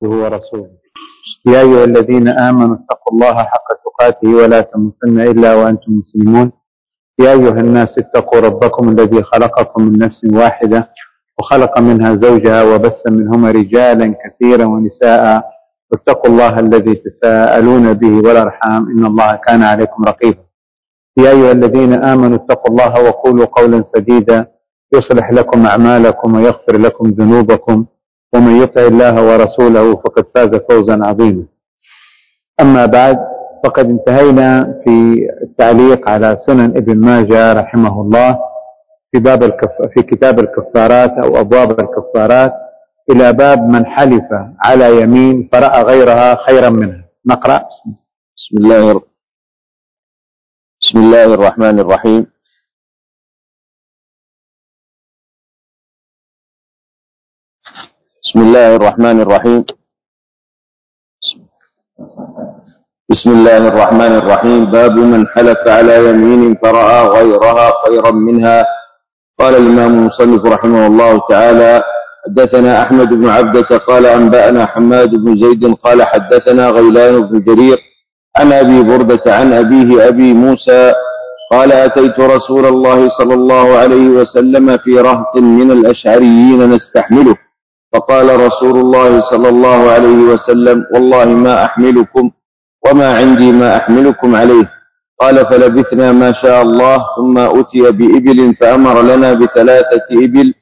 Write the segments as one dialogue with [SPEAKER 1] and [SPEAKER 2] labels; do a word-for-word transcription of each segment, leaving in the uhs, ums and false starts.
[SPEAKER 1] ورسوله. يا أيها الذين آمنوا اتقوا الله حق تقاته ولا تموتن إلا وأنتم مسلمون. يا أيها الناس اتقوا ربكم الذي خلقكم من نفس واحدة وخلق منها زوجها وبث منهما رجالا كثيرا ونساء، واتقوا الله الذي تساءلون به والأرحام إن الله كان عليكم رقيبا. يا أيها الذين آمنوا اتقوا الله وقولوا قولا سديدا يصلح لكم أعمالكم ويغفر لكم ذنوبكم، ومن يطع الله ورسوله فقد فاز فوزا عظيما. أما بعد، فقد انتهينا في التعليق على سنن ابن ماجه رحمه الله في باب الكف... في كتاب الكفارات أو أبواب الكفارات إلى باب من حلف على يمين فرأى غيرها خيرا منها. نقرأ.
[SPEAKER 2] بسم الله بسم الله الرحمن الرحيم. بسم الله الرحمن الرحيم بسم الله الرحمن الرحيم باب من حلف على يمين فرأى غيرها خيرا منها. قال الإمام المصنف رحمه الله تعالى: حدثنا أحمد بن عبدة قال أنبأنا حماد بن زيد قال حدثنا غيلان بن جرير عن أبي بردة عن أبيه أبي موسى قال: أتيت رسول الله صلى الله عليه وسلم في رهط من الأشعريين نستحمله، فقال رسول الله صلى الله عليه وسلم: والله ما أحملكم وما عندي ما أحملكم عليه. قال: فلبثنا ما شاء الله، ثم أتي بإبل فأمر لنا بثلاثة إبل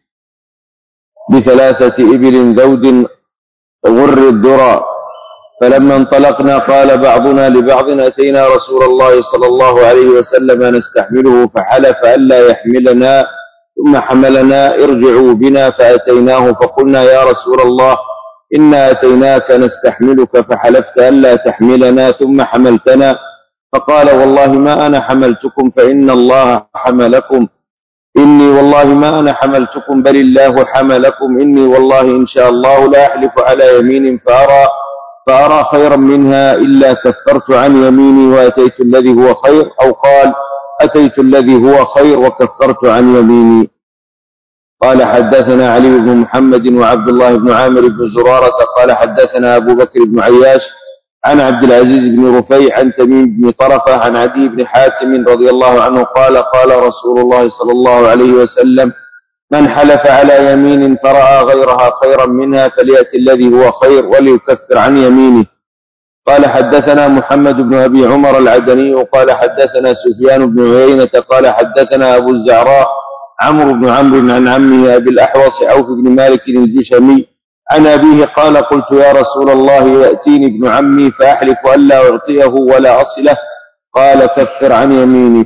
[SPEAKER 2] بثلاثة إبل ذود غر الذرى. فلما انطلقنا قال بعضنا لبعض: أتينا رسول الله صلى الله عليه وسلم نستحمله فحلف ألا يحملنا ثم حملنا، ارجعوا بنا. فأتيناه فقلنا: يا رسول الله، إنا أتيناك نستحملك فحلفت ألا تحملنا ثم حملتنا. فقال: والله ما أنا حملتكم فإن الله حملكم، إني والله ما أنا حملتكم بل الله حملكم، إني والله إن شاء الله لا أحلف على يمين فأرى فأرى خيرا منها إلا كفرت عن يميني وأتيت الذي هو خير، أو قال: أتيت الذي هو خير وكفرت عن يميني. قال: حدثنا علي بن محمد وعبد الله بن عامر بن زرارة قال حدثنا أبو بكر بن عياش عن عبد العزيز بن رفيع عن تميم بن طرفة عن عدي بن حاتم رضي الله عنه قال: قال رسول الله صلى الله عليه وسلم: من حلف على يمين فرأى غيرها خيرا منها فليأتي الذي هو خير وليكفر عن يمينه. قال: حدثنا محمد بن أبي عمر العدني قال حدثنا سفيان بن عيينة قال حدثنا أبو الزعراء عمرو بن عمرو عن عمه أبي الأحوص عوف بن مالك الجشمي عن أبيه قال: قلت: يا رسول الله، يأتيني ابن عمي فأحلف ألا أعطيه ولا أصله. قال: كفر عن يمينك.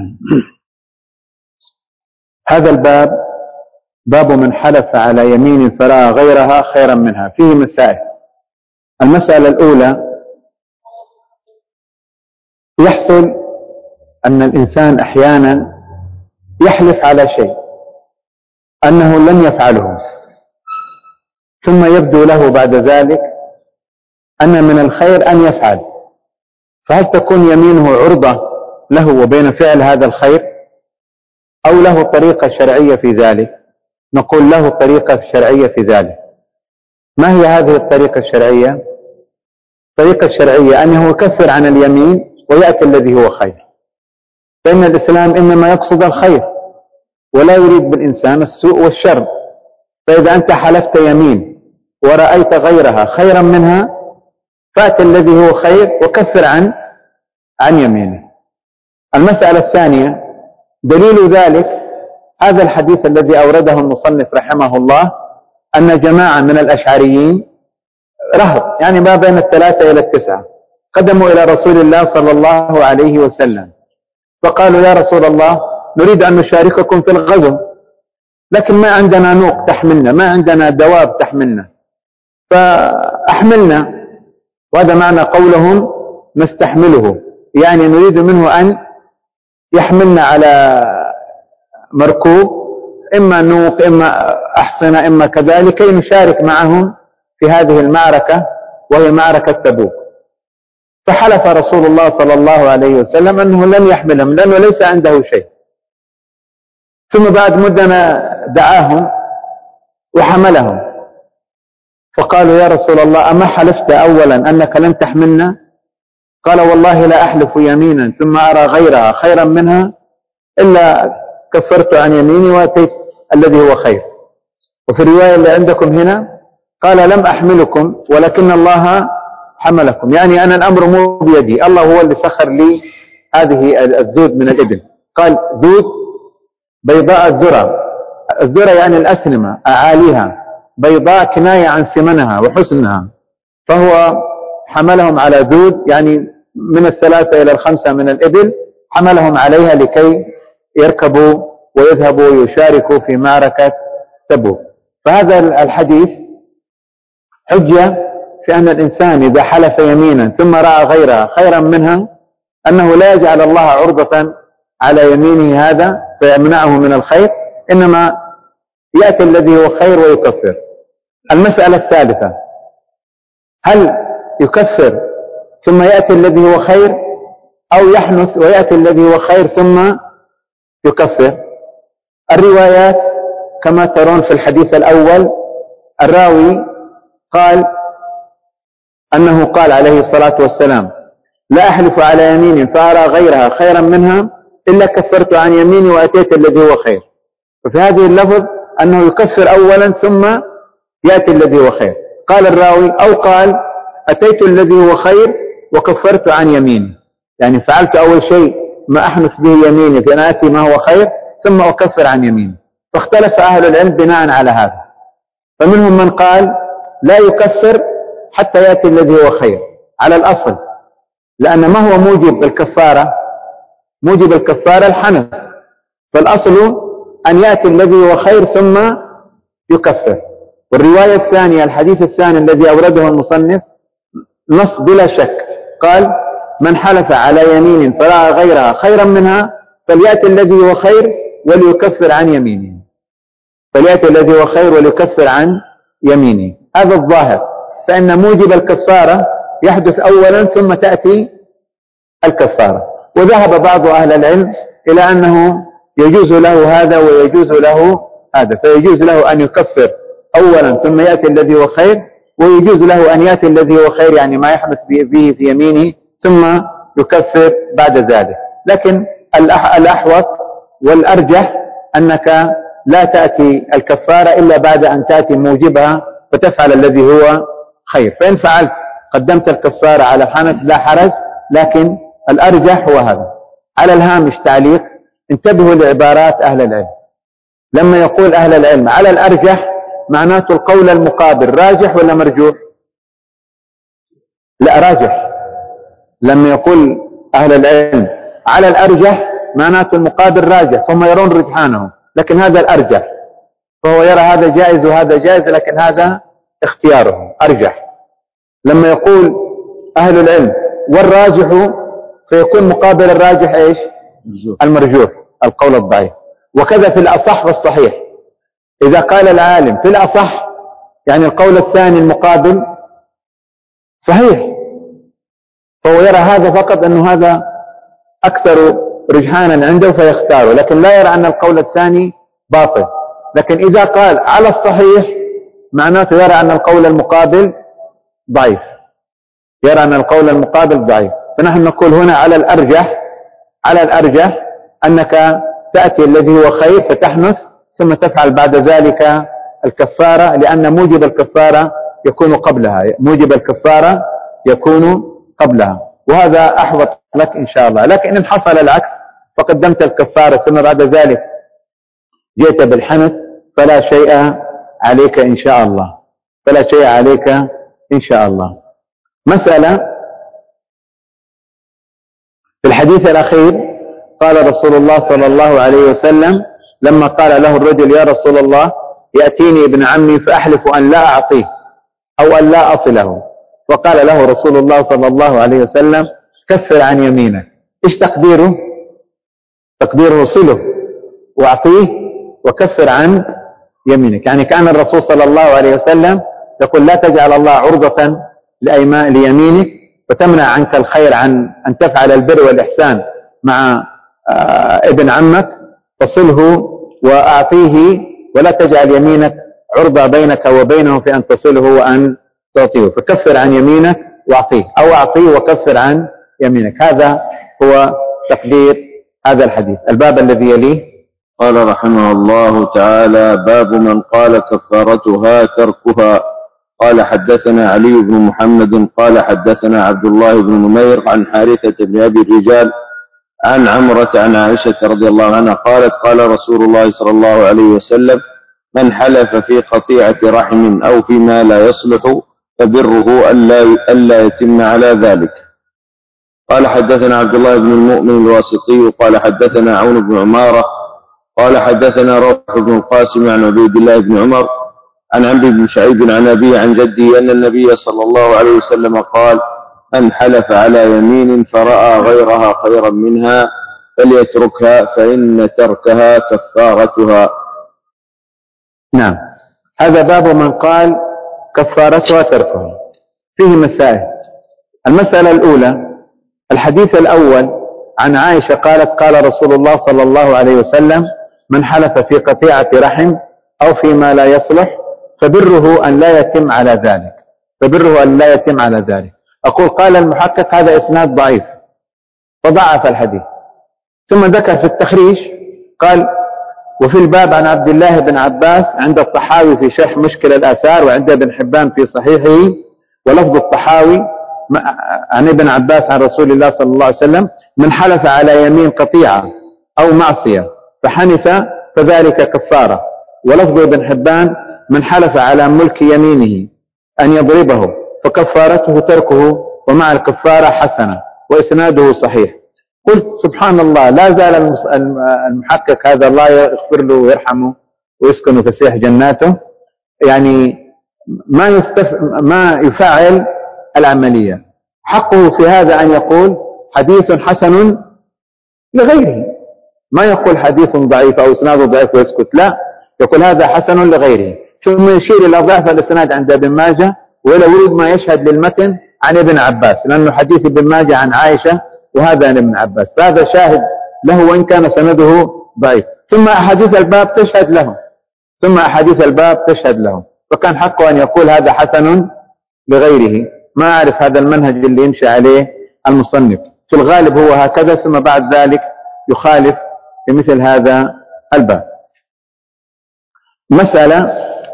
[SPEAKER 1] هذا الباب باب من حلف على يمين فرأى غيرها خيرا منها. فيه مسائل. المسألة الأولى: يحصل أن الإنسان أحيانا يحلف على شيء أنه لن يفعله، ثم يبدو له بعد ذلك أن من الخير أن يفعل، فهل تكون يمينه عرضة له وبين فعل هذا الخير، أو له طريقة شرعية في ذلك؟ نقول له طريقة شرعية في ذلك. ما هي هذه الطريقة الشرعية؟ الطريقة الشرعية أنه يكفر عن اليمين ويأتي الذي هو خير، فإن الإسلام إنما يقصد الخير ولا يريد بالإنسان السوء والشر. فإذا أنت حلفت يمين ورأيت غيرها خيرا منها فأتي الذي هو خير وكفر عن عن يمينه. المسألة الثانية: دليل ذلك هذا الحديث الذي أورده المصنف رحمه الله، أن جماعة من الأشعريين رهط، يعني ما بين الثلاثة إلى التسعة، قدموا إلى رسول الله صلى الله عليه وسلم فقالوا: يا رسول الله، نريد أن نشارككم في الغزو، لكن ما عندنا نوق تحملنا، ما عندنا دواب تحملنا، فأحملنا. وهذا معنى قولهم نستحمله، يعني نريد منه أن يحملنا على مركوب، إما نوق إما أحصنة إما كذلك، كي نشارك معهم في هذه المعركة وهي معركة تبوك. فحلف رسول الله صلى الله عليه وسلم أنه لن يحملهم لأنه ليس عنده شيء. ثم بعد مدة دعاهم وحملهم، فقالوا يا رسول الله أما حلفت أولا أنك لن تحملنا؟ قال والله لا أحلف يمينا ثم أرى غيرها خيرا منها إلا كفرت عن يميني وأتيت الذي هو خير. وفي الرواية اللي عندكم هنا قال لم أحملكم ولكن الله حملكم، يعني أنا الأمر مو بيدي، الله هو اللي سخر لي هذه الذود من الإبل. قال ذود بيضاء الذرة، الذرة يعني الأسنمة أعاليها، بيضاء كناية عن سمنها وحسنها، فهو حملهم على ذود يعني من الثلاثة إلى الخمسة من الإبل، حملهم عليها لكي يركبوا ويذهبوا ويشاركوا في معركة تبوك. فهذا الحديث حجة في أن الإنسان إذا حلف يمينا ثم رأى غيرها خيرا منها أنه لا يجعل الله عرضة على يمينه هذا فيمنعه من الخير، إنما يأتي الذي هو خير ويكفر. المسألة الثالثة، هل يكفر ثم يأتي الذي هو خير أو يحنث ويأتي الذي هو خير ثم يكفر؟ الروايات كما ترون في الحديث الأول الراوي قال أنه قال عليه الصلاة والسلام لا أحلف على يمين فأرى غيرها خيرا منها إلا كفرت عن يميني وأتيت الذي هو خير. وفي هذه اللفظ أنه يكفر أولا ثم يأتي الذي هو خير. قال الراوي أو قال أتيت الذي هو خير وكفرت عن يميني، يعني فعلت أول شيء ما أحنث به يميني فأن آتي ما هو خير ثم أكفر عن يميني. فاختلف أهل العلم بناء على هذا، فمنهم من قال لا يكفر حتى يأتي الذي هو خير على الأصل، لأن ما هو موجب الكفارة؟ موجب الكفارة الحنث، فالأصل أن يأتي الذي هو خير ثم يكفر. والرواية الثانية الحديث الثاني الذي أورده المصنف نص بلا شك، قال من حلف على يمين فرأى غيرها خيرا منها فليأتي الذي هو خير وليكفر عن يمينه، فليأتي الذي هو خير وليكفر عن يمينه. هذا الظاهر، فإن موجب الكفارة يحدث أولا ثم تأتي الكفارة. وذهب بعض أهل العلم إلى أنه يجوز له هذا ويجوز له هذا، فيجوز له أن يكفر أولا ثم يأتي الذي هو خير، ويجوز له أن يأتي الذي هو خير يعني ما يحدث به في يمينه ثم يكفر بعد ذلك. لكن الأحوط والأرجح أنك لا تأتي الكفارة إلا بعد أن تأتي موجبها فتفعل الذي هو خير. فإن فعلت قدمت الكفارة على الحنث لا حرج، لكن الأرجح هو هذا. على الهامش تعليق، انتبهوا لعبارات أهل العلم. لما يقول أهل العلم على الأرجح معناته القول المقابل راجح ولا مرجوح؟ لا، راجح. لما يقول أهل العلم على الأرجح معناته المقابل راجح، فهم يرون رجحانه، لكن هذا الأرجح، فهو يرى هذا جائز وهذا جائز، لكن هذا اختياره أرجح. لما يقول أهل العلم والراجح فيكون مقابل الراجح إيش؟ المرجوح، القول الضعيف. وكذا في الأصح والصحيح، إذا قال العالم في الأصح يعني القول الثاني المقابل صحيح، فهو يرى هذا فقط أنه هذا أكثر رجحانا عنده فيختاره، لكن لا يرى أن القول الثاني باطل. لكن إذا قال على الصحيح معناته يرى أن القول المقابل ضعيف، يرى أن القول المقابل ضعيف. فنحن نقول هنا على الأرجح، على الأرجح أنك تأتي الذي هو خير فتحنث ثم تفعل بعد ذلك الكفارة، لأن موجب الكفارة يكون قبلها، موجب الكفارة يكون قبلها، وهذا أحوط لك إن شاء الله. لكن إن حصل العكس فقدمت الكفارة ثم بعد ذلك جئت بالحنث فلا شيء عليك إن شاء الله، فلا شيء عليك إن شاء الله. مسألة في الحديث الأخير قال رسول الله صلى الله عليه وسلم لما قال له الرجل يا رسول الله يأتيني ابن عمي فأحلف أن لا أعطيه أو أن لا أصله، وقال له رسول الله صلى الله عليه وسلم كفر عن يمينك. إيش تقديره؟ تقديره صله وأعطيه وكفر عن يمينك. يعني كان الرسول صلى الله عليه وسلم يقول لا تجعل الله عرضة لأيمان ليمينك وتمنع عنك الخير عن أن تفعل البر والإحسان مع ابن عمك، فصله وأعطيه ولا تجعل يمينك عرضة بينك وبينه في أن تصله وأن تعطيه، فكفر عن يمينك واعطيه، أو أعطيه وكفر عن يمينك. هذا هو تقدير هذا الحديث. الباب الذي يليه
[SPEAKER 2] قال رحمه الله تعالى: باب من قال كفارتها تركها. قال حدثنا علي بن محمد قال حدثنا عبد الله بن نمير عن حارثة بن أبي الرجال عن عمرة عن عائشة رضي الله عنها قالت: قال رسول الله صلى الله عليه وسلم: من حلف في قطيعة رحم أو فيما لا يصلح فبره ألا يتم على ذلك. قال حدثنا عبد الله بن المؤمن الواسطي قال حدثنا عون بن عمارة قال حدثنا روح بن القاسم عن عبيد الله بن عمر عن عمرو بن شعيب عن أبيه عن جده أن النبي صلى الله عليه وسلم قال: من حلف على يمين فرأى غيرها خيرا منها فليتركها فإن تركها كفارتها.
[SPEAKER 1] نعم، هذا باب من قال كفارتها تركها. فيه مسائل. المسألة الأولى: الحديث الأول عن عائشة قالت: قال رسول الله صلى الله عليه وسلم: من حلف في قطيعة رحم أو فيما لا يصلح فبره أن لا يتم على ذلك فبره أن لا يتم على ذلك. أقول قال المحقق هذا إسناد ضعيف فضعف الحديث، ثم ذكر في التخريج قال: وفي الباب عن عبد الله بن عباس عند الطحاوي في شرح مشكل الآثار وعند ابن حبان في صحيحه، ولفظ الطحاوي عن ابن عباس عن رسول الله صلى الله عليه وسلم: من حلف على يمين قطيعة أو معصية فحنث فذلك كفارة. ولفظ ابن حبان: من حلف على ملك يمينه أن يضربه فكفارته تركه ومع الكفارة حسنة، وإسناده صحيح. قلت سبحان الله، لا زال المحقق هذا الله يغفر له ويرحمه ويسكن فسيح جناته يعني ما يستف... ما يفعل العملية. حقه في هذا أن يقول حديث حسن لغيره، ما يقول حديث ضعيف أو إسناده ضعيف ويسكت، لا، يقول هذا حسن لغيره، ثم يشير إلى ضعف الإسناد عند ابن ماجه وإلى ورود ما يشهد للمتن عن ابن عباس، لأنه حديث ابن ماجه عن عائشة وهذا عن ابن عباس، فهذا شاهد له وإن كان سنده ضعيف. ثم أحاديث الباب تشهد له ثم أحاديث الباب تشهد له فكان حقه أن يقول هذا حسن لغيره. ما أعرف هذا المنهج اللي يمشي عليه المصنف، في الغالب هو هكذا، ثم بعد ذلك يخالف في مثل هذا الباب. مسألة: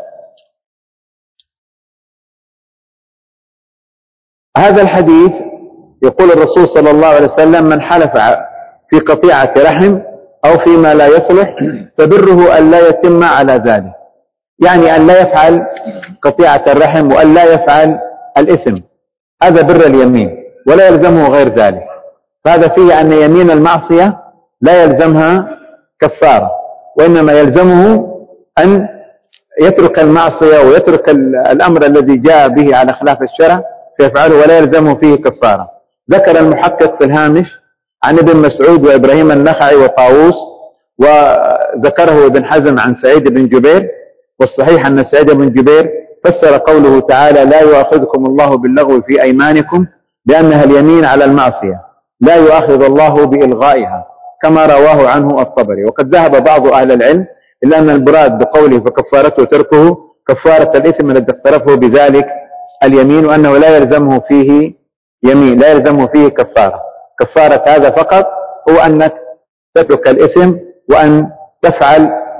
[SPEAKER 1] هذا الحديث يقول الرسول صلى الله عليه وسلم: من حلف في قطيعة رحم أو فيما لا يصلح فبره أن لا يتم على ذلك، يعني أن لا يفعل قطيعة الرحم وأن لا يفعل الإثم، هذا بر اليمين ولا يلزمه غير ذلك. فهذا فيه أن يمين المعصية لا يلزمها كفارة، وإنما يلزمه أن يترك المعصية ويترك الأمر الذي جاء به على خلاف الشرع فيفعله ولا يلزمه فيه كفارة. ذكر المحقق في الهامش عن ابن مسعود وإبراهيم النخعي وطاووس، وذكره ابن حزم عن سعيد بن جبير، والصحيح أن سعيد بن جبير فسر قوله تعالى: لا يؤاخذكم الله باللغو في أيمانكم لأنها اليمين على المعصية، لا يؤاخذ الله بإلغائها، كما رواه عنه الطبري. وقد ذهب بعض أهل العلم إلا أن المراد بقوله فكفارته تركه كفارة الإثم الذي اقترفه بذلك اليمين، وأنه لا يلزمه فيه يمين لا يلزمه فيه كفارة. كفارة هذا فقط هو أنك تترك الإثم وأن تفعل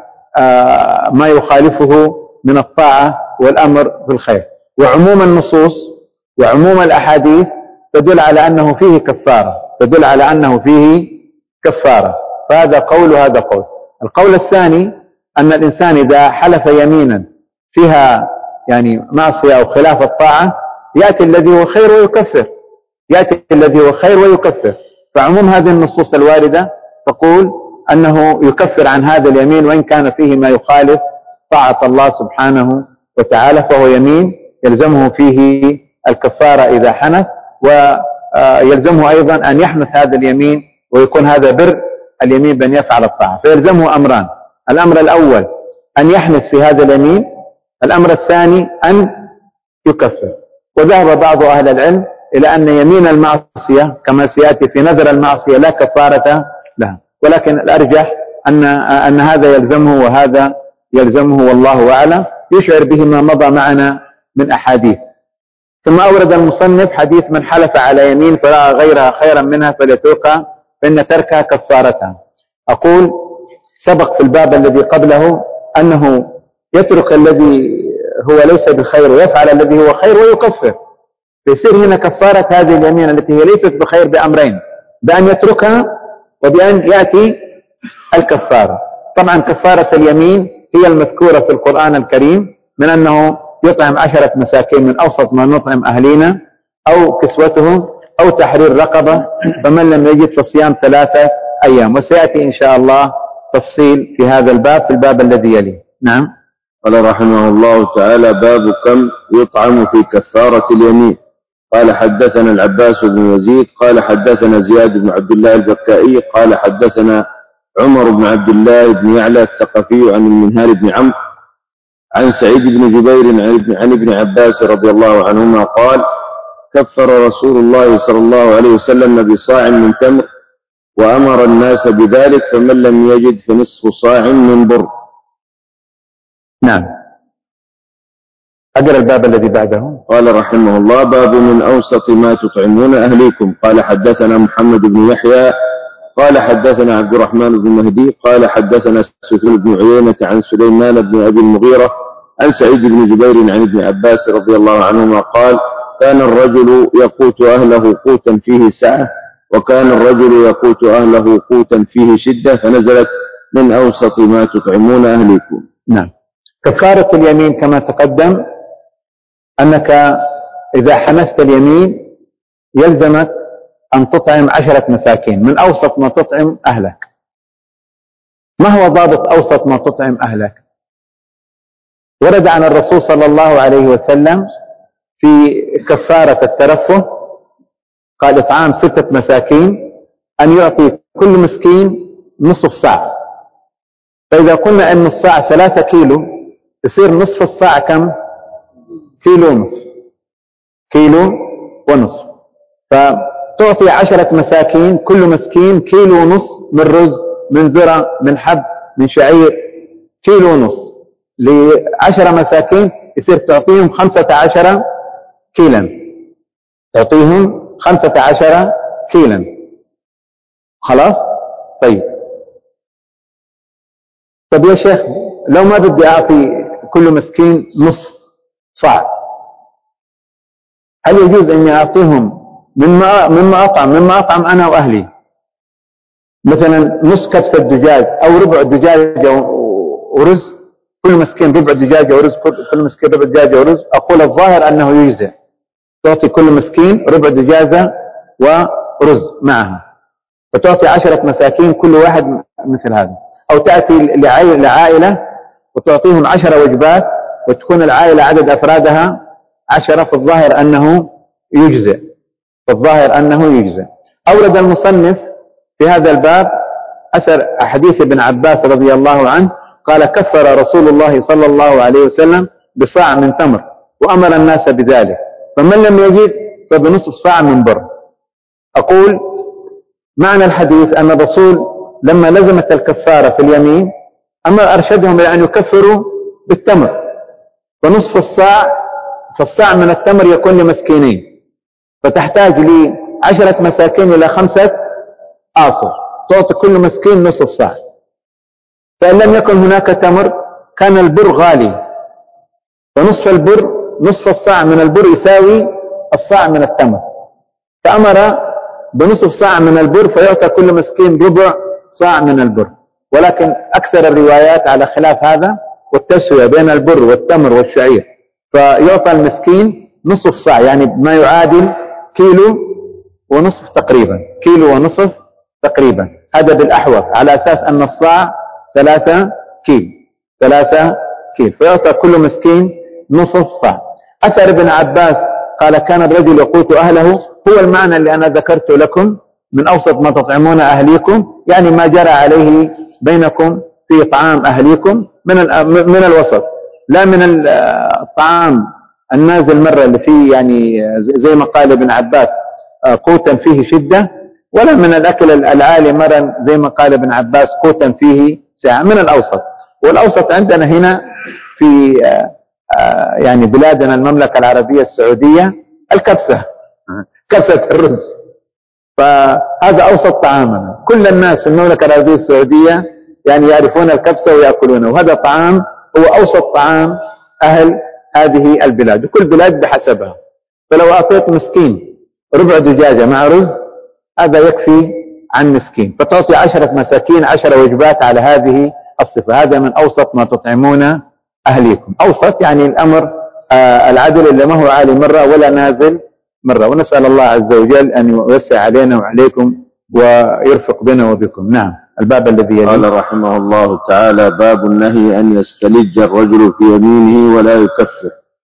[SPEAKER 1] ما يخالفه من الطاعة والأمر في الخير. وعموم النصوص وعموم الأحاديث تدل على أنه فيه كفارة تدل على أنه فيه كفارة فهذا قول وهذا قول. القول الثاني أن الإنسان إذا حلف يمينا فيها يعني معصية أو خلاف الطاعة يأتي الذي هو خير ويكفر يأتي الذي هو خير ويكفر فعموم هذه النصوص الواردة تقول أنه يكفر عن هذا اليمين وإن كان فيه ما يخالف طاعة الله سبحانه وتعالى، فهو يمين يلزمه فيه الكفارة إذا حنث، ويلزمه أيضا أن يحنث هذا اليمين ويكون هذا بر اليمين بأن يفعل الطاعة. فيلزمه أمران: الأمر الأول أن يحنث في هذا اليمين، الأمر الثاني أن يكفر. وذهب بعض أهل العلم إلى أن يمين المعصية كما سيأتي في نذر المعصية لا كفارة لها، ولكن الأرجح أن أن هذا يلزمه وهذا يلزمه والله أعلم. يشعر به ما مضى معنا من أحاديث. ثم أورد المصنف حديث من حلف على يمين فرأى غيرها خيرا منها فليتركها فإن تركها كفارتها. أقول سبق في الباب الذي قبله أنه يترك الذي هو ليس بخير ويفعل الذي هو خير ويكفر، فيصير هنا كفارة هذه اليمين التي هي ليست بخير بأمرين، بأن يتركها وبأن يأتي الكفارة. طبعا كفارة اليمين هي المذكورة في القرآن الكريم من أنه يطعم عشرة مساكين من أوسط ما نطعم أهلينا أو كسوتهم أو تحرير رقبة، فمن لم يجد فصيام ثلاثة أيام. وسيأتي إن شاء الله تفصيل في هذا الباب في الباب الذي يليه. نعم.
[SPEAKER 2] قال رحمه الله تعالى: باب كم يطعم في كفارة اليمين. قال حدثنا العباس بن يزيد قال حدثنا زياد بن عبد الله البكائي قال حدثنا عمر بن عبد الله بن يعلى الثقفي عن المنهال بن عمرو عن سعيد بن جبير عن ابن عباس رضي الله عنهما قال: كفر رسول الله صلى الله عليه وسلم بصاع من تمر وأمر الناس بذلك، فمن لم يجد فنصف صاع من بر.
[SPEAKER 1] نعم. أقرأ الباب الذي بعده.
[SPEAKER 2] قال رحمه الله: باب من أوسط ما تطعمون أهليكم. قال حدثنا محمد بن يحيى قال حدثنا عبد الرحمن بن مهدي قال حدثنا سفيان بن عيينة عن سليمان بن أبي المغيرة عن سعيد بن جبير عن ابن عباس رضي الله عنهما قال: كان الرجل يقوت أهله قوتا فيه سعة، وكان الرجل يقوت أهله قوتا فيه شدة، فنزلت من أوسط ما تطعمون أهليكم.
[SPEAKER 1] نعم. كفارة اليمين كما تقدم أنك إذا حنست اليمين يلزمك أن تطعم عشرة مساكين من أوسط ما تطعم أهلك. ما هو ضابط أوسط ما تطعم أهلك؟ ورد عن الرسول صلى الله عليه وسلم في كفارة الترفه قال: إطعام ستة مساكين أن يعطي كل مسكين نصف صاع. فإذا قلنا أن الصاع ثلاثة كيلو يصير نصف الصاع كم؟ كيلو ونصف. كيلو ونصف. فتعطي عشرة مساكين كل مسكين كيلو ونصف من رز من ذرة من حب من شعير، كيلو ونصف لعشرة مساكين يصير تعطيهم خمسة عشر كيلا. تعطيهم خمسة عشر كيلا. خلاص؟ طيب. طب يا شيخ لو ما بدي أعطي كل مسكين نصف صاع، هل يجوز أني أعطيهم مما مما أطعم مما أطعم أنا وأهلي؟ مثلا نصف كبسة دجاج أو ربع دجاجة ورز، كل مسكين ربع دجاجة ورز، كل مسكين ربع دجاجة ورز. أقول الظاهر أنه يجزئ، تعطي كل مسكين ربع دجاجة ورز معها، فتعطي عشرة مساكين كل واحد مثل هذا. أو تأتي لعائلة وتعطيهم عشر وجبات وتكون العائلة عدد أفرادها عشرة، في الظاهر أنه يجزئ. في الظاهر أنه يجزئ. أورد المصنف في هذا الباب أثر حديث ابن عباس رضي الله عنه قال: كفر رسول الله صلى الله عليه وسلم بصاع من تمر وأمر الناس بذلك، فمن لم يجد فبنصف صاع من بر. أقول معنى الحديث أن الرسول لما لزمت الكفارة في اليمين أما أرشدهم إلى أن يكفروا بالتمر، فنصف الصاع فالصاع من التمر يكون لمسكينين، فتحتاج لي عشرة مساكين إلى خمسة آصر، تعطي كل مسكين نصف صاع. فإن لم يكن هناك تمر كان البر غالي، فنصف البر نصف الصاع من البر يساوي الصاع من التمر، فأمر بنصف صاع من البر فيعطى كل مسكين ربع صاع من البر. ولكن أكثر الروايات على خلاف هذا والتسوية بين البر والتمر والشعير، فيعطى المسكين نصف صاع يعني ما يعادل كيلو ونصف تقريبا، كيلو ونصف تقريبا. هذا بالأحوط على أساس أن الصاع ثلاثة كيل ثلاثة كيل فيعطى كل مسكين نصف صاع. أثر ابن عباس قال: كان الرجل يقوت أهله، هو المعنى اللي أنا ذكرت لكم من أوسط ما تطعمون أهليكم، يعني ما جرى عليه بينكم في إطعام أهليكم من من الوسط، لا من الطعام النازل مرة اللي فيه يعني زي ما قال ابن عباس قوتا فيه شدة، ولا من الأكل العالي مرة زي ما قال ابن عباس قوتا فيه ساعة، من الأوسط. والأوسط عندنا هنا في يعني بلادنا المملكة العربية السعودية الكبسة، كبسة الرز، فهذا أوسط طعامنا. كل الناس في المملكة العربية السعودية يعني يعرفون الكبسة ويأكلونه، وهذا طعام هو أوسط طعام أهل هذه البلاد، وكل بلاد بحسبها. فلو أعطيت مسكين ربع دجاجة مع رز هذا يكفي عن مسكين، فتعطي عشرة مساكين عشر وجبات على هذه الصفة. هذا من أوسط ما تطعمون أهليكم. أوسط يعني الأمر آه العدل اللي ما هو عالي مرة ولا نازل مرة. ونسأل الله عز وجل أن يوسع علينا وعليكم ويرفق بنا وبكم. نعم. الباب الذي يلي.
[SPEAKER 2] قال رحمه الله تعالى: باب النهي أن يستلج الرجل في يمينه ولا يكفر.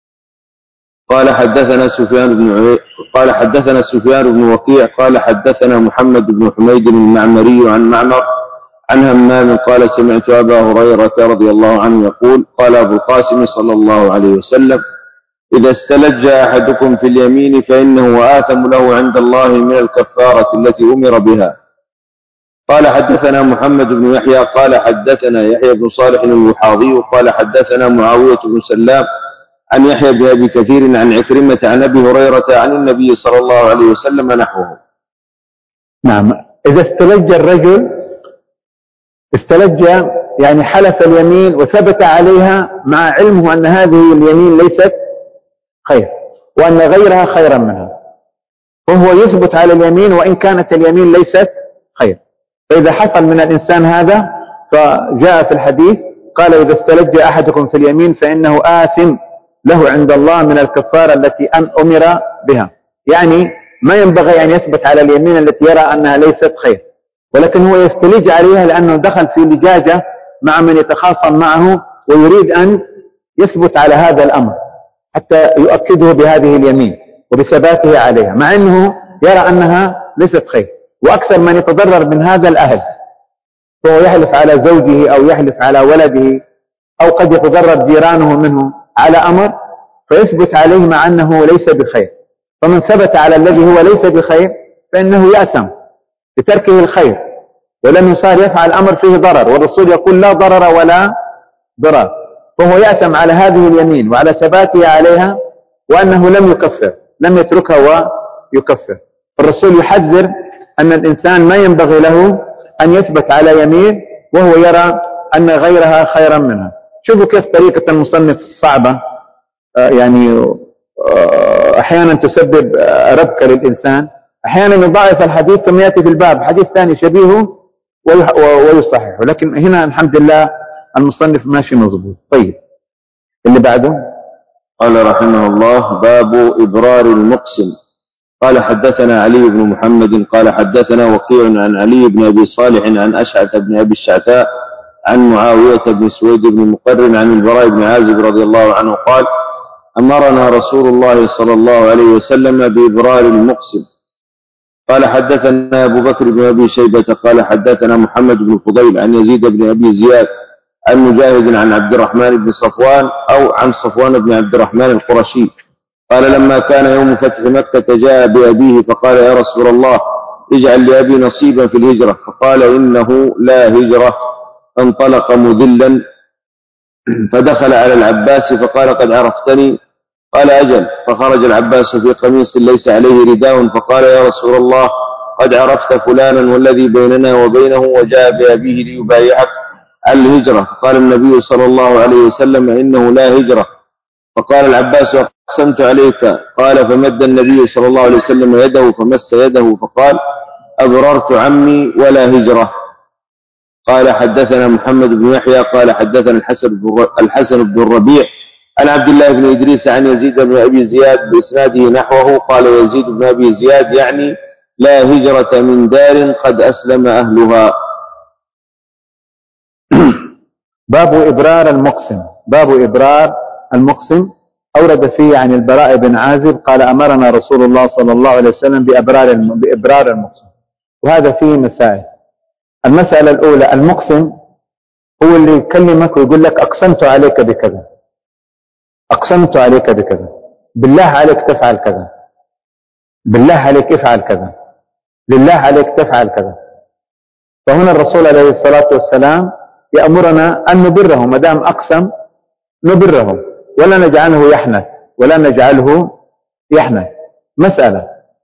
[SPEAKER 2] قال حدثنا سفيان بن عي... قال حدثنا سفيان بن وكيع قال حدثنا محمد بن حميد المعمري عن معمر عن همام قال: سمعت أبا هريرة رضي الله عنه يقول: قال أبو القاسم صلى الله عليه وسلم: إذا استلج أحدكم في اليمين فإنه آثم له عند الله من الكفارة التي أمر بها. قال حدثنا محمد بن يحيى قال حدثنا يحيى بن صالح الوحاضي قال حدثنا معاوية بن سلام عن يحيى بن أبي كثير عن عكرمة عن أبي هريرة عن النبي صلى الله عليه وسلم نحوه.
[SPEAKER 1] نعم. إذا استلج الرجل، استلج يعني حلف اليمين وثبت عليها مع علمه أن هذه اليمين ليست خير وأن غيرها خيرا منها، وهو يثبت على اليمين وإن كانت اليمين ليست خير. فإذا حصل من الإنسان هذا فجاء في الحديث قال: إذا استلج أحدكم في اليمين فإنه آثم له عند الله من الكفارة التي أن أمر بها. يعني ما ينبغي أن يثبت على اليمين التي يرى أنها ليست خير، ولكن هو يستلج عليها لأنه دخل في لجاجة مع من يتخاصم معه ويريد أن يثبت على هذا الأمر حتى يؤكده بهذه اليمين وبثباته عليها، مع أنه يرى أنها ليست خير. وأكثر من يتضرر من هذا الأهل، فهو يحلف على زوجه أو يحلف على ولده، أو قد يتضرر جيرانه منه على أمر فيثبت عليه مع أنه ليس بخير. فمن ثبت على الذي هو ليس بخير فإنه يأثم بتركه الخير، ولم يصار يفعل أمر فيه ضرر، والرسول يقول: لا ضرر ولا ضرر. فهو يأثم على هذه اليمين وعلى ثباته عليها، وأنه لم يكفر، لم يتركها ويكفر. الرسول يحذر أن الإنسان ما ينبغي له أن يثبت على يمين وهو يرى أن غيرها خيرا منها. شوفوا كيف طريقة المصنف صعبة، يعني أحيانا تسبب ربكة للإنسان، أحيانا يضاعف الحديث ثم يأتي في الباب حديث ثاني شبيهه ويصححه، لكن هنا الحمد لله المصنف ماشي مظبوط. طيب اللي بعده.
[SPEAKER 2] قال رحمه الله: باب إبرار المقسم. قال حدثنا علي بن محمد قال حدثنا وكيع عن علي بن أبي صالح عن أشعث بن أبي الشعثاء عن معاوية بن سويد بن مقرن عن البراء بن عازب رضي الله عنه قال: أمرنا رسول الله صلى الله عليه وسلم بإبرار المقسم. قال حدثنا أبو بكر بن أبي شيبة قال حدثنا محمد بن فضيل عن يزيد بن أبي زياد عن مجاهد عن عبد الرحمن بن صفوان أو عن صفوان بن عبد الرحمن القرشي قال: لما كان يوم فتح مكة جاء بأبيه فقال: يا رسول الله اجعل لأبي نصيبا في الهجرة. فقال: إنه لا هجرة. فانطلق مذلا فدخل على العباس فقال: قد عرفتني؟ قال: أجل. فخرج العباس في قميص ليس عليه رداء فقال: يا رسول الله قد عرفت فلانا والذي بيننا وبينه، وجاء بأبيه ليبايعك على الهجرة. فقال النبي صلى الله عليه وسلم: إنه لا هجرة. فقال العباس: أقسمت عليك. قال: فمد النبي صلى الله عليه وسلم يده فمس يده فقال: أبررت عمي ولا هجرة. قال حدثنا محمد بن يحيى قال حدثنا الحسن بن الربيع عن عبد الله بن إدريس عن يزيد بن أبي زياد بإسناده نحوه. قال يزيد بن أبي زياد: يعني لا هجرة من دار قد أسلم أهلها.
[SPEAKER 1] باب إبرار المقسم. باب إبرار المقسم أورد فيه عن البراء بن عازب قال: أمرنا رسول الله صلى الله عليه وسلم بإبرار بإبرار المقسم. وهذا فيه مسائل. المسألة الأولى: المقسم هو اللي يكلمك ويقول لك: أقسمت عليك بكذا، أقسمت عليك بكذا، بالله عليك تفعل كذا، بالله عليك افعل كذا، لله عليك تفعل كذا. فهنا الرسول عليه الصلاة والسلام يأمرنا أن نبره، ما دام أقسم نبره، ولا نجعله يحنث ولا نجعله يحنث. مسألة.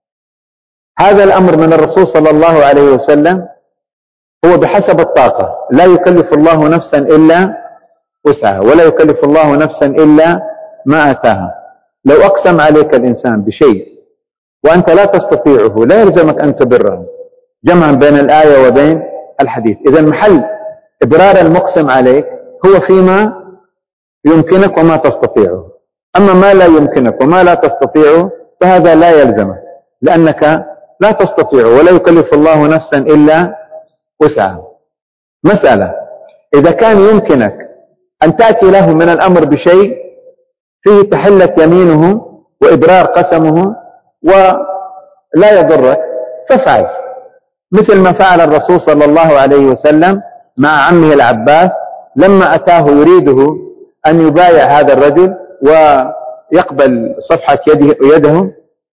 [SPEAKER 1] هذا الأمر من الرسول صلى الله عليه وسلم هو بحسب الطاقة، لا يكلف الله نفسا إلا وسعها، ولا يكلف الله نفسا إلا ما أتاها. لو أقسم عليك الإنسان بشيء وأنت لا تستطيعه لا يلزمك أن تبره، جمعا بين الآية وبين الحديث. إذا محل إبرار المقسم عليك هو فيما يمكنك وما تستطيعه، أما ما لا يمكنك وما لا تستطيعه فهذا لا يلزمك، لأنك لا تستطيع ولا يكلف الله نفسا إلا وسعها. مسألة. إذا كان يمكنك أن تأتي له من الأمر بشيء فيه تحلة يمينه وإبرار قسمه ولا يضرك فافعل، مثل ما فعل الرسول صلى الله عليه وسلم مع عمه العباس لما أتاه يريده أن يبايع هذا الرجل ويقبل صفحة يده, يده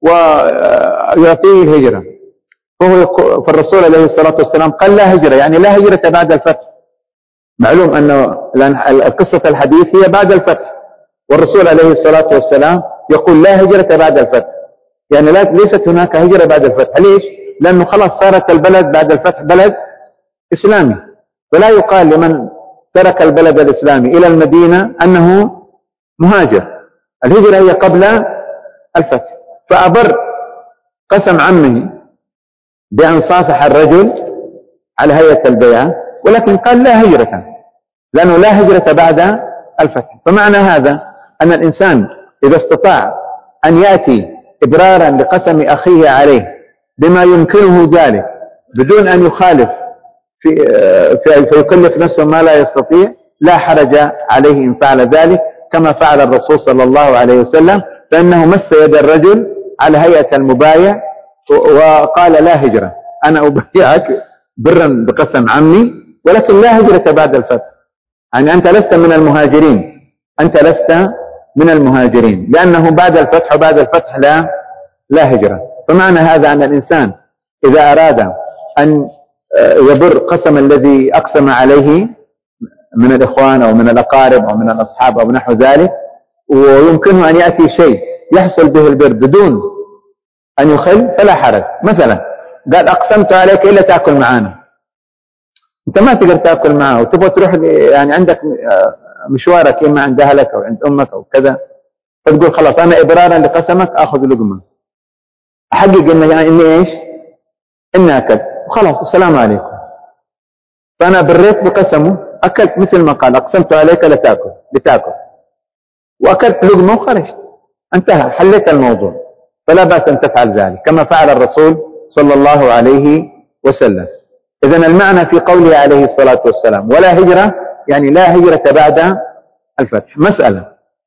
[SPEAKER 1] ويعطيه الهجرة، فهو فالرسول عليه الصلاة والسلام قال لا هجرة، يعني لا هجرة بعد الفتح. معلوم أن القصة الحديث هي بعد الفتح، والرسول عليه الصلاة والسلام يقول لا هجرة بعد الفتح، يعني لا ليست هناك هجرة بعد الفتح. ليش؟ لأنه خلاص صارت البلد بعد الفتح بلد إسلامي، فلا يقال لمن ترك البلد الإسلامي إلى المدينة أنه مهاجر، الهجرة هي قبل الفتح. فأبر قسم عمه بأن صافح الرجل على هيئة البيعة، ولكن قال لا هجرة، لأنه لا هجرة بعد الفتح. فمعنى هذا أن الإنسان إذا استطاع أن يأتي إبرارا لقسم أخيه عليه بما يمكنه ذلك بدون أن يخالف في في فيكلف نفسه ما لا يستطيع، لا حرج عليه إن فعل ذلك، كما فعل الرسول صلى الله عليه وسلم، فإنه مس يد الرجل على هيئة المبايع وقال لا هجرة، أنا أبايعك برا بقسم عمي ولكن لا هجرة بعد الفتح، يعني أنت لست من المهاجرين، أنت لست من المهاجرين، لأنه بعد الفتح وبعد الفتح لا لا هجرة. فمعنى هذا أن الإنسان إذا أراد أن يبر قسم الذي أقسم عليه من الإخوان أو من الأقارب أو من الأصحاب أو نحو ذلك، ويمكنه أن يأتي شيء يحصل به البر بدون أن يخل فلا حرج. مثلا قال أقسمت عليك إلا تأكل معانا، أنت ما تقدر تأكل معه وتبغى تروح يعني عندك مشوارك إما عند أهلك أو عند أمك أو كذا، فتقول خلاص أنا إبرارا لقسمك أخذ لقمة، أحقق إني يعني إني إيش؟ إني أكلت وخلاص السلام عليكم، فأنا بريت بقسمه أكلت مثل ما قال أقسمت عليك لتأكل لتأكل وأكلت لقمة وخرجت، انتهى، حليت الموضوع، فلا بأس أن تفعل ذلك كما فعل الرسول صلى الله عليه وسلم. إذن المعنى في قوله عليه الصلاة والسلام ولا هجرة يعني لا هجرة بعد الفتح. مسألة.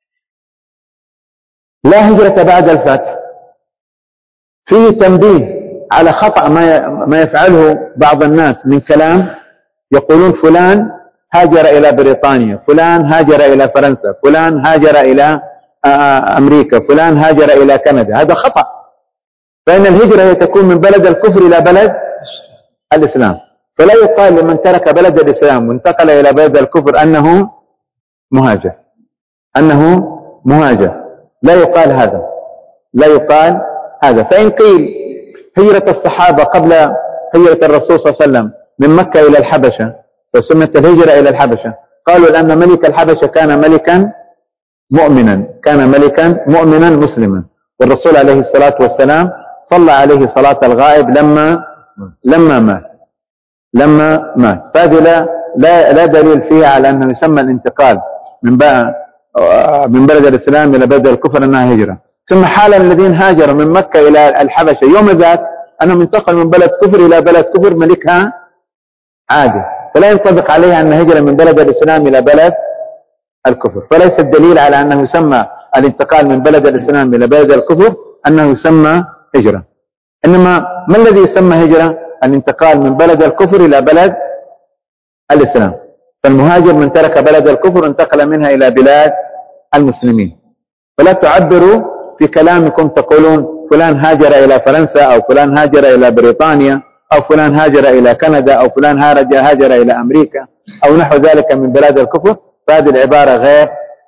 [SPEAKER 1] لا هجرة بعد الفتح فيه تنبيه على خطأ ما ما يفعله بعض الناس من كلام، يقولون فلان هاجر إلى بريطانيا، فلان هاجر إلى فرنسا، فلان هاجر إلى أمريكا، فلان هاجر إلى كندا. هذا خطأ، فإن الهجرة هي تكون من بلد الكفر إلى بلد الإسلام، فلا يقال لمن ترك بلد الإسلام وانتقل إلى بلد الكفر أنه مهاجر أنه مهاجر لا يقال هذا، لا يقال هذا. فإن قيل هجرة الصحابة قبل هجرة الرسول صلى الله عليه وسلم من مكة إلى الحبشة فسمت الهجرة إلى الحبشة، قالوا لأن ملك الحبشة كان ملكا مؤمنا كان ملكا مؤمنا مسلما، والرسول عليه الصلاة والسلام صلى عليه صلاة الغائب لما لما مات لما مات فهذه لا, لا, لا دليل فيها على أنه يسمى الانتقال من من بلد الإسلام إلى بلد الكفر أنها هجرة. ثم حال الذين هاجروا من مكة إلى الحبشة يوم ذاك أنهم انتقلوا من بلد كفر إلى بلد كفر ملكها عادي، فلا ينطبق عليها أن هجرة من بلد الإسلام إلى بلد الكفر، فليس الدليل على أنه يسمى الانتقال من بلد الإسلام إلى بلد الكفر أنه يسمى هجرة. إنما ما الذي يسمى هجرة؟ الانتقال من بلد الكفر إلى بلد الإسلام، فالمهاجر من ترك بلد الكفر انتقل منها إلى بلاد المسلمين. فلا تعبروا في كلامكم تقولون فلان هاجر إلى فرنسا أو فلان هاجر إلى بريطانيا أو فلان هاجر إلى كندا أو فلان هاجر إلى أمريكا أو نحو ذلك من بلاد الكفر، فهذه العبارة غير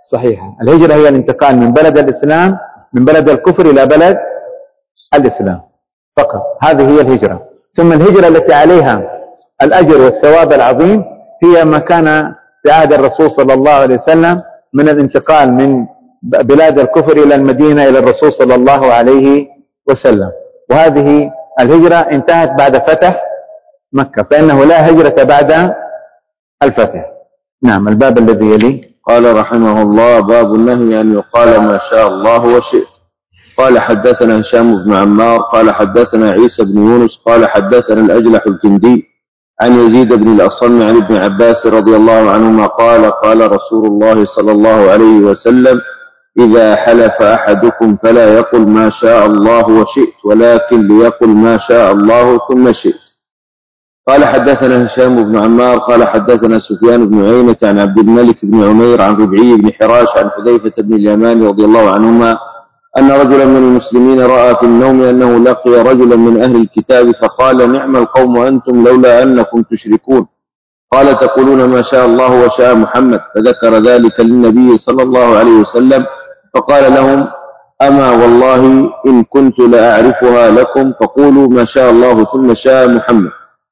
[SPEAKER 1] صحيحة. الهجرة هي الانتقال من بلد الإسلام من بلد الكفر إلى بلد الإسلام فقط، هذه هي الهجرة. ثم الهجرة التي عليها الأجر والثواب العظيم هي ما كان في عهد الرسول صلى الله عليه وسلم من الانتقال من بلاد الكفر إلى المدينة إلى الرسول صلى الله عليه وسلم، وهذه الهجرة انتهت بعد فتح مكة، فإنه لا هجرة بعد الفتح. نعم. الباب الذي يلي.
[SPEAKER 2] قال رحمه الله: باب النهي أن يقال ما شاء الله وشئت. قال حدثنا هشام بن عمار قال حدثنا عيسى بن يونس قال حدثنا الأجلح الكندي عن يزيد بن الأصم عن ابن عباس رضي الله عنهما قال: قال رسول الله صلى الله عليه وسلم: إذا حلف أحدكم فلا يقل ما شاء الله وشئت، ولكن ليقل ما شاء الله ثم شئت. قال حدثنا هشام بن عمار قال حدثنا سفيان بن عيينة عن عبد الملك بن عمير عن ربعي بن حراش عن حذيفة بن اليمان رضي الله عنهما أن رجلا من المسلمين رأى في النوم أنه لقي رجلا من أهل الكتاب فقال: نعم القوم أنتم لولا أنكم تشركون. قال: تقولون ما شاء الله وشاء محمد. فذكر ذلك للنبي صلى الله عليه وسلم فقال لهم: أما والله إن كنت لأعرفها لكم، فقولوا ما شاء الله ثم شاء محمد.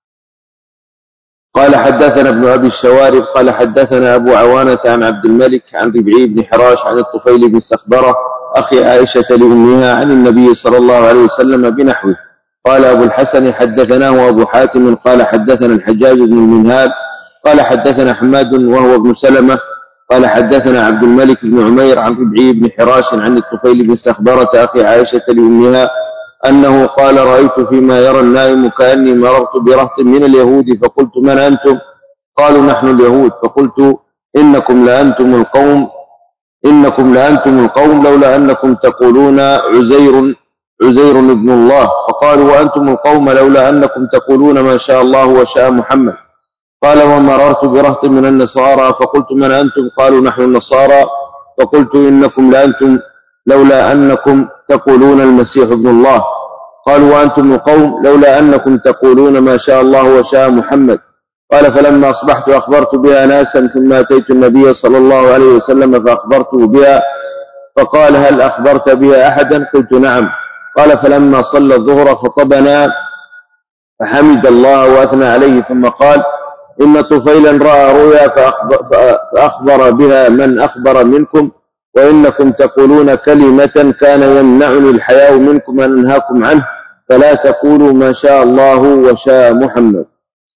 [SPEAKER 2] قال حدثنا ابن أبي الشوارب قال حدثنا أبو عوانة عن عبد الملك عن ربعي بن حراش عن الطفيل بن سخبرة أخي عائشة لأمها عن النبي صلى الله عليه وسلم بنحوه. قال أبو الحسن حدثناه أبو حاتم قال حدثنا الحجاج بن المنهال قال حدثنا حماد وهو ابن سلمة قال حدثنا عبد الملك بن عمير عن ربعي بن حراش عن الطفيل بن سخبرة أخي عائشة لأمها أنه قال: رأيت فيما يرى النائم كأني مررت برهط من اليهود فقلت: من أنتم؟ قالوا: نحن اليهود. فقلت: إنكم لأنتم القوم إنكم لأنتم القوم لولا أنكم تقولون عزير عزير ابن الله. فقالوا: وأنتم القوم لولا أنكم تقولون ما شاء الله وشاء محمد. قال: ومررت برهط من النصارى فقلت: من أنتم؟ قالوا: نحن النصارى. فقلت: إنكم لأنتم لولا أنكم تقولون المسيح ابن الله. قالوا: وأنتم القوم لولا أنكم تقولون ما شاء الله وشاء محمد. قال: فلما أصبحت أخبرت بها ناسا ثم أتيت النبي صلى الله عليه وسلم فأخبرته بها فقال: هل أخبرت بها أحدا؟ قلت: نعم. قال: فلما صلى الظهر خطبنا فحمد الله وأثنى عليه ثم قال: إن طفيلا رأى رؤيا فأخبر, فأخبر بها من أخبر منكم، وإنكم تقولون كلمة كان يمنعني الحياء منكم أن أنهاكم عنه، فلا تقولوا ما شاء الله وشاء محمد.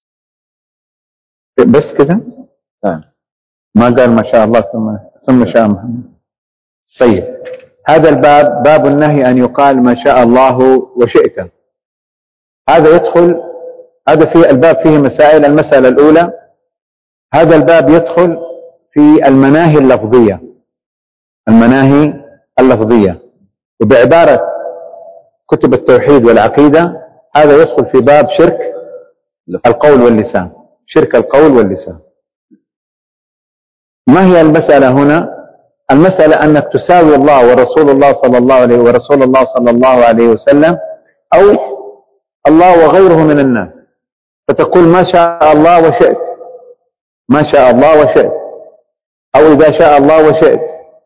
[SPEAKER 1] بس كده؟ ما قال ما شاء الله ثم ثم شاء محمد. طيب، هذا الباب باب النهي أن يقال ما شاء الله وشئت. هذا يدخل هذا في الباب فيه مسائل. المسألة الأولى: هذا الباب يدخل في المناهي اللفظية المناهي اللفظية وبعبارة كتب التوحيد والعقيدة هذا يدخل في باب شرك القول واللسان شرك القول واللسان. ما هي المسألة هنا؟ المسألة أنك تساوي الله ورسول الله صلى الله عليه ورسول الله صلى الله عليه وسلم أو الله وغيره من الناس، فتقول ما شاء الله وشئت، ما شاء الله وشئت، أو إذا شاء الله وشئت.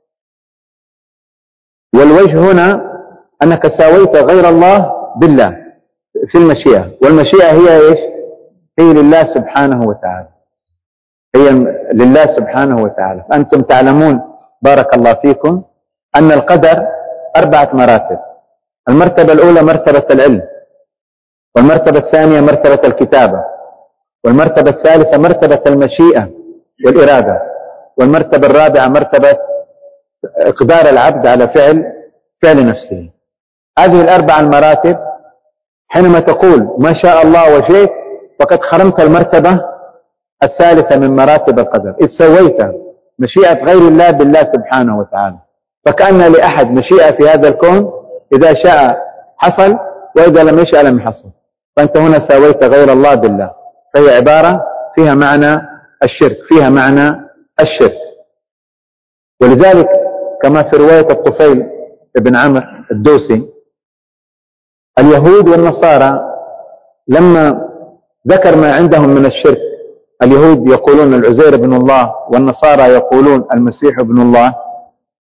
[SPEAKER 1] والوجه هنا أنك ساويت غير الله بالله في المشيئة، والمشيئة هي إيش؟ هي لله سبحانه وتعالى، هي لله سبحانه وتعالى. فأنتم تعلمون بارك الله فيكم أن القدر أربعة مراتب. المرتبة الأولى مرتبة العلم، والمرتبة الثانية مرتبة الكتابة، والمرتبة الثالثة مرتبة المشيئة والإرادة، والمرتبة الرابعة مرتبة إقدار العبد على فعل فعل نفسه. هذه الأربع المراتب حينما تقول ما شاء الله وشئت فقد خرمت المرتبة الثالثة من مراتب القدر، إذ سويت مشيئة غير الله بالله سبحانه وتعالى. فكأن لأحد مشيئة في هذا الكون، إذا شاء حصل وإذا لم يشاء لم يحصل، فأنت هنا سويت غير الله بالله. فهي عبارة فيها معنى الشرك فيها معنى الشرك ولذلك كما في رواية الطفيل ابن عمرو الدوسي، اليهود والنصارى لما ذكر ما عندهم من الشرك، اليهود يقولون العزير ابن الله والنصارى يقولون المسيح ابن الله،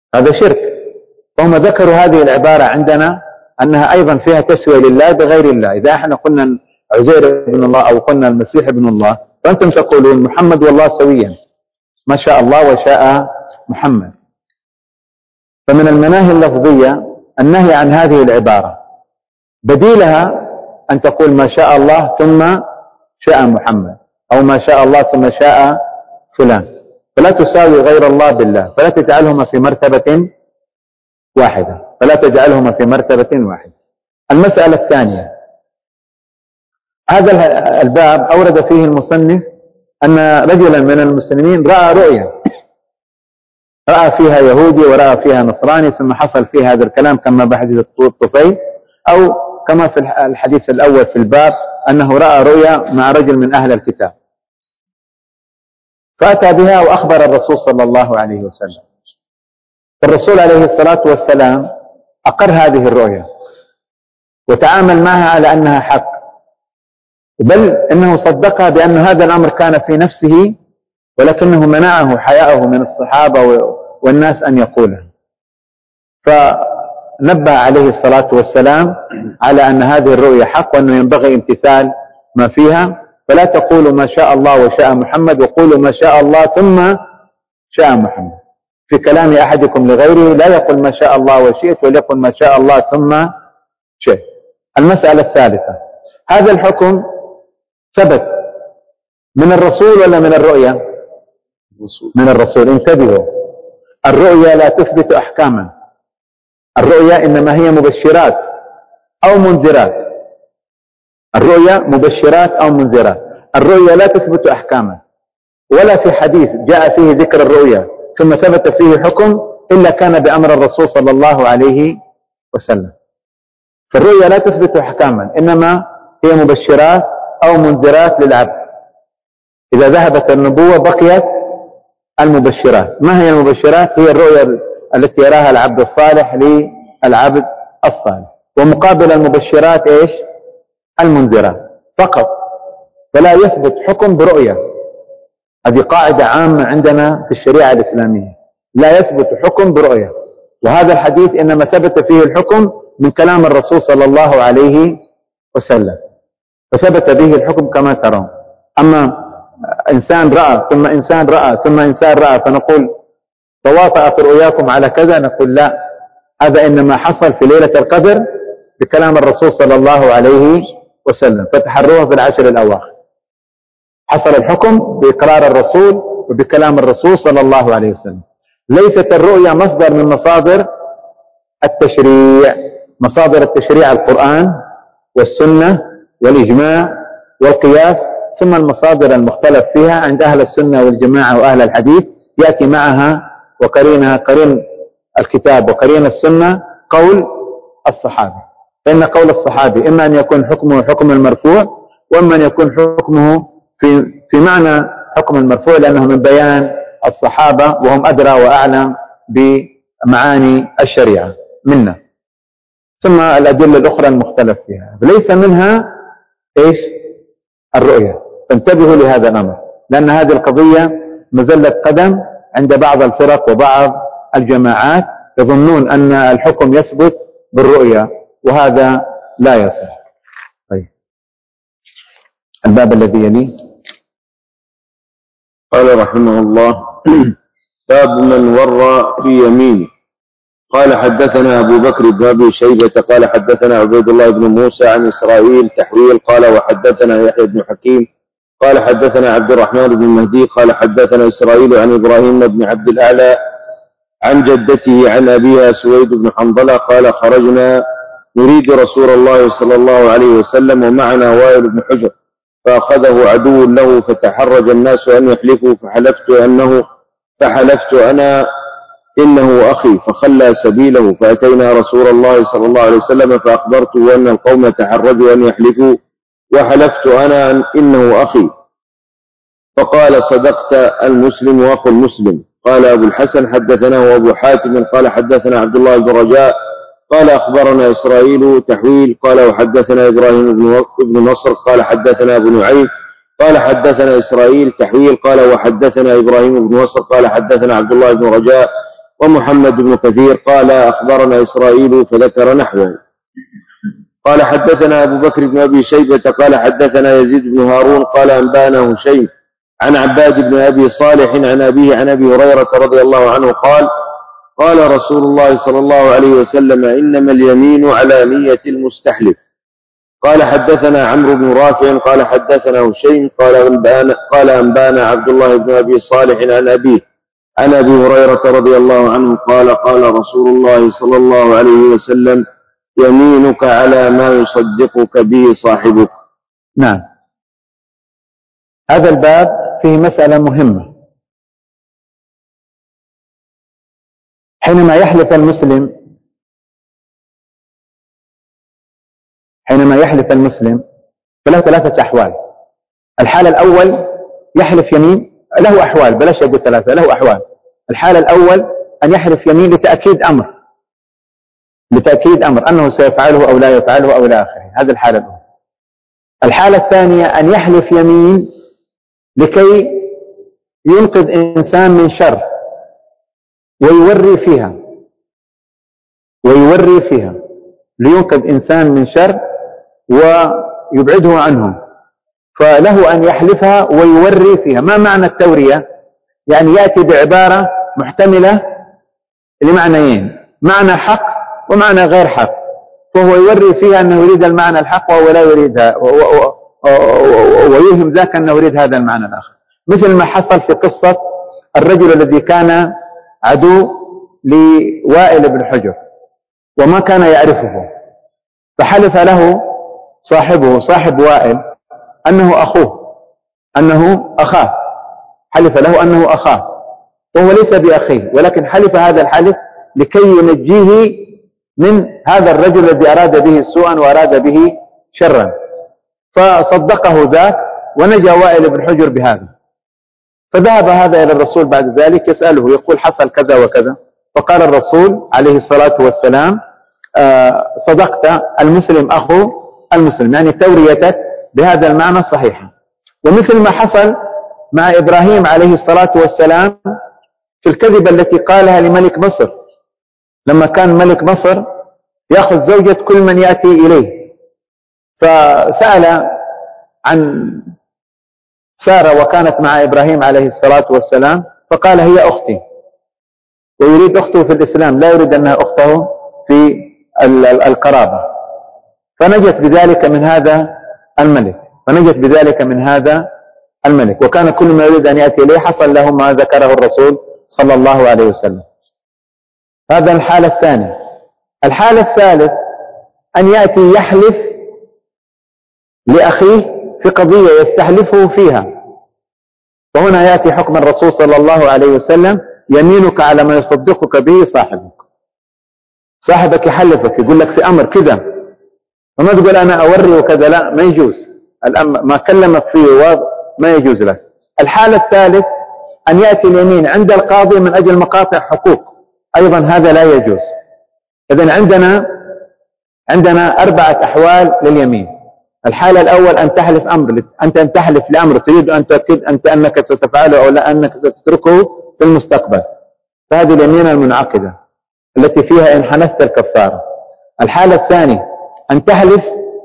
[SPEAKER 1] هذا شرك. فهم ذكروا هذه العبارة عندنا أنها أيضا فيها تسوية لله بغير الله. إذا احنا قلنا عزير ابن الله أو قلنا المسيح ابن الله، فأنتم تقولون محمد والله سويا، ما شاء الله وشاء محمد. فمن المناهي اللفظية النهي عن هذه العبارة، بديلها أن تقول ما شاء الله ثم شاء محمد، أو ما شاء الله ثم شاء فلان، فلا تساوي غير الله بالله، فلا تجعلهما في مرتبة واحدة، فلا تجعلهما في مرتبة واحدة. المسألة الثانية، هذا الباب أورد فيه المصنف أن رجلا من المسلمين رأى رؤيا، رأى فيها يهودي ورأى فيها نصراني، ثم حصل فيه هذا الكلام كما بحديث الطفيل، أو كما في الحديث الأول في الباب أنه رأى رؤيا مع رجل من أهل الكتاب، فأتى بها وأخبر الرسول صلى الله عليه وسلم. فالرسول عليه الصلاة والسلام أقر هذه الرؤيا وتعامل معها على أنها حق، بل إنه صدقها بأن هذا الأمر كان في نفسه، ولكنه منعه حياءه من الصحابة والناس أن يقوله. فنبه عليه الصلاة والسلام على أن هذه الرؤيا حق، وأنه ينبغي امتثال ما فيها. فلا تقولوا ما شاء الله وشاء محمد، وقولوا ما شاء الله ثم شاء محمد. في كلام أحدكم لغيره لا يقول ما شاء الله وشئت، وليقل ما شاء الله ثم شئت. المسألة الثالثة، هذا الحكم ثبت من الرسول ولا من الرؤيا؟ من الرسول. انتبهوا، الرؤيا لا تثبت أحكاما، الرؤيا إنما هي مبشرات أو منذرات، الرؤيا مبشرات أو منذرات، الرؤيا لا تثبت أحكاما. ولا في حديث جاء فيه ذكر الرؤيا ثم ثبت فيه حكم إلا كان بأمر الرسول صلى الله عليه وسلم. فالرؤيا لا تثبت أحكاما، إنما هي مبشرات أو منذرات للعبد. إذا ذهبت النبوة بقيت المبشرات. ما هي المبشرات؟ هي الرؤيا التي يراها العبد الصالح للعبد الصالح، ومقابل المبشرات إيش؟ المنذرات فقط. فلا يثبت حكم برؤيا، هذه قاعدة عامة عندنا في الشريعة الإسلامية، لا يثبت حكم برؤيا. وهذا الحديث إنما ثبت فيه الحكم من كلام الرسول صلى الله عليه وسلم، فثبت به الحكم كما ترون. أما إنسان رأى ثم إنسان رأى ثم إنسان رأى فنقول تواطأت رؤياكم على كذا، نقول لا، هذا إنما حصل في ليلة القدر بكلام الرسول صلى الله عليه وسلم، فتحروه في العشر الأواخر. حصل الحكم بإقرار الرسول وبكلام الرسول صلى الله عليه وسلم. ليست الرؤيا مصدر من مصادر التشريع. مصادر التشريع القرآن والسنة والإجماع والقياس، ثم المصادر المختلف فيها عند أهل السنة والجماعة وأهل الحديث يأتي معها وقرينها قرين الكتاب وقرين السنة قول الصحابي. فإن قول الصحابي إما أن يكون حكمه حكم المرفوع، وإما أن يكون حكمه في في معنى حكم المرفوع، لأنه من بيان الصحابة وهم أدرى وأعلم بمعاني الشريعة منا. ثم الأدلة الأخرى المختلف فيها، ليس منها إيش؟ الرؤية. فانتبهوا لهذا الأمر، لأن هذه القضية مزلة قدم عند بعض الفرق وبعض الجماعات، يظنون أن الحكم يثبت بالرؤية، وهذا لا يصح. طيب، الباب الذي يليه
[SPEAKER 2] قال رحمه الله: باب من ورى في يمينه. قال حدثنا أبو بكر بن أبي شيبة قال حدثنا عبيد الله بن موسى عن إسرائيل تحويل قال وحدثنا يحيى بن حكيم قال حدثنا عبد الرحمن بن مهدي قال حدثنا إسرائيل عن إبراهيم بن عبد الأعلى عن جدته عن أبيها سويد بن حنظلة قال خرجنا نريد رسول الله صلى الله عليه وسلم ومعنا وائل بن حجر، فأخذه عدو له فتحرج الناس أن يحلفوا، فحلفت أنه فحلفت أنا إنه أخي، فخلى سبيله. فأتينا رسول الله صلى الله عليه وسلم فأخبرته أن القوم تحرجوا أن يحلفوا، وحلفت أنا إنه أخي، فقال صدقت، المسلم أخو المسلم. قال أبو الحسن حدثنا وأبو حاتم قال حدثنا عبد الله بن رجاء قال أخبرنا إسرائيل تحويل قال وحدثنا إبراهيم بن نصر قال حدثنا أبو نعيم قال حدثنا إسرائيل تحويل قال وحدثنا إبراهيم بن نصر قال حدثنا عبد الله بن رجاء ومحمد بن كثير قال أخبرنا إسرائيل فذكر نحوه. قال حدثنا أبو بكر بن أبي شيبة قال حدثنا يزيد بن هارون قال أنبانا هشيم عن عباد بن أبي صالح عن أبيه عن أبي هريرة رضي الله عنه قال قال رسول الله صلى الله عليه وسلم إنما اليمين على نية المستحلف. قال حدثنا عمرو بن رافع قال حدثنا هشيم قال أنبانا, قال أنبانا عبد الله بن أبي صالح عن أبيه عن أبي هريرة رضي الله عنه قال قال رسول الله صلى الله عليه وسلم يمينك على ما يصدقك به صاحبك.
[SPEAKER 1] نعم. هذا الباب فيه مسألة مهمة. حينما يحلف المسلم حينما يحلف المسلم فله ثلاثة أحوال. الحالة الأول يحلف يمين، له أحوال، بلاش أقول ثلاثة، له أحوال. الحالة الأول أن يحلف يمين لتأكيد أمر لتأكيد أمر أنه سيفعله أو لا يفعله أو إلى آخره، هذه الحالة الأولى. الحالة الثانية أن يحلف يمين لكي ينقذ إنسان من شر ويوري فيها ويوري فيها لينقذ إنسان من شر ويبعده عنه، فله أن يحلفها ويوري فيها. ما معنى التورية؟ يعني يأتي بعبارة محتملة لمعنيين، معنى حق ومعنى غير حق، فهو يوري فيها أنه يريد المعنى الحق وهو لا يريدها، ويوهم ذاك أنه يريد هذا المعنى الآخر، مثل ما حصل في قصة الرجل الذي كان عدو لوائل بن حجر وما كان يعرفه، فحلف له صاحبه صاحب وائل أنه أخوه أنه أخاه حلف له أنه أخاه وهو ليس بأخيه، ولكن حلف هذا الحلف لكي ينجيه من هذا الرجل الذي أراد به سوءا وأراد به شرا، فصدقه ذاك ونجا وائل بن حجر بهذا. فذهب هذا إلى الرسول بعد ذلك يسأله يقول حصل كذا وكذا، فقال الرسول عليه الصلاة والسلام آه صدقت، المسلم أخو المسلم، يعني توريتك بهذا المعنى صحيحة. ومثل ما حصل مع إبراهيم عليه الصلاة والسلام في الكذبة التي قالها لملك مصر لما كان ملك مصر يأخذ زوجة كل من يأتي إليه، فسأل عن سارة وكانت مع إبراهيم عليه الصلاة والسلام فقال هي أختي، ويريد أخته في الإسلام، لا يريد أنها أخته في القرابة، فنجت بذلك من هذا الملك فنجت بذلك من هذا الملك وكان كل ما يريد أن يأتي إليه حصل له ما ذكره الرسول صلى الله عليه وسلم. هذا الحالة الثانية. الحالة الثالث أن يأتي يحلف لأخيه في قضية يستحلفه فيها، فهنا يأتي حكم الرسول صلى الله عليه وسلم يمينك على ما يصدقك به صاحبك. صاحبك يحلفك يقول لك في أمر كذا وما تقول أنا أوري وكذا، لا، ما يجوز، ما كلمك فيه ما يجوز لك. الحالة الثالث أن يأتي اليمين عند القاضي من أجل مقاطع حقوق، أيضا هذا لا يجوز. إذن عندنا عندنا أربعة أحوال لليمين. الحالة الأول أن تحلف أمر أنت أن تحلف لأمر تريد أن تأكد أنت أنك ستفعله أو لا أنك ستتركه في المستقبل، فهذه اليمين المنعقدة التي فيها إن حنثت الكفارة. الحالة الثانية أن تحلف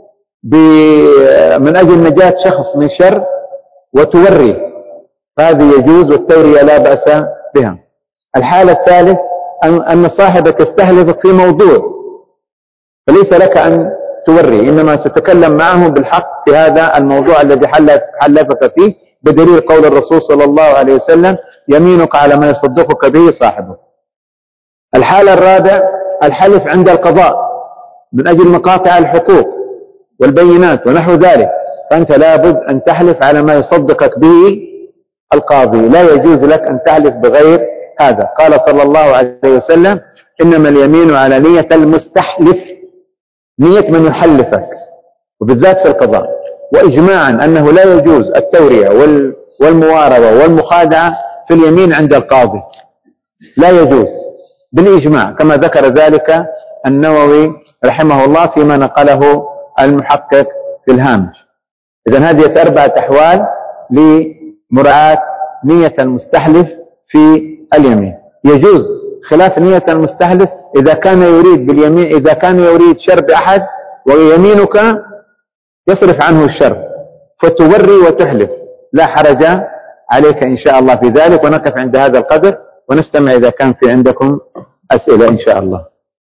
[SPEAKER 1] من أجل نجاة شخص من شر وتوري، فهذه يجوز والتورية لا بأس بها. الحالة الثالث أن صاحبك يستحلفك في موضوع فليس لك أن توري، إنما تتكلم معه بالحق في هذا الموضوع الذي حلفك فيه، بدليل قول الرسول صلى الله عليه وسلم يمينك على ما يصدقك به صاحبك. الحالة الرابعة الحلف عند القضاء من أجل مقاطع الحقوق والبينات ونحو ذلك، فأنت لابد أن تحلف على ما يصدقك به القاضي، لا يجوز لك أن تحلف بغير هذا. قال صلى الله عليه وسلم إنما اليمين على نية المستحلف، نية من يحلفك، وبالذات في القضاء. وإجماعا أنه لا يجوز التورية والمواربة والمخادعة في اليمين عند القاضي، لا يجوز بالإجماع، كما ذكر ذلك النووي رحمه الله فيما نقله المحقق في الهامش. إذن هذه أربعة أحوال لمراعاة نية المستحلف في اليمين. يجوز خلاف نية المستحلف إذا كان يريد باليمين، إذا كان يريد شر بأحد ويمينك يصرف عنه الشر فتبري وتحلف، لا حرج عليك إن شاء الله في ذلك. ونقف عند هذا القدر ونستمع إذا كان في عندكم أسئلة إن شاء الله.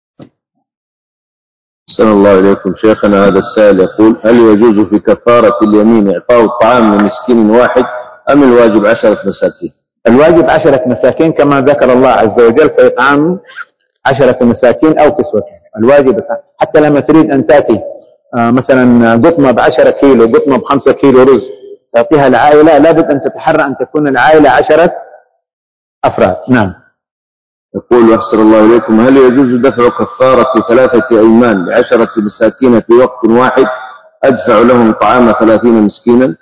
[SPEAKER 2] أحسن الله إليكم شيخنا. هذا السائل يقول: هل يجوز في كفارة اليمين إعطاء الطعام لمسكين واحد أم الواجب عشرة مساكين؟
[SPEAKER 1] الواجب عشرة مساكين كما ذكر الله عز وجل في إطعام عشرة مساكين أو كسوتهم. الواجب حتى لما تريد أن تأتي آه مثلا قطمة بعشرة كيلو، قطمة بخمسة كيلو رز تعطيها العائلة، لابد أن تتحرى أن تكون العائلة عشرة أفراد. نعم.
[SPEAKER 2] يقول: أحسن الله إليكم، هل يجوز دفع كفارة ثلاثة أيمان لعشرة مساكين في وقت واحد أدفع لهم طعام ثلاثين مسكينا؟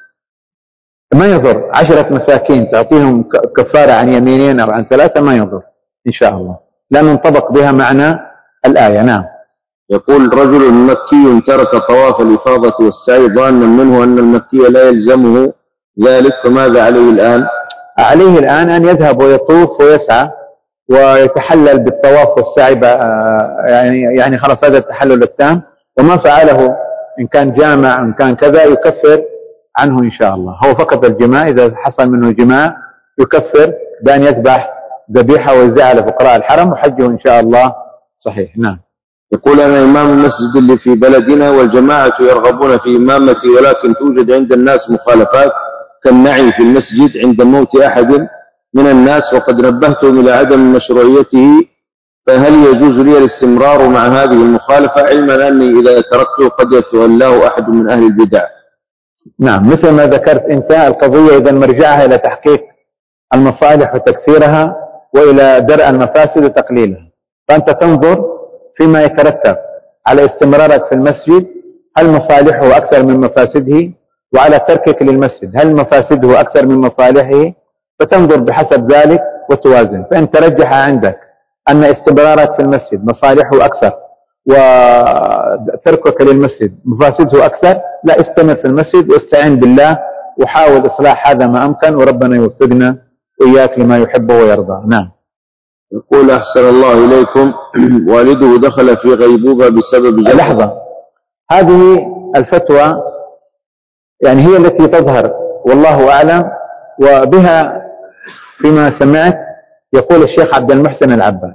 [SPEAKER 1] ما يضر، عشرة مساكين تعطيهم كفارة عن يمينين أو عن ثلاثة ما يضر إن شاء الله، لا ننطبق بها معنى الآية. نعم.
[SPEAKER 2] يقول: رجل مكي ترك طواف الإفاضة والسعي ظانا منه أن المكي لا يلزمه ذلك، فماذا عليه الآن؟
[SPEAKER 1] عليه الآن أن يذهب ويطوف ويسعى ويتحلل بالطواف والسعي، يعني يعني خلاص هذا التحلل التام، وما فعله إن كان جامع إن كان كذا يكفر عنه إن شاء الله. هو فقط الجماع، إذا حصل منه جماع يكفر بأن يذبح ذبيحة ويوزعها لفقراء الحرم، وحجه إن شاء الله صحيح. نعم.
[SPEAKER 2] يقول: أنا إمام المسجد اللي في بلدنا والجماعة يرغبون في إمامتي، ولكن توجد عند الناس مخالفات كالنعي في المسجد عند موت أحد من الناس، وقد نبهتهم إلى عدم مشروعيته، فهل يجوز لي الاستمرار مع هذه المخالفة علما أني إذا تركته قد يتولاه أحد من أهل البدع؟
[SPEAKER 1] نعم، مثل ما ذكرت أنت القضية إذا مرجعها إلى تحقيق المصالح وتكثيرها وإلى درء المفاسد وتقليلها، فأنت تنظر فيما يترتب على استمرارك في المسجد هل مصالحه أكثر من مفاسده، وعلى تركك للمسجد هل مفاسده أكثر من مصالحه، فتنظر بحسب ذلك وتوازن. فإن ترجح عندك أن استمرارك في المسجد مصالحه أكثر وتركك للمسجد مفاسده أكثر، لا استمر في المسجد واستعين بالله وحاول إصلاح هذا ما أمكن، وربنا يوفقنا وإياك لما يحبه ويرضى. نعم.
[SPEAKER 2] يقول: أحسن الله إليكم، والده دخل في غيبوبة بسبب جهل.
[SPEAKER 1] لحظة، هذه الفتوى يعني هي التي تظهر والله أعلم، وبها فيما سمعت يقول الشيخ عبد المحسن العباد،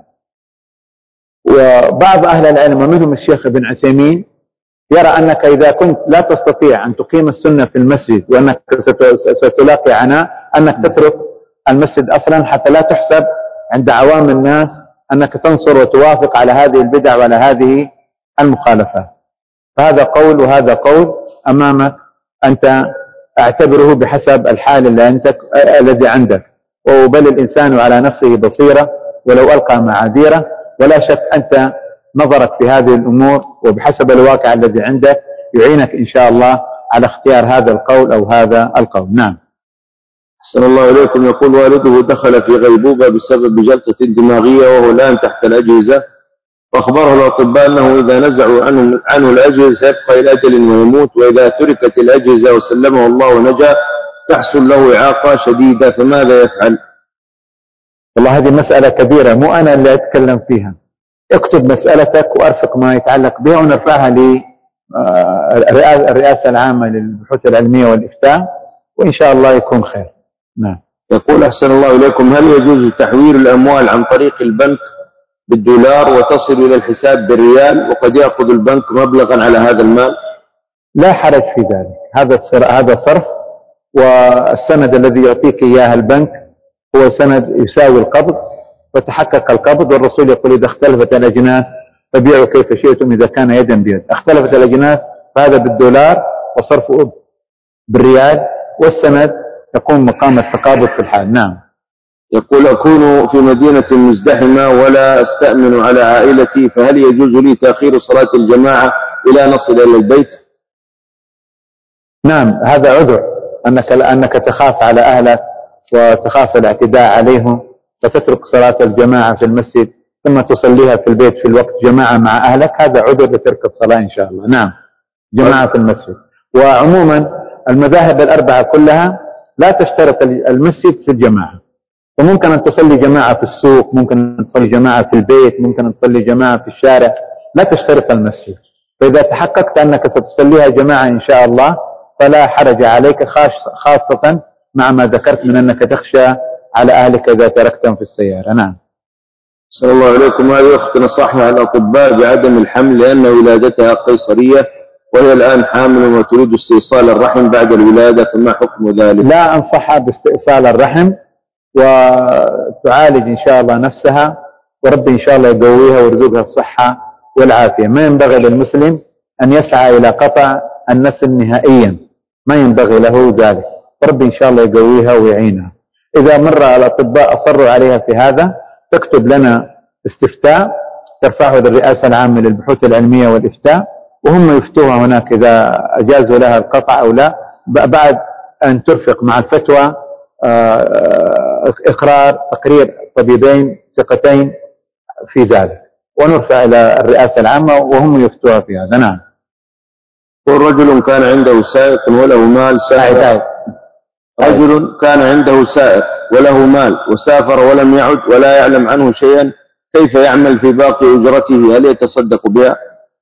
[SPEAKER 1] وبعض أهل العلم ومنهم الشيخ ابن عثيمين يرى أنك إذا كنت لا تستطيع أن تقيم السنة في المسجد وأنك ستلاقي عناء أنك تترك المسجد أصلا حتى لا تحسب عند عوام الناس أنك تنصر وتوافق على هذه البدع وعلى هذه المخالفات. فهذا قول وهذا قول أمامك، أنت اعتبره بحسب الحال اللي أنت الذي عندك، وبل الإنسان على نفسه بصيرة ولو ألقى معاذيره، ولا شك أنت نظرك في هذه الأمور وبحسب الواقع الذي عندك يعينك إن شاء الله على اختيار هذا القول أو هذا القول. نعم.
[SPEAKER 2] أحسن الله إليكم. يقول: والده دخل في غيبوبة بسبب جلطة دماغية وهو الآن تحت الأجهزة، وأخبره الأطباء أنه إذا نزعوا عنه, عنه الأجهزة سيبقى إلى أجل ويموت، وإذا تركت الأجهزة وسلمه الله ونجا تحصل له إعاقة شديدة، فماذا يفعل؟
[SPEAKER 1] والله هذه مسألة كبيرة مو أنا اللي أتكلم فيها، اكتب مسألتك وأرفق ما يتعلق بها ونرفعها للرئاسة العامة للبحوث العلمية والإفتاء وإن شاء الله يكون خير. نعم.
[SPEAKER 2] يقول: أحسن الله إليكم، هل يجوز تحويل الأموال عن طريق البنك بالدولار وتصل إلى الحساب بالريال وقد يأخذ البنك مبلغا على هذا المال؟
[SPEAKER 1] لا حرج في ذلك، هذا هذا صرف، والسند الذي يعطيك إياه البنك هو سند يساوي القبض، فتحقق القبض، والرسول يقول: إذا اختلفت الأجناس فبيعوا كيف شئتم إذا كان يدا بيد. اختلفت الأجناس فهذا بالدولار وصرفه بالريال، والسند يقوم مقام التقابض في الحال. نعم.
[SPEAKER 2] يقول: أكون في مدينة مزدحمة ولا أستأمن على عائلتي، فهل يجوز لي تأخير صلاة الجماعة إلى نصل إلى البيت؟
[SPEAKER 1] نعم، هذا عذر، أنك لأنك تخاف على أهلك وتخاف الاعتداء عليهم فتترك صلاة الجماعة في المسجد ثم تصليها في البيت في الوقت جماعة مع أهلك، هذا عذر لترك الصلاة إن شاء الله. نعم، جماعة في المسجد. وعموما المذاهب الأربعة كلها لا تشترط المسجد في الجماعة، وممكن أن تصلي جماعة في السوق، ممكن أن تصلي جماعة في البيت، ممكن أن تصلي جماعة في الشارع، لا تشترط المسجد. فإذا تحققت أنك ستصليها جماعة إن شاء الله فلا حرج عليك، خاصة مع ما ذكرت من أنك تخشى على أهلك إذا تركتهم في السيارة. نعم.
[SPEAKER 2] صلى الله عليكم. هذه أخت نصحها الأطباء بعدم الحمل لأن ولادتها قيصرية وهي الآن حامل وتريد استئصال الرحم بعد الولادة، فما حكم ذلك؟
[SPEAKER 1] لا أنصحها باستئصال الرحم، وتعالج إن شاء الله نفسها، ورب إن شاء الله يقويها ويرزقها الصحة والعافية. ما ينبغي للمسلم أن يسعى إلى قطع النسل نهائيا، ما ينبغي له ذلك، ورب إن شاء الله يقويها ويعينها. إذا مر الأطباء أصروا عليها في هذا تكتب لنا استفتاء ترفعه للرئاسة العامة للبحوث العلمية والإفتاء، وهم يفتوها هناك إذا أجازوا لها القطع أو لا، بعد أن ترفق مع الفتوى إقرار تقرير طبيبين ثقتين في ذلك، ونرفع إلى الرئاسة العامة وهم يفتوها في هذا. نعم.
[SPEAKER 2] والرجل كان عنده سائق وله مال سائق رجل كان عنده سائق وله مال وسافر ولم يعد ولا يعلم عنه شيئا، كيف يعمل في باقي أجرته؟ هل يتصدق بها؟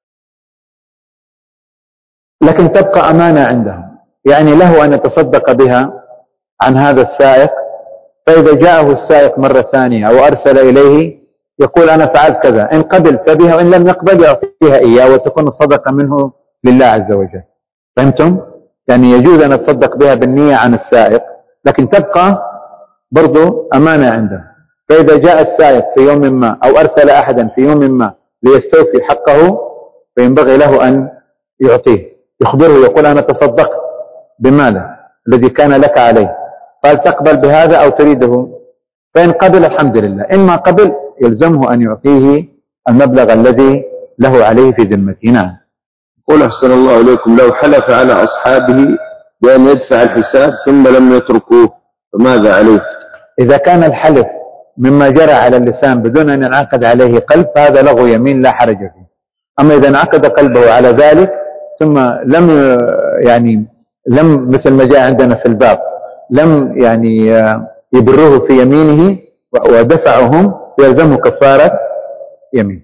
[SPEAKER 1] لكن تبقى أمانة عندهم، يعني له أن يتصدق بها عن هذا السائق، فإذا جاءه السائق مرة ثانية أو أرسل إليه يقول أنا فعلت كذا، إن قبل فبها وإن لم يقبل يعطيها إياه وتكون الصدقة منه لله عز وجل. فهمتم؟ يعني يجوز أن أتصدق بها بالنية عن السائق، لكن تبقى برضو أمانة عنده. فإذا جاء السائق في يوم ما أو أرسل أحدا في يوم ما ليستوفي حقه فينبغي له أن يعطيه، يخبره يقول أنا تصدقت بماله الذي كان لك عليه، فهل تقبل بهذا أو تريده؟ فإن قبل الحمد لله، إما قبل يلزمه أن يعطيه المبلغ الذي له عليه في ذمته. نعم.
[SPEAKER 2] قل أحسن الله إليكم، لو حلف على أصحابه بأن يدفع الحساب ثم لم يتركوه فماذا عليه؟
[SPEAKER 1] إذا كان الحلف مما جرى على اللسان بدون أن ينعقد عليه قلب فهذا لغو يمين لا حرج فيه. أما إذا انعقد قلبه على ذلك ثم لم يعني لم مثل ما جاء عندنا في الباب لم يعني يبره في يمينه ودفعهم يلزمه كفارة يمين.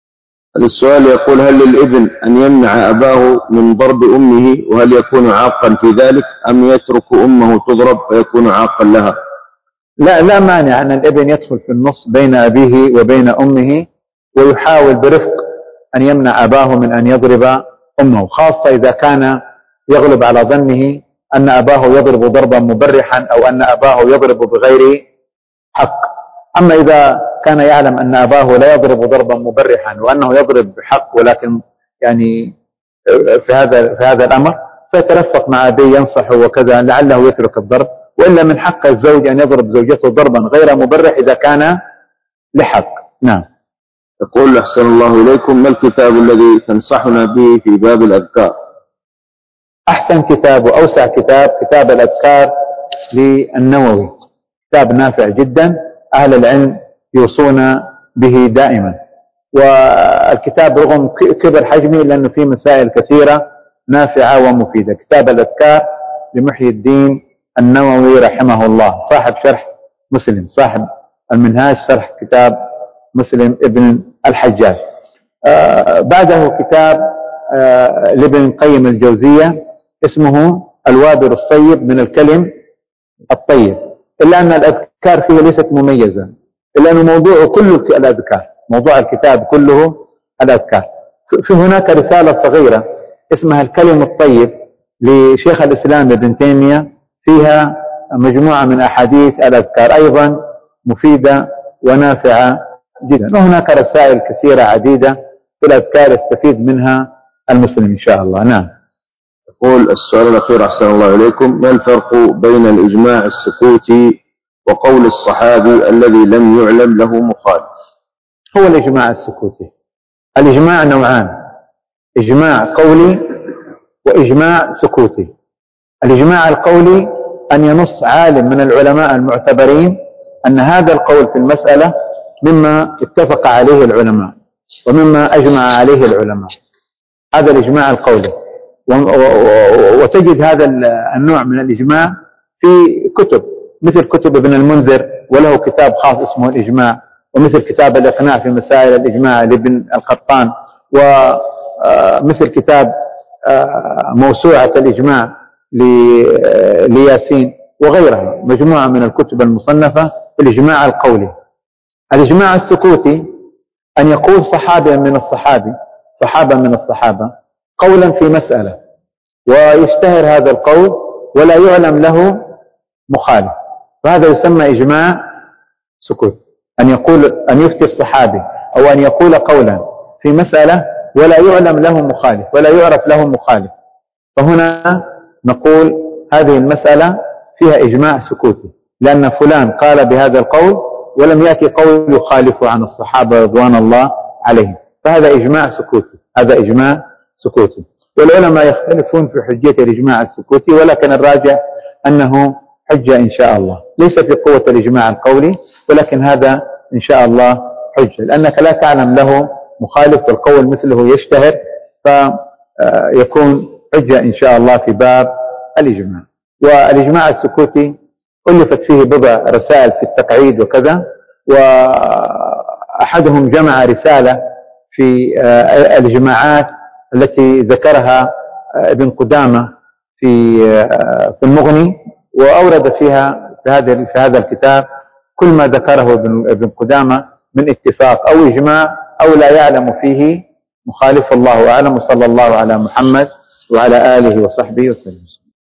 [SPEAKER 2] السؤال يقول هل للابن أن يمنع أباه من ضرب أمه وهل يكون عاقا في ذلك أم يترك أمه تضرب فيكون عاقا لها؟
[SPEAKER 1] لا لا مانع أن الابن يدخل في النص بين أبيه وبين أمه ويحاول برفق أن يمنع أباه من أن يضرب أمه، خاصة إذا كان يغلب على ظنه أن أباه يضرب ضربا مبرحا أو أن أباه يضرب بغير حق. أما إذا كان يعلم أن أباه لا يضرب ضربا مبرحا وأنه يضرب بحق ولكن يعني في هذا في هذا الأمر فيترفق مع أبيه ينصحه وكذا لعله يترك الضرب، وإلا من حق الزوج أن يضرب زوجته ضربا غير مبرح إذا كان لحق. نعم.
[SPEAKER 2] يقول أحسن الله إليكم، ما الكتاب الذي تنصحنا به في باب الأذكار؟
[SPEAKER 1] أحسن كتاب وأوسع كتاب كتاب الأذكار للنووي، كتاب نافع جدا، أهل العلم يوصون به دائما، والكتاب رغم كبر حجمه لأنه فيه مسائل كثيرة نافعة ومفيدة. كتاب الأذكار لمحيي الدين النووي رحمه الله، صاحب شرح مسلم، صاحب المنهاج شرح كتاب مسلم ابن الحجاج. آه بعده كتاب آه لابن القيم الجوزية اسمه الوابل الصيب من الكلم الطيب، إلا أن الأذكار فيه ليست مميزة، إلا أنه موضوع كله الأذكار، موضوع الكتاب كله الأذكار. في هناك رسالة صغيرة اسمها الكلم الطيب لشيخ الإسلام ابن تيمية، فيها مجموعة من أحاديث الأذكار أيضا مفيدة ونافعة جدا، وهناك رسائل كثيرة عديدة في الأذكار يستفيد منها المسلم إن شاء الله. نعم.
[SPEAKER 2] يقول السؤال الأخير أحسن الله إليكم، ما الفرق بين الإجماع السكوتي وقول الصحابي الذي لم يعلم له مخالف؟
[SPEAKER 1] هو الإجماع السكوتي. الإجماع نوعان، إجماع قولي وإجماع سكوتي. الإجماع القولي أن ينص عالم من العلماء المعتبرين أن هذا القول في المسألة مما اتفق عليه العلماء ومما أجمع عليه العلماء، هذا الإجماع القولي. وتجد هذا النوع من الإجماع في كتب مثل كتب ابن المنذر، وله كتاب خاص اسمه الإجماع، ومثل كتاب الإقناع في مسائل الإجماع لابن القطان، ومثل كتاب موسوعة الإجماع لياسين، وغيرها مجموعة من الكتب المصنفة في الإجماع القولي. الإجماع السكوتي أن يقول صحابي من الصحابي صحابة من الصحابة قولا في مسألة ويشتهر هذا القول ولا يعلم له مخالف، فهذا يسمى إجماع سكوت. أن يقول أن يفتي الصحابي أو أن يقول قولا في مسألة ولا يعلم له مخالف ولا يعرف له مخالف، فهنا نقول هذه المسألة فيها إجماع سكوتي، لأن فلان قال بهذا القول ولم يأتي قول يخالف عن الصحابة رضوان الله عليهم، فهذا إجماع سكوتي. هذا إجماع سكوتي. والعلماء يختلفون في حجية الإجماع السكوتي، ولكن الراجع أنه حجة إن شاء الله، ليس في قوة الإجماع القولي، ولكن هذا إن شاء الله حجة، لأنك لا تعلم له مخالف والقول مثله يشتهر، فيكون حجة إن شاء الله في باب الإجماع. والإجماع السكوتي ألفت فيه بضع رسائل في التقعيد وكذا، وأحدهم جمع رسالة في الإجماعات التي ذكرها ابن قدامة في في المغني، وأورد فيها في هذا في هذا الكتاب كل ما ذكره ابن قدامة من اتفاق أو إجماع أو لا يعلم فيه مخالف. الله أعلم، وصلى الله على محمد وعلى آله وصحبه وسلم.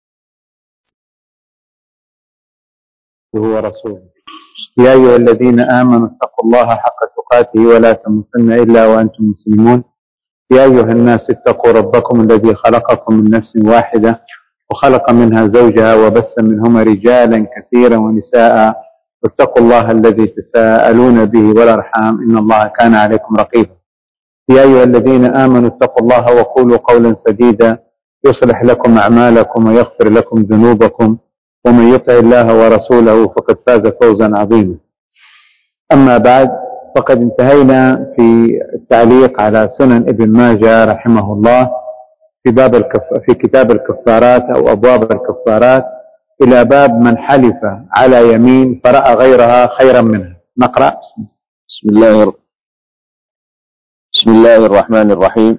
[SPEAKER 1] هو رسول. يا أيها الذين آمنوا اتقوا الله حق تقاته ولا تموتن إلا وأنتم مسلمون. يا أيها الناس اتقوا ربكم الذي خلقكم من نفس واحدة وخلق منها زوجها وبث منهما رجالا كثيرا ونساء، واتقوا الله الذي تساءلون به والأرحام إن الله كان عليكم رقيبا. يا أيها الذين آمنوا اتقوا الله وقولوا قولا سديدا يصلح لكم أعمالكم ويغفر لكم ذنوبكم، ومن يطع الله ورسوله فقد فاز فوزا عظيما. أما بعد، فقد انتهينا في التعليق على سنن ابن ماجه رحمه الله في باب الكف... في كتاب الكفارات أو أبواب الكفارات إلى باب من حلف على يمين فرأى غيرها خيرا منها. نقرأ.
[SPEAKER 2] بسم الله بسم الله الرحمن الرحيم.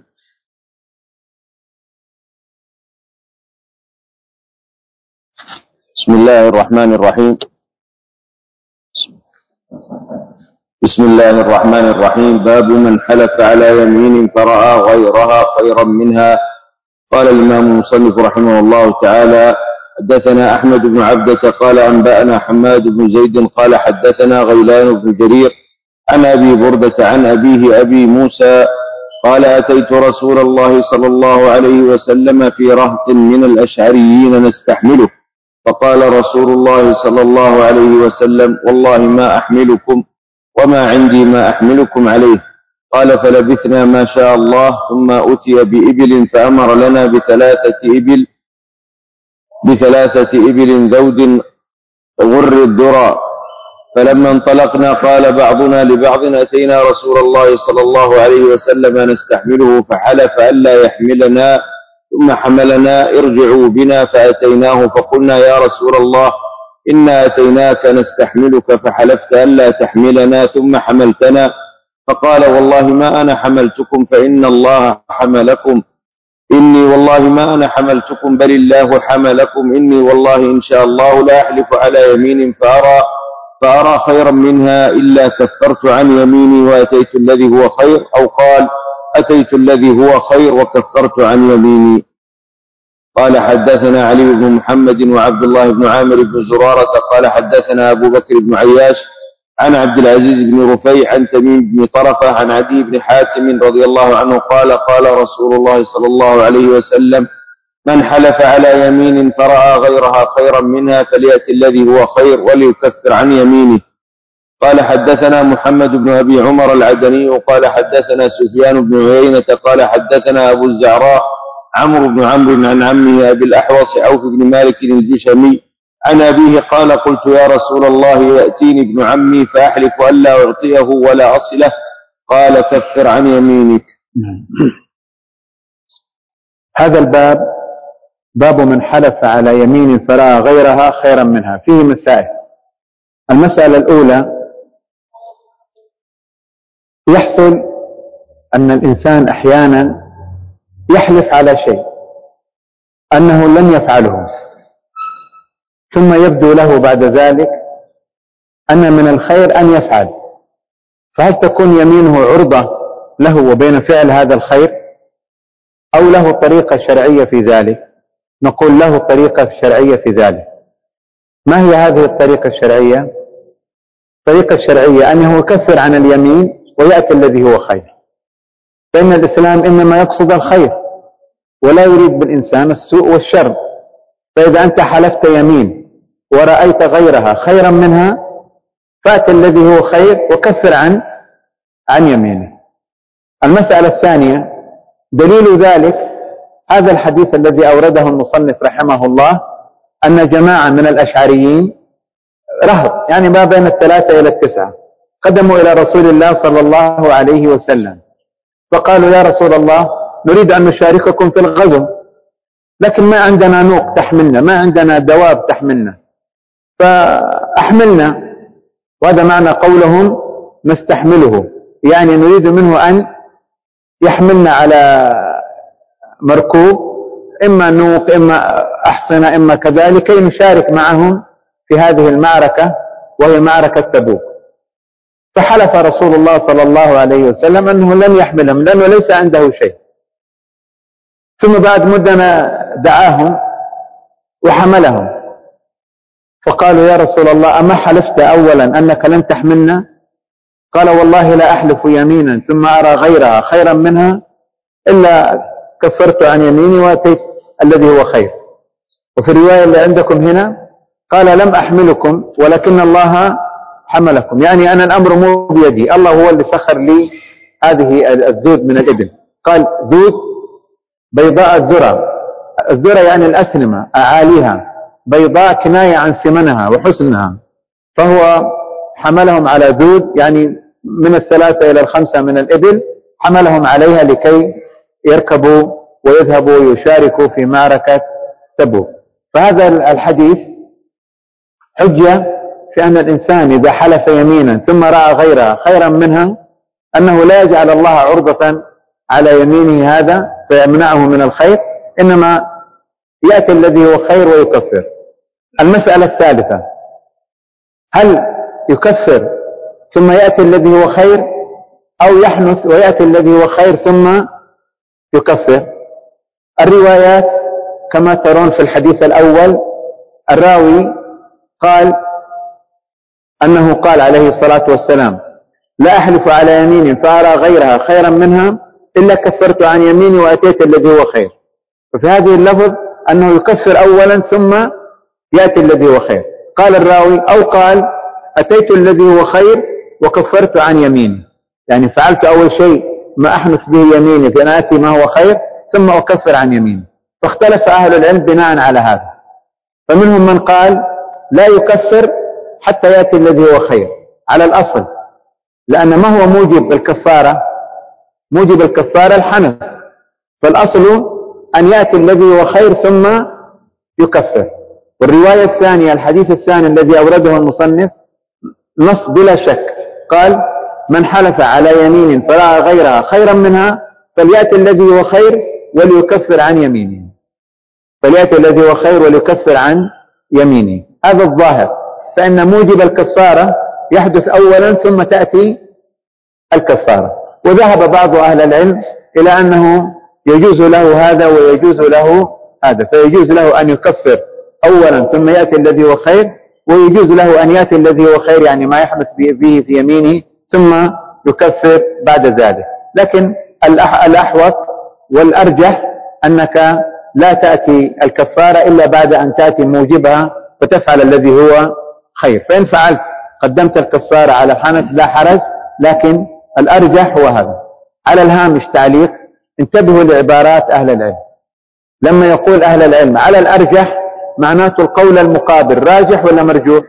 [SPEAKER 2] بسم الله الرحمن الرحيم. بسم الله الرحمن الرحيم. باب من حلف على يمين فرأى غيرها خيرا منها. قال الإمام المصنف رحمه الله تعالى: حدثنا أحمد بن عبدة قال أنبأنا حماد بن زيد قال حدثنا غيلان بن جرير عن أبي بردة عن أبيه أبي موسى قال: أتيت رسول الله صلى الله عليه وسلم في رهط من الأشعريين نستحمله، فقال رسول الله صلى الله عليه وسلم: والله ما أحملكم وما عندي ما أحملكم عليه. قال: فلبثنا ما شاء الله، ثم أتي بإبل فأمر لنا بثلاثة إبل بثلاثة إبل ذود غر الذرى. فلما انطلقنا قال بعضنا لبعض: أتينا رسول الله صلى الله عليه وسلم نستحمله فحلف ألا يحملنا، ثم حملنا، ارجعوا بنا. فأتيناه فقلنا: يا رسول الله، إنا أتيناك نستحملك فحلفت ألا تحملنا ثم حملتنا. فقال: والله ما أنا حملتكم فإن الله حملكم، إني والله ما أنا حملتكم بل الله حملكم، إني والله إن شاء الله لا أحلف على يمين فأرى فأرى خيرا منها إلا كفرت عن يميني وأتيت الذي هو خير، أو قال: أتيت الذي هو خير وكفرت عن يميني. قال: حدثنا علي بن محمد وعبد الله بن عامر بن زرارة قال حدثنا أبو بكر بن عياش عن عبد العزيز بن رفيع عن تميم بن طرفة عن عدي بن حاتم رضي الله عنه قال: قال رسول الله صلى الله عليه وسلم: من حلف على يمين فرأى غيرها خيرا منها فليأتي الذي هو خير وليكفر عن يمينه. قال: حدثنا محمد بن أبي عمر العدني قال حدثنا سفيان بن عيينة قال حدثنا أبو الزعراء عمرو بن عمرو عن عمه أبي الأحوص عوف بن مالك الجشمي عن أبيه قال: قلت: يا رسول الله، يأتيني ابن عمي فأحلف ألا أعطيه ولا أصله. قال: كفر عن يمينك.
[SPEAKER 1] هذا الباب باب من حلف على يمين فرأى غيرها خيرا منها، فيه مسائل. المسألة الأولى: يحصل أن الإنسان أحيانا يحلف على شيء أنه لن يفعله، ثم يبدو له بعد ذلك أن من الخير أن يفعل، فهل تكون يمينه عرضة له وبين فعل هذا الخير، أو له طريقة شرعية في ذلك؟ نقول له طريقة شرعية في ذلك. ما هي هذه الطريقة الشرعية؟ الطريقة الشرعية أنه يكفر عن اليمين ويأتي الذي هو خير، فإن الإسلام إنما يقصد الخير ولا يريد بالإنسان السوء والشر. فإذا أنت حلفت يمين ورأيت غيرها خيرا منها فأتي الذي هو خير وكفر عن عن يمينه. المسألة الثانية دليل ذلك هذا الحديث الذي أورده المصنف رحمه الله، أن جماعة من الأشعريين رهط يعني ما بين الثلاثة إلى التسعة قدموا إلى رسول الله صلى الله عليه وسلم فقالوا: يا رسول الله، نريد أن نشارككم في الغزو، لكن ما عندنا نوق تحملنا، ما عندنا دواب تحملنا، فأحملنا. وهذا معنى قولهم نستحمله، يعني نريد منه أن يحملنا على مركوب، إما نوق إما أحصنة إما كذلك، كي نشارك معهم في هذه المعركة وهي معركة تبوك. فحلف رسول الله صلى الله عليه وسلم أنه لن يحملهم لأنه ليس عنده شيء. ثم بعد مدة دعاهم وحملهم، فقالوا: يا رسول الله، أما حلفت أولا أنك لن تحملنا؟ قال: والله لا أحلف يمينا ثم أرى غيرها خيرا منها إلا كفرت عن يميني وأتيت الذي هو خير. وفي الرواية اللي عندكم هنا قال: لم أحملكم ولكن الله حملكم، يعني أنا الأمر مو بيدي، الله هو اللي سخر لي هذه الذود من الإبل. قال: ذود بيضاء الذرة، الذرة يعني الأسنمة أعاليها، بيضاء كناية عن سمنها وحسنها، فهو حملهم على ذود يعني من الثلاثة إلى الخمسة من الإبل، حملهم عليها لكي يركبوا ويذهبوا ويشاركوا في معركة تبوك. فهذا الحديث حجة في أن الإنسان إذا حلف يمينا ثم رأى غيرها خيرا منها أنه لا يجعل الله عرضة على يمينه هذا فيمنعه من الخير، إنما يأتي الذي هو خير ويكفر. المسألة الثالثة: هل يكفر ثم يأتي الذي هو خير، أو يحنث ويأتي الذي هو خير ثم يكفر؟ الروايات كما ترون في الحديث الأول، الراوي قال أنه قال عليه الصلاة والسلام: لا أحلف على يمين فأرى غيرها خيرا منها إلا كفرت عن يميني وأتيت الذي هو خير. وفي هذه اللفظ أنه يكفر أولا ثم يأتي الذي هو خير. قال الراوي: أو قال أتيت الذي هو خير وكفرت عن يميني، يعني فعلت أول شيء ما أحنث به يميني فأنا أتي ما هو خير ثم أكفر عن يميني. فاختلف أهل العلم بناء على هذا، فمنهم من قال لا يكفر حتى يأتي الذي هو خير على الأصل، لأن ما هو موجب الكفارة؟ موجب الكفارة الحنث، فالأصل أن يأتي الذي هو خير ثم يكفر. والرواية الثانية الحديث الثاني الذي أورده المصنف نص بلا شك، قال: من حلف على يمين فرأى غيرها خيرا منها فليأتي الذي هو خير وليكفر عن يمينه، فليأتي الذي هو خير وليكفر عن يمينه. هذا الظاهر، فإن موجب الكفارة يحدث أولا ثم تأتي الكفارة. وذهب بعض أهل العلم إلى أنه يجوز له هذا ويجوز له هذا، فيجوز له أن يكفر أولا ثم يأتي الذي هو خير، ويجوز له أن يأتي الذي هو خير يعني ما يحدث به في يمينه ثم يكفر بعد ذلك. لكن الأحوط والأرجح أنك لا تأتي الكفارة إلا بعد أن تأتي موجبها فتفعل الذي هو خير. فإن فعلت قدمت الكفارة على الحنث لا حرج، لكن الأرجح هو هذا. على الهامش تعليق: انتبهوا لعبارات أهل العلم. لما يقول أهل العلم على الأرجح معناته القول المقابل راجح ولا مرجوح؟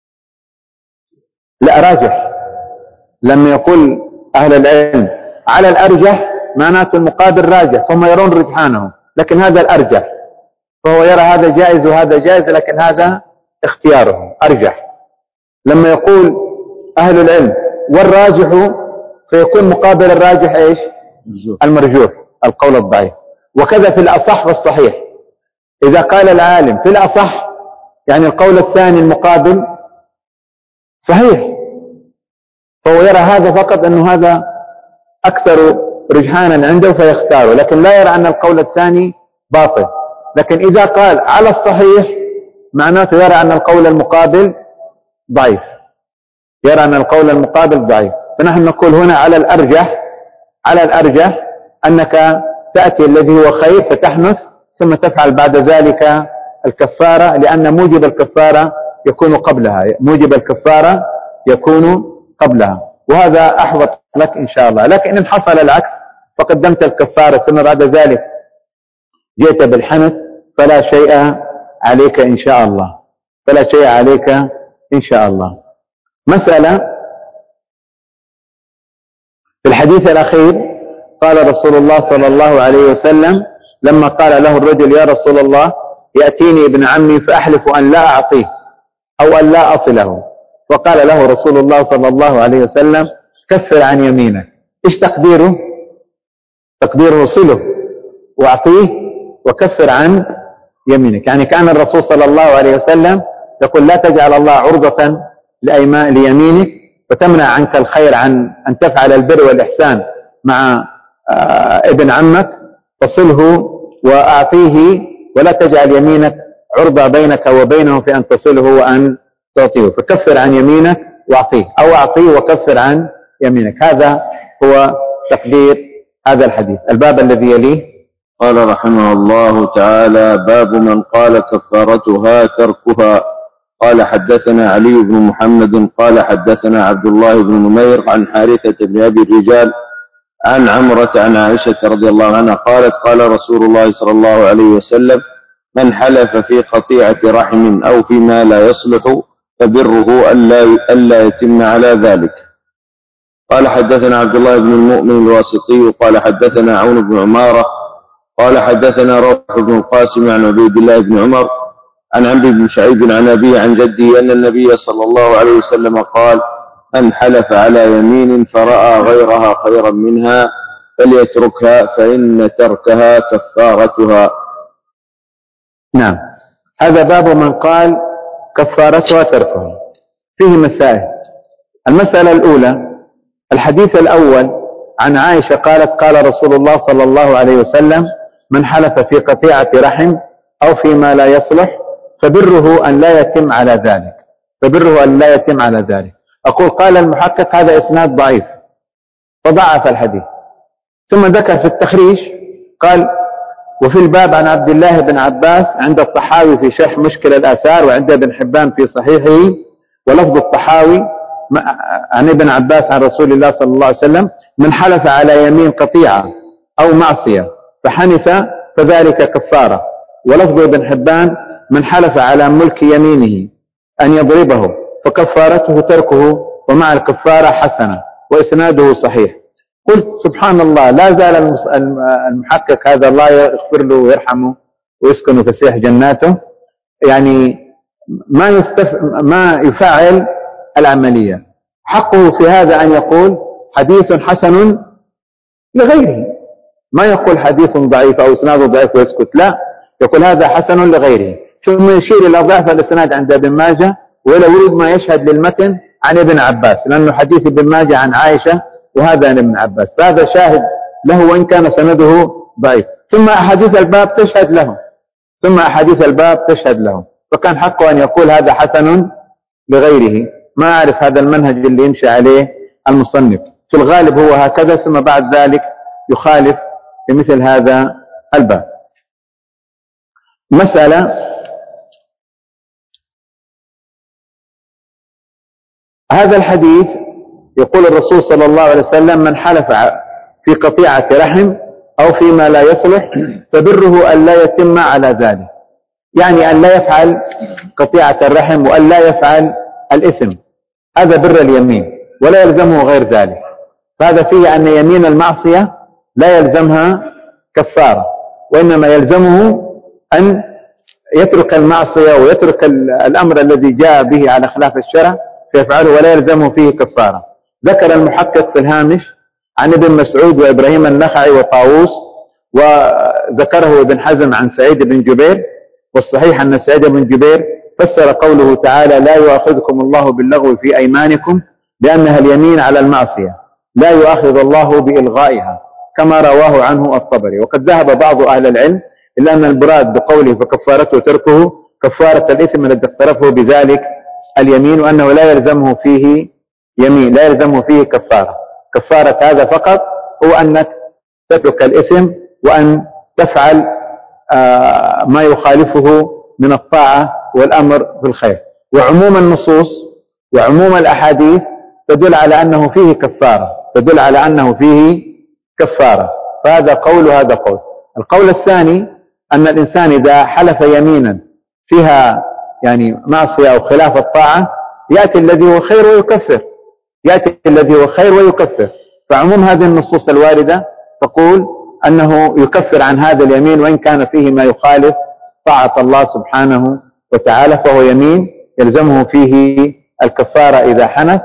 [SPEAKER 1] لا، راجح. لما يقول أهل العلم على الأرجح معناته المقابل راجح، فهم يرون رجحانه، لكن هذا الأرجح، فهو يرى هذا جائز وهذا جائز، لكن هذا اختياره أرجح. لما يقول أهل العلم والراجح، فيكون مقابل الراجح إيش؟ المرجوح، القول الضعيف. وكذا في الأصح والصحيح، إذا قال العالم في الأصح يعني القول الثاني المقابل صحيح، فهو يرى هذا فقط أنه هذا أكثر رجحانا عنده فيختاره، لكن لا يرى أن القول الثاني باطل. لكن إذا قال على الصحيح معناته يرى أن القول المقابل ضعيف، يرى أن القول المقابل ضعيف. فنحن نقول هنا على الأرجح، على الأرجح أنك تأتي الذي هو خير فتحنث، ثم تفعل بعد ذلك الكفارة، لأن موجب الكفارة يكون قبلها، موجب الكفارة يكون قبلها، وهذا أحوط لك إن شاء الله. لكن إن حصل العكس فقدمت الكفارة ثم بعد ذلك جئت بالحنث فلا شيء عليك إن شاء الله، فلا شيء عليك إن شاء الله. مسألة في الحديث الأخير قال رسول الله صلى الله عليه وسلم لما قال له الرجل يا رسول الله يأتيني ابن عمي فأحلف أن لا أعطيه أو أن لا أصله، فقال له رسول الله صلى الله عليه وسلم كفر عن يمينك. إيش تقديره؟ تقديره صله وأعطيه وكفر عن يمينك. يعني كان الرسول صلى الله عليه وسلم يقول لا تجعل الله عرضة ليمينك فتمنع عنك الخير عن أن تفعل البر والإحسان مع ابن عمك، فصله وأعطيه ولا تجعل يمينك عرضة بينك وبينه في أن تصله وأن تعطيه، فكفر عن يمينك وأعطيه، أو أعطيه وكفر عن يمينك. هذا هو تقدير هذا الحديث. الباب الذي يليه
[SPEAKER 2] قال رحمه الله تعالى باب من قال كفارتها تركها. قال حدثنا علي بن محمد قال حدثنا عبد الله بن نمير عن حارثة بن أبي الرجال عن عمرة عن عائشة رضي الله عنها قالت قال رسول الله صلى الله عليه وسلم من حلف في قطيعة رحم أو فيما لا يصلح فبره ألا يتم على ذلك. قال حدثنا عبد الله بن المؤمن الواسطي قال حدثنا عون بن عمارة قال حدثنا روح بن القاسم عن عبيد الله بن عمر عن عمرو بن شعيب عن أبيه عن جده أن النبي صلى الله عليه وسلم قال من حلف على يمين فرأى غيرها خيرا منها فليتركها فإن تركها كفارتها.
[SPEAKER 1] نعم، هذا باب من قال كفارتها تركها. فيه مسائل. المسألة الأولى الحديث الأول عن عائشة قالت قال رسول الله صلى الله عليه وسلم من حلف في قطيعة رحم أو فيما لا يصلح فبره أن لا يتم على ذلك، فبره أن لا يتم على ذلك. أقول قال المحقق هذا إسناد ضعيف فضعف الحديث، ثم ذكر في التخريج قال وفي الباب عن عبد الله بن عباس عند الطحاوي في شرح مشكل الآثار وعند ابن حبان في صحيحه، ولفظ الطحاوي عن ابن عباس عن رسول الله صلى الله عليه وسلم من حلف على يمين قطيعة أو معصية فحنث فذلك كفارة. ولفظ ابن حبان من حلف على ملك يمينه أن يضربه فكفارته تركه ومع الكفارة حسنة، وإسناده صحيح. قلت سبحان الله، لا زال المحقق هذا الله يغفر له ويرحمه ويسكن فسيح جناته يعني ما يستف... ما يفعل العملية. حقه في هذا أن يقول حديث حسن لغيره، ما يقول حديث ضعيف أو إسناده ضعيف ويسكت، لا، يقول هذا حسن لغيره، ثم يشير إلى ضعف الإسناد عند ابن ماجه وإلى ورود ما يشهد للمتن عن ابن عباس، لأنه حديث ابن ماجه عن عائشة وهذا عن ابن عباس، فهذا شاهد له وإن كان سنده ضعيف. ثم أحاديث الباب تشهد له، ثم أحاديث الباب تشهد له، فكان حقه أن يقول هذا حسن لغيره. ما أعرف هذا المنهج اللي يمشي عليه المصنف، في الغالب هو هكذا، ثم بعد ذلك يخالف في مثل هذا الباب. مسألة هذا الحديث يقول الرسول صلى الله عليه وسلم من حلف في قطيعة رحم أو فيما لا يصلح فبره أن لا يتم على ذلك، يعني أن لا يفعل قطيعة الرحم وأن لا يفعل الإثم، هذا بر اليمين ولا يلزمه غير ذلك. فهذا فيه أن يمين المعصية لا يلزمها كفارة، وإنما يلزمه أن يترك المعصية ويترك الأمر الذي جاء به على خلاف الشرع فيفعله ولا يلزمه فيه كفارة. ذكر المحقق في الهامش عن ابن مسعود وإبراهيم النخعي وطاووس، وذكره ابن حزم عن سعيد بن جبير، والصحيح أن سعيد بن جبير فسر قوله تعالى لا يؤاخذكم الله باللغو في أيمانكم بأنها اليمين على المعصية، لا يؤاخذ الله بإلغائها، كما رواه عنه الطبري. وقد ذهب بعض أهل العلم إلا أن المراد بقوله فكفارته تركه كفارة الإثم الذي اقترفه بذلك اليمين، وأنه لا يلزمه فيه يمين، لا يلزمه فيه كفارة. كفارة هذا فقط هو أنك تترك الإثم وأن تفعل آه ما يخالفه من الطاعة والأمر بالخير. وعموم النصوص وعموم الأحاديث تدل على أنه فيه كفارة، تدل على أنه فيه كفارة. فهذا قول وهذا قول. القول الثاني أن الإنسان إذا حلف يمينا فيها يعني معصية أو خلاف الطاعة يأتي الذي هو خير ويكفر، يأتي الذي هو خير ويكفر. فعموم هذه النصوص الواردة تقول أنه يكفر عن هذا اليمين وإن كان فيه ما يخالف طاعة الله سبحانه وتعالى، فهو يمين يلزمه فيه الكفارة إذا حنث،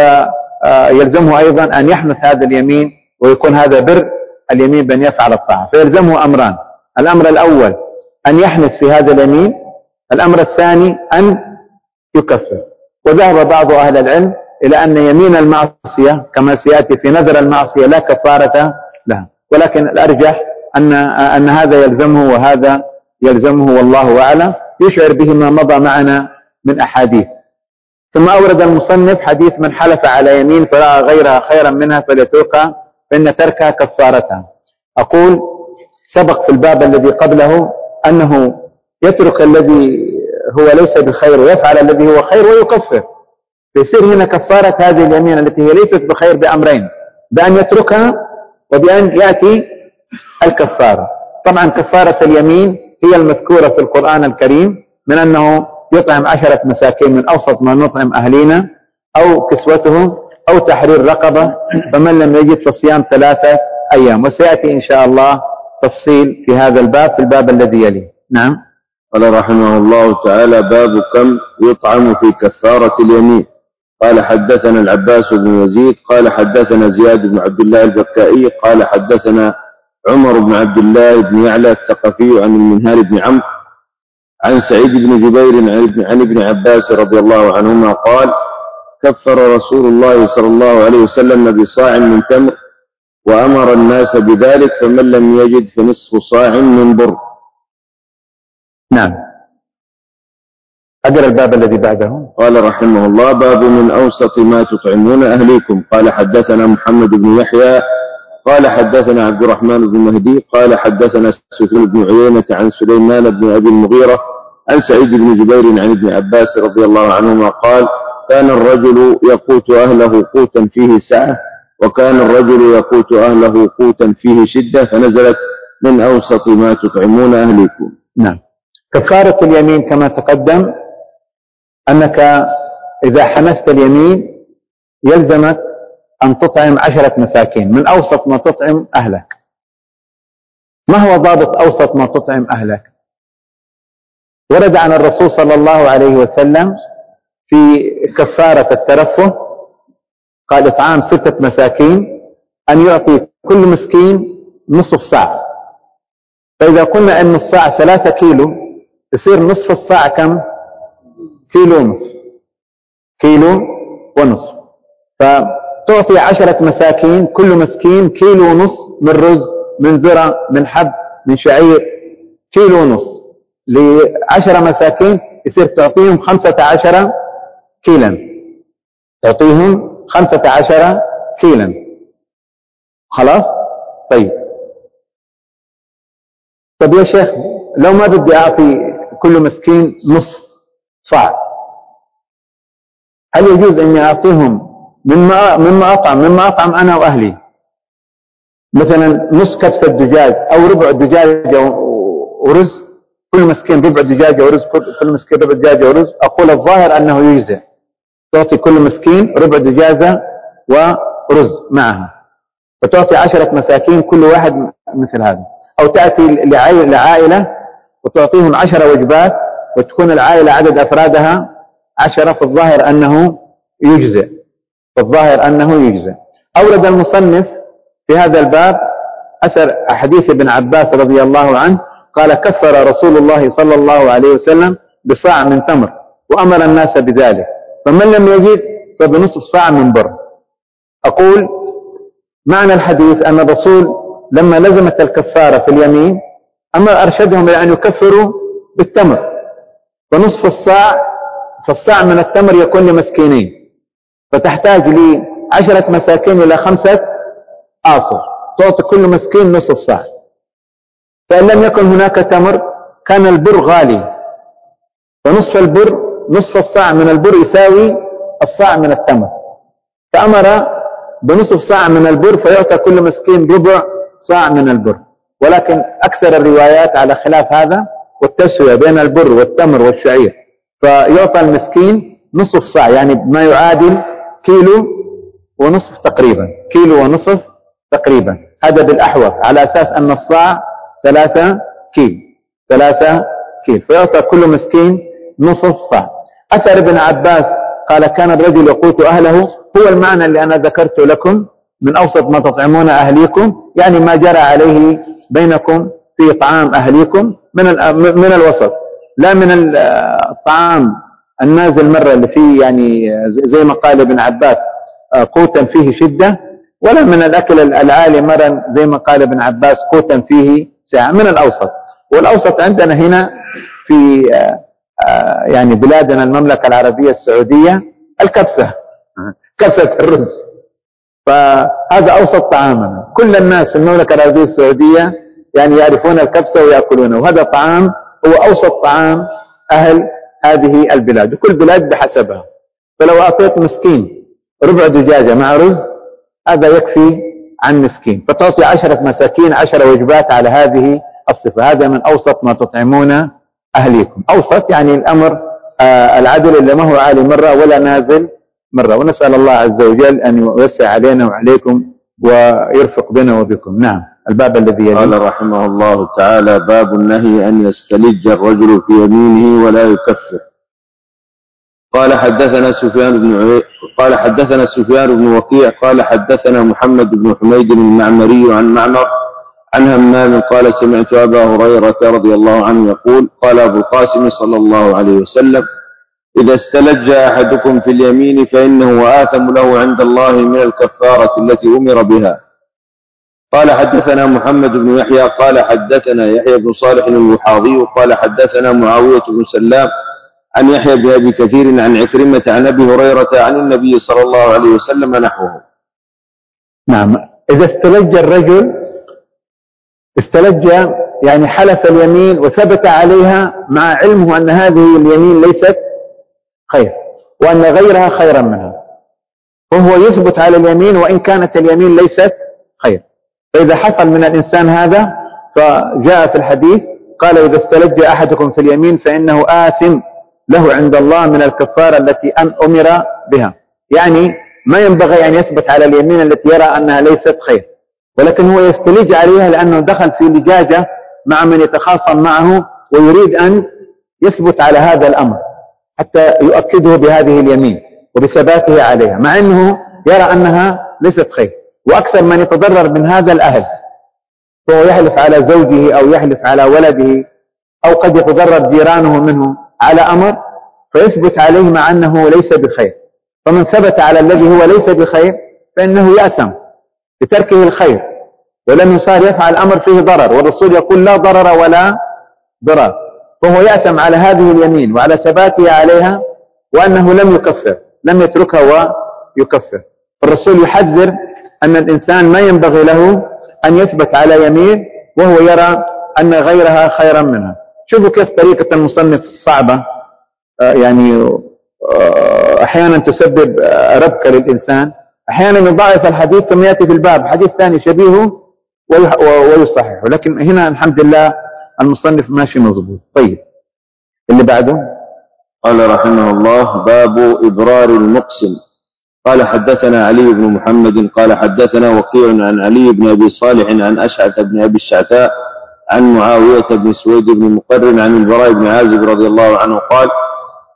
[SPEAKER 1] ويلزمه أيضا أن يحنث هذا اليمين ويكون هذا بر اليمين بأن يفعل الطاعة. فيلزمه أمران: الأمر الأول أن يحنث في هذا اليمين، الأمر الثاني أن يكفر. وذهب بعض أهل العلم إلى أن يمين المعصية كما سيأتي في نذر المعصية لا كفارة لها، ولكن الأرجح أن أن هذا يلزمه وهذا يلزمه والله أعلم، يشعر به ما مضى معنا من أحاديث. ثم أورد المصنف حديث من حلف على يمين فرأى غيرها خيرا منها فليتركها فإن تركها كفارتها. أقول سبق في الباب الذي قبله أنه يترك الذي هو ليس بخير ويفعل الذي هو خير ويكفر، فيصير هنا كفارة هذه اليمين التي هي ليست بخير بأمرين: بأن يتركها وبأن يأتي الكفارة. طبعا كفارة اليمين هي المذكورة في القرآن الكريم من أنه يطعم عشرة مساكين من أوسط ما نطعم أهلينا أو كسوتهم أو تحرير رقبة، فمن لم يجد فصيام ثلاثة أيام. وسيأتي إن شاء الله تفصيل في هذا الباب في الباب الذي يليه. نعم.
[SPEAKER 2] قال رحمه الله تعالى: باب كم يطعم في كفارة اليمين. قال حدثنا العباس بن يزيد قال حدثنا زياد بن عبد الله البكائي قال حدثنا عمر بن عبد الله بن يعلى الثقفي عن المنهال بن عمرو عن سعيد بن جبير عن ابن عباس رضي الله عنهما قال: كفر رسول الله صلى الله عليه وسلم بصاع من تمر وأمر الناس بذلك، فمن لم يجد فنصف صاع من بر.
[SPEAKER 1] نعم. أقرأ الباب الذي بعده.
[SPEAKER 2] قال رحمه الله: باب من أوسط ما تطعمون أهليكم. قال حدثنا محمد بن يحيى قال حدثنا عبد الرحمن بن مهدي قال حدثنا سفيان بن عيينة عن سليمان بن أبي المغيرة عن سعيد بن جبير عن ابن عباس رضي الله عنهما قال: كان الرجل يقوت أهله قوتا فيه سعة، وكان الرجل يقوت أهله قوتا فيه شدة، فنزلت من أوسط ما تطعمون أهليكم.
[SPEAKER 1] نعم. كفارة اليمين كما تقدم أنك إذا حنثت اليمين يلزمك أن تطعم عشرة مساكين من أوسط ما تطعم أهلك. ما هو ضابط أوسط ما تطعم أهلك؟ ورد عن الرسول صلى الله عليه وسلم في كفارة الترفه قال: إطعام ستة مساكين، أن يعطي كل مسكين نصف صاع. فإذا قلنا أن الصاع ثلاثة كيلو يصير نصف الصاع كم؟ كيلو ونصف، كيلو ونصف. فتعطي عشرة مساكين كل مسكين كيلو ونصف من رز من ذرة من حب من شعير، كيلو ونصف لعشرة مساكين يصير تعطيهم خمسة عشر كيلا، تعطيهم خمسة عشر كيلا. خلاص؟ طيب طب يا شيخ لو ما بدي أعطي كل مسكين نصف صاع، هل يجوز أني أعطيهم مما مما أطعم مما أطعم أنا وأهلي، مثلا نصف كبسة دجاج أو ربع دجاجة ورز، كل مسكين ربع دجاجة ورز، كل مسكين ربع دجاجة ورز؟ أقول الظاهر أنه يجزئ، تعطي كل مسكين ربع دجاجة ورز معها، فتعطي عشرة مساكين كل واحد مثل هذا. أو تأتي لعائلة وتعطيهم عشر وجبات وتكون العائلة عدد أفرادها عشرة، في الظاهر أنه يجزئ، فالظاهر أنه يجزئ. أورد المصنف في هذا الباب أثر حديث ابن عباس رضي الله عنه قال كفر رسول الله صلى الله عليه وسلم بصاع من تمر وأمر الناس بذلك، فمن لم يجد فبنصف صاع من بر. أقول معنى الحديث أن الرسول لما لزمت الكفارة في اليمين أمر أرشدهم إلى أن يكفروا بالتمر، فنصف الصاع، فالصاع من التمر يكون لمسكينين، فتحتاج لعشرة مساكين إلى خمسة آصر، تعطي كل مسكين نصف صاع. فإن لم يكن هناك تمر كان البر غالي، فنصف البر، نصف الصاع من البر يساوي الصاع من التمر، فأمر بنصف صاع من البر فيعطى كل مسكين ربع صاع من البر. ولكن أكثر الروايات على خلاف هذا والتسوية بين البر والتمر والشعير، فيعطى المسكين نصف صاع، يعني ما يعادل كيلو ونصف تقريبا، كيلو ونصف تقريبا، هذا بالأحوط، على أساس أن الصاع ثلاثة كيلو، ثلاثة كيلو، فيعطى كل مسكين نصف صاع. أثر ابن عباس قال كان الرجل يقوت أهله، هو المعنى اللي أنا ذكرته لكم من أوسط ما تطعمون أهليكم، يعني ما جرى عليه بينكم في طعام أهليكم من من الوسط، لا من الطعام النازل مرة اللي فيه يعني زي ما قال ابن عباس قوتا فيه شدة، ولا من الأكل العالي مرة زي ما قال ابن عباس قوتا فيه ساعة، من الأوسط. والأوسط عندنا هنا في يعني بلادنا المملكة العربية السعودية الكبسة، كبسة الرز، فهذا أوسط طعامنا. كل الناس في المملكة العربية السعودية يعني يعرفون الكبسة ويأكلونه، وهذا طعام هو أوسط طعام أهل هذه البلاد، وكل بلاد بحسبها. فلو أعطيت مسكين ربع دجاجة مع رز هذا يكفي عن مسكين، فتعطي عشرة مساكين عشر وجبات على هذه الصفة. هذا من أوسط ما تطعمون أهليكم. أوسط يعني الأمر آه العدل اللي ما هو عالي مرة ولا نازل مرة. ونسأل الله عز وجل أن يوسع علينا وعليكم ويرفق بنا وبكم. نعم. الباب الذي يلي.
[SPEAKER 2] قال رحمه الله تعالى: باب النهي أن يستلج الرجل في يمينه ولا يكفر. قال حدثنا سفيان بن عي... قال حدثنا سفيان بن وكيع قال حدثنا محمد بن حميد المعمري عن معمر عن همام قال سمعت أبا هريرة رضي الله عنه يقول: قال أبو القاسم صلى الله عليه وسلم: إذا استلج أحدكم في اليمين فإنه آثم له عند الله من الكفارة التي أمر بها. قال حدثنا محمد بن يحيى قال حدثنا يحيى بن صالح الوحاضي قال حدثنا معاوية بن سلام عن يحيى بن أبي كثير عن عكرمة عن أبي هريرة عن النبي صلى الله عليه وسلم نحوه.
[SPEAKER 1] نعم. إذا استلج الرجل، استلج يعني حلف اليمين وثبت عليها مع علمه أن هذه اليمين ليست خير وأن غيرها خيرا منها، وهو يثبت على اليمين وإن كانت اليمين ليست خير. فإذا حصل من الإنسان هذا فجاء في الحديث قال: إذا استلج أحدكم في اليمين فإنه آثم له عند الله من الكفارة التي أن أمر بها. يعني ما ينبغي أن يثبت على اليمين التي يرى أنها ليست خير، ولكن هو يستلج عليها لأنه دخل في لجاجة مع من يتخاصم معه ويريد أن يثبت على هذا الأمر حتى يؤكده بهذه اليمين وبثباته عليها، مع أنه يرى أنها ليست خير. وأكثر من يتضرر من هذا الأهل، فهو يحلف على زوجه أو يحلف على ولده، أو قد يتضرر جيرانه منه على أمر فيثبت عليه مع أنه ليس بخير. فمن ثبت على الذي هو ليس بخير فإنه يأثم بتركه الخير، ولم يصار يفعل أمر فيه ضرر، والرسول يقول: لا ضرر ولا ضرر. فهو يأثم على هذه اليمين وعلى ثباته عليها، وأنه لم يكفر، لم يتركها ويكفر. فالرسول يحذر أن الإنسان ما ينبغي له أن يثبت على يمين وهو يرى أن غيرها خيرا منها. شوفوا كيف طريقة المصنف صعبة، يعني أحيانا تسبب ربكة للإنسان، أحيانا يضاعف الحديث ثم يأتي في الباب حديث ثاني شبيهه ويصححه، لكن هنا الحمد لله المصنف ماشي مضبوط. طيب اللي بعده.
[SPEAKER 2] قال رحمه الله: باب إبرار المقسم. قال حدثنا علي بن محمد قال حدثنا وكيع عن علي بن أبي صالح عن أشعث بن أبي الشعثاء عن معاوية بن سويد بن مقرن عن البراء بن عازب رضي الله عنه قال: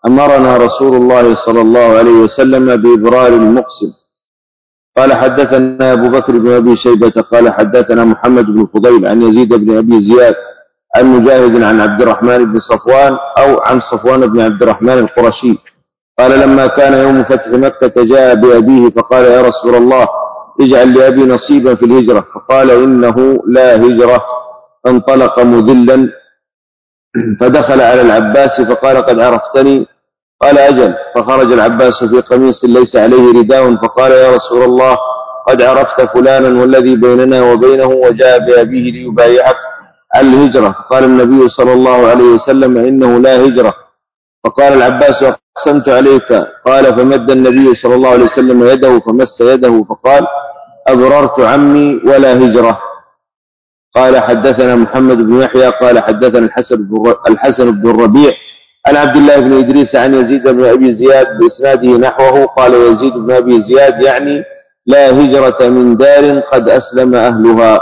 [SPEAKER 2] أمرنا رسول الله صلى الله عليه وسلم بإبرار المقسم. قال حدثنا أبو بكر بن أبي شيبة قال حدثنا محمد بن فضيل عن يزيد بن أبي زياد عن مجاهد عن عبد الرحمن بن صفوان أو عن صفوان بن عبد الرحمن القرشي قال لما كان يوم فتح مكة جاء بأبيه فقال يا رسول الله اجعل لأبي نصيبا في الهجرة، فقال إنه لا هجرة، فانطلق مذلا فدخل على العباس فقال قد عرفتني؟ قال أجل، فخرج العباس في قميص ليس عليه رداء فقال يا رسول الله قد عرفت فلانا والذي بيننا وبينه، وجاء بأبيه ليبايعك على الهجرة، فقال النبي صلى الله عليه وسلم إنه لا هجرة، فقال العباس أقسمت عليك، قال فمد النبي صلى الله عليه وسلم يده فمس يده فقال أبررت عمي ولا هجرة. قال حدثنا محمد بن يحيى قال حدثنا الحسن بن الربيع عن عبد الله بن إدريس عن يزيد بن أبي زياد بإسناده نحوه. قال يزيد بن أبي زياد يعني لا هجرة من دار قد أسلم أهلها.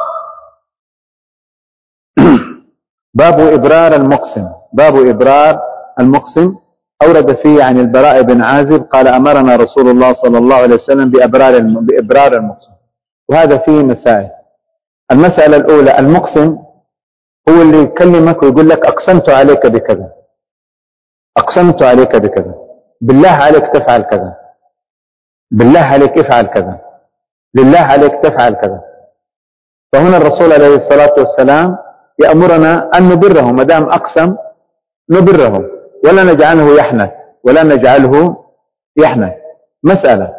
[SPEAKER 1] باب إبرار المقسم. باب إبرار المقسم أورد فيه عن البراء بن عازب قال أمرنا رسول الله صلى الله عليه وسلم بإبرار بإبرار المقسم، وهذا فيه مسائل. المسألة الأولى، المقسم هو اللي يكلمك ويقول لك أقسمت عليك بكذا، أقسمت عليك بكذا، بالله عليك تفعل كذا، بالله عليك افعل كذا، لله عليك تفعل كذا. فهنا الرسول عليه الصلاة والسلام يأمرنا أن نبره، ما دام أقسم نبره ولا نجعله يحنث ولا نجعله يحنث. مسألة،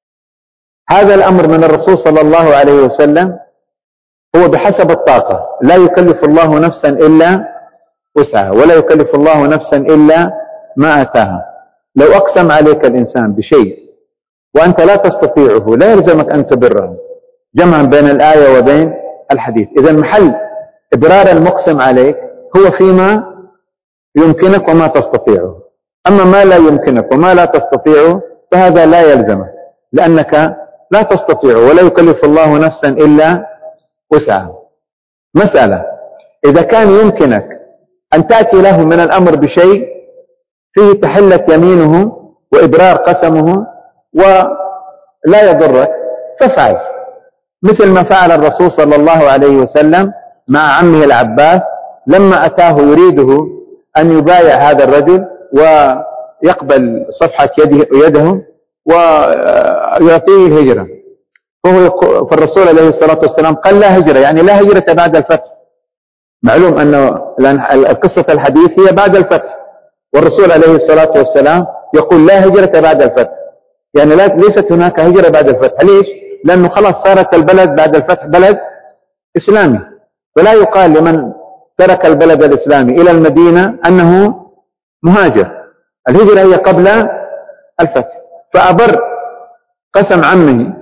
[SPEAKER 1] هذا الأمر من الرسول صلى الله عليه وسلم هو بحسب الطاقة، لا يكلف الله نفسا إلا وسعها ولا يكلف الله نفسا إلا ما آتاها. لو أقسم عليك الإنسان بشيء وأنت لا تستطيعه لا يلزمك أن تبره، جمعا بين الآية وبين الحديث. إذا محل إبرار المقسم عليك هو فيما يمكنك وما تستطيعه، أما ما لا يمكنك وما لا تستطيعه فهذا لا يلزمك، لأنك لا تستطيع ولا يكلف الله نفسا إلا وسعها. مسألة، إذا كان يمكنك أن تأتي له من الأمر بشيء فيه تحلة يمينه وإبرار قسمه ولا يضرك فافعل، مثل ما فعل الرسول صلى الله عليه وسلم مع عمه العباس لما أتاه يريده أن يبايع هذا الرجل ويقبل صفحة يده, يده ويعطيه الهجرة، فهو فالرسول عليه الصلاة والسلام قال لا هجرة، يعني لا هجرة بعد الفتح. معلوم أن القصة الحديث هي بعد الفتح، والرسول عليه الصلاة والسلام يقول لا هجرة بعد الفتح، يعني لا ليست هناك هجرة بعد الفتح. ليش؟ لأنه خلاص صارت البلد بعد الفتح بلد إسلامي، فلا يقال لمن ترك البلد الإسلامي إلى المدينة أنه مهاجر، الهجرة هي قبل الفتح. فأبر قسم عمه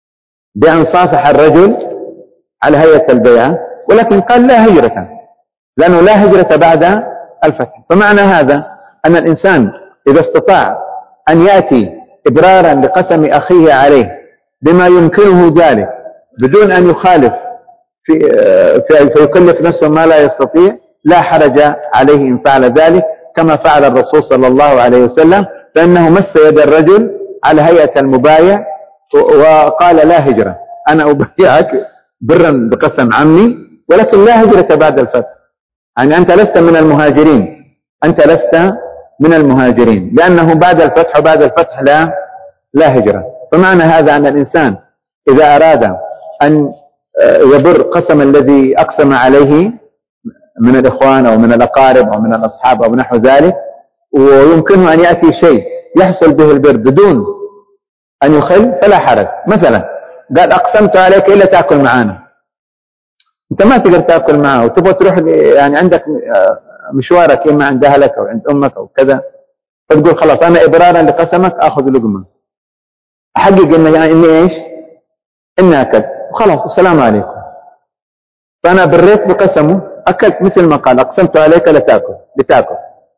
[SPEAKER 1] بأن صافح الرجل على هيئة البيعة، ولكن قال لا هجرة، لأنه لا هجرة بعد الفتح. فمعنى هذا أن الإنسان إذا استطاع أن يأتي إبرارا لقسم أخيه عليه بما يمكنه ذلك بدون أن يخالف في في فيكلف نفسه ما لا يستطيع، لا حرج عليه إن فعل ذلك كما فعل الرسول صلى الله عليه وسلم، فإنه مس يد الرجل على هيئة المبايع وقال لا هجرة، أنا أبايعك برا بقسم عمي ولكن لا هجرة بعد الفتح، يعني أنت لست من المهاجرين، أنت لست من المهاجرين، لأنه بعد الفتح وبعد الفتح لا لا هجرة. فمعنى هذا أن الإنسان إذا أراد أن يبر قسم الذي أقسم عليه من الإخوان أو من الأقارب أو من الأصحاب أو نحو ذلك، ويمكنه أن يأتي شيء يحصل به البر بدون أن يخل فلا حرج. مثلا قال أقسمت عليك إلا تأكل معنا، أنت ما تقدر تأكل معه وتبغى تروح يعني عندك مشوارك إما عند أهلك أو عند أمك أو كذا، فتقول خلاص أنا إبرارا لقسمك أخذ لقمة، أحقق إني إني إيش إني أكلت وخلاص السلام عليكم، فأنا بريت بقسمه أكلت مثل ما قال أقسمت عليك لتأكل لتأكل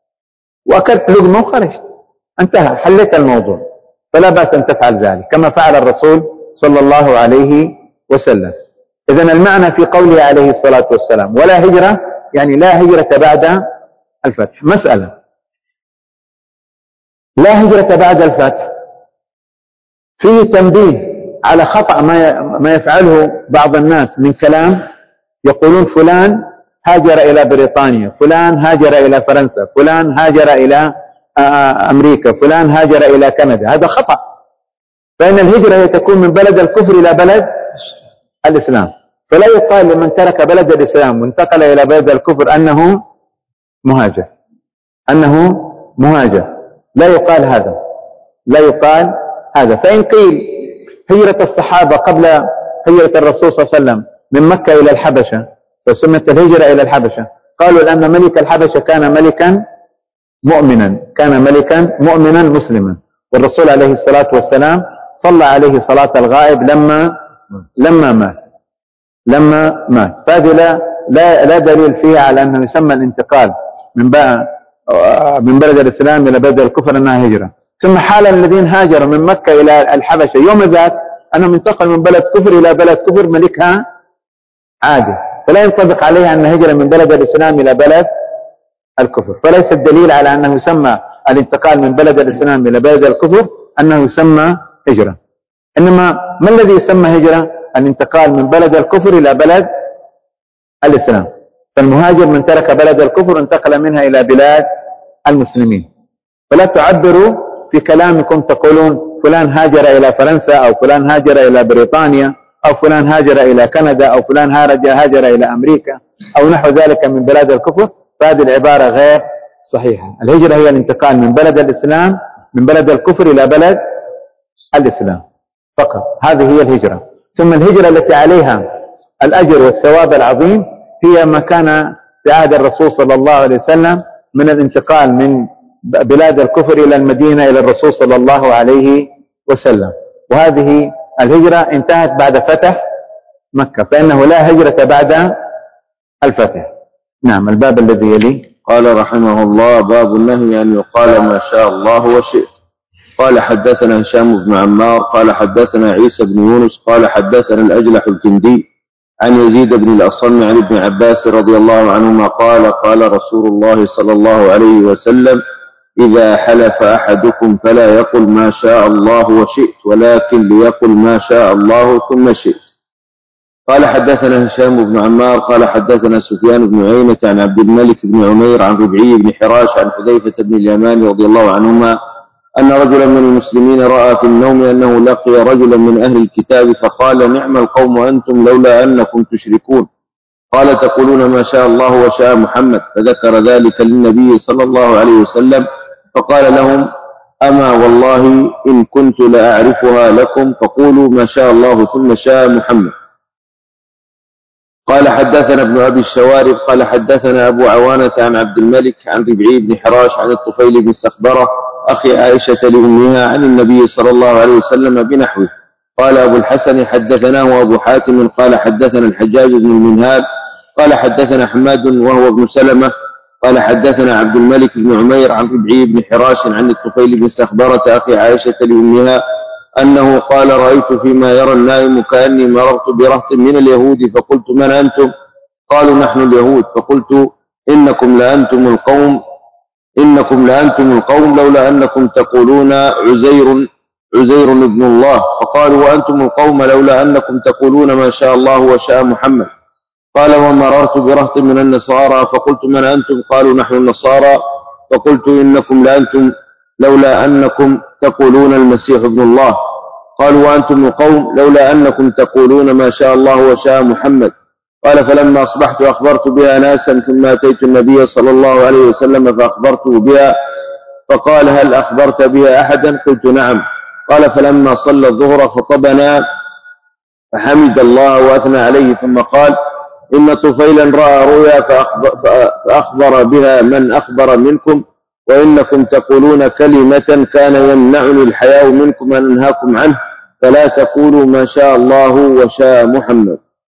[SPEAKER 1] وأكلت لقمة وخرجت، انتهى، حليت الموضوع، فلا بأس أن تفعل ذلك كما فعل الرسول صلى الله عليه وسلم. إذن المعنى في قوله عليه الصلاة والسلام ولا هجرة يعني لا هجرة بعد الفتح. مسألة، لا هجرة بعد الفتح فيه تنبيه على خطأ ما ما يفعله بعض الناس من كلام، يقولون فلان هاجر إلى بريطانيا، فلان هاجر إلى فرنسا، فلان هاجر إلى أمريكا، فلان هاجر إلى كندا. هذا خطأ، فإن الهجرة هي تكون من بلد الكفر إلى بلد الإسلام. فلا يقال لمن ترك بلد الإسلام وانتقل إلى بلد الكفر أنه مهاجر، أنه مهاجر، لا يقال هذا، لا يقال هذا. فإن قيل هجرة الصحابة قبل هجرة الرسول صلى الله عليه وسلم من مكة إلى الحبشة وسمت الهجرة إلى الحبشة، قالوا لأن ملك الحبشة كان ملكا مؤمنا، كان ملكا مؤمنا مسلما، والرسول عليه الصلاة والسلام صلى عليه صلاة الغائب لما لما مات لما مات فهذه لا, لا, لا دليل فيها على أنه يسمى الانتقال من من بلد الإسلام إلى بلد الكفر أنها هجرة. ثم حال الذين هاجروا من مكة إلى الحبشة يوم ذاك أنهم انتقل من بلد كفر إلى بلد كفر ملكها عادي، فلا ينطبق عليها أن هجرة من بلد الإسلام إلى بلد الكفر. فليس الدليل على أنه يسمى الانتقال من بلد الإسلام إلى بلد الكفر أنه يسمى هجرة، إنما ما الذي يسمى هجرة؟ الانتقال من بلد الكفر إلى بلد الإسلام. فالمهاجر من ترك بلد الكفر انتقل منها إلى بلاد المسلمين. فلا تعبروا في كلامكم تقولون فلان هاجر إلى فرنسا أو فلان هاجر إلى بريطانيا أو فلان هاجر إلى كندا أو فلان هاجر إلى أمريكا أو نحو ذلك من بلاد الكفر، فهذه العبارة غير صحيحة. الهجرة هي الانتقال من بلد الإسلام من بلد الكفر إلى بلد الإسلام فقط، هذه هي الهجرة. ثم الهجرة التي عليها الأجر والثواب العظيم هي ما كان في عهد الرسول صلى الله عليه وسلم من الانتقال من بلاد الكفر إلى المدينة إلى الرسول صلى الله عليه وسلم، وهذه الهجرة انتهت بعد فتح مكة، فإنه لا هجرة بعد الفتح. نعم. الباب الذي يلي.
[SPEAKER 2] قال رحمه الله: باب النهي أن يقال ما شاء الله وشئت. قال حدثنا هشام بن عمار قال حدثنا عيسى بن يونس قال حدثنا الأجلح الكندي عن يزيد بن الأصم عن ابن عباس رضي الله عنهما قال: قال رسول الله صلى الله عليه وسلم: إذا حلف أحدكم فلا يقل ما شاء الله وشئت، ولكن ليقل ما شاء الله ثم شئت. قال حدثنا هشام بن عمار قال حدثنا سفيان بن عيينة عن عبد الملك بن عمير عن ربعي بن حراش عن حذيفة بن اليمان رضي الله عنهما أن رجلا من المسلمين رأى في النوم أنه لقي رجلا من أهل الكتاب فقال: نعم القوم أنتم لولا أنكم تشركون. قال: تقولون ما شاء الله وشاء محمد. فذكر ذلك للنبي صلى الله عليه وسلم فقال لهم: أما والله إن كنت لأعرفها لكم، فقولوا ما شاء الله ثم شاء محمد. قال حدثنا ابن أبي الشوارب قال حدثنا أبو عوانة عن عبد الملك عن ربعي بن حراش عن الطفيل بن سخبرة أخي عائشة لأمها عن النبي صلى الله عليه وسلم بنحوه. قال أبو الحسن حدثناه أبو حاتم قال حدثنا الحجاج بن المنهال قال حدثنا حماد وهو ابن سلمة قال حدثنا عبد الملك بن عمير عن ربعي بن حراش عن الطفيل بن سخبرة أخي عائشة لأمها أنه قال: رأيت فيما يرى النائم كأني مررت برهط من اليهود فقلت: من أنتم؟ قالوا: نحن اليهود. فقلت: إنكم لأنتم القوم إنكم لأنتم القوم لولا أنكم تقولون عزير عزير ابن الله. فقالوا: وأنتم القوم لولا أنكم تقولون ما شاء الله وشاء محمد. قال: ومررت برهط من النصارى فقلت: من أنتم؟ قالوا: نحن النصارى. فقلت: إنكم لأنتم لولا أنكم تقولون المسيح ابن الله. قالوا: وأنتم القوم لولا أنكم تقولون ما شاء الله وشاء محمد. قال: فلما أصبحت أخبرت بها ناسا ثم أتيت النبي صلى الله عليه وسلم فأخبرته بها فقال: هل أخبرت بها أحدا؟ قلت: نعم. قال: فلما صلى الظهر خطبنا فحمد الله وأثنى عليه ثم قال: إن طفيلا رأى رؤيا فأخبر بها من أخبر منكم، وإنكم تقولون كلمة كان يمنعني الحياء منكم أن أنهاكم عنه، فلا تقولوا ما شاء الله وشاء محمد.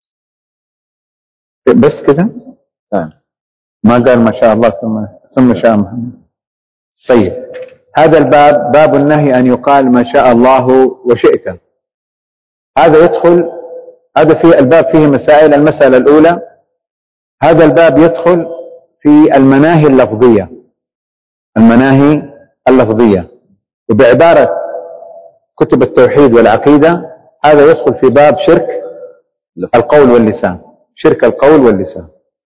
[SPEAKER 1] بس كده؟ ما قال ما شاء الله ثم ثم شاء محمد. طيب، هذا الباب باب النهي أن يقال ما شاء الله وشئت. هذا يدخل هذا في الباب فيه مسائل. المسألة الأولى: هذا الباب يدخل في المناهي اللفظية المناهي اللفظية وبعبارة كتب التوحيد والعقيدة هذا يدخل في باب شرك القول واللسان، شرك القول واللسان.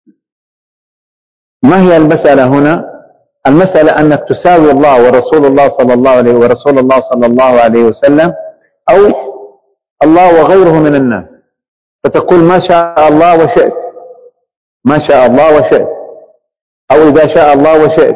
[SPEAKER 1] ما هي المسألة هنا؟ المسألة أنك تساوي الله ورسول الله صلى الله عليه ورسول الله صلى الله عليه وسلم أو الله وغيره من الناس، فتقول ما شاء الله وشئت، ما شاء الله وشئت، أو إذا شاء الله وشئت.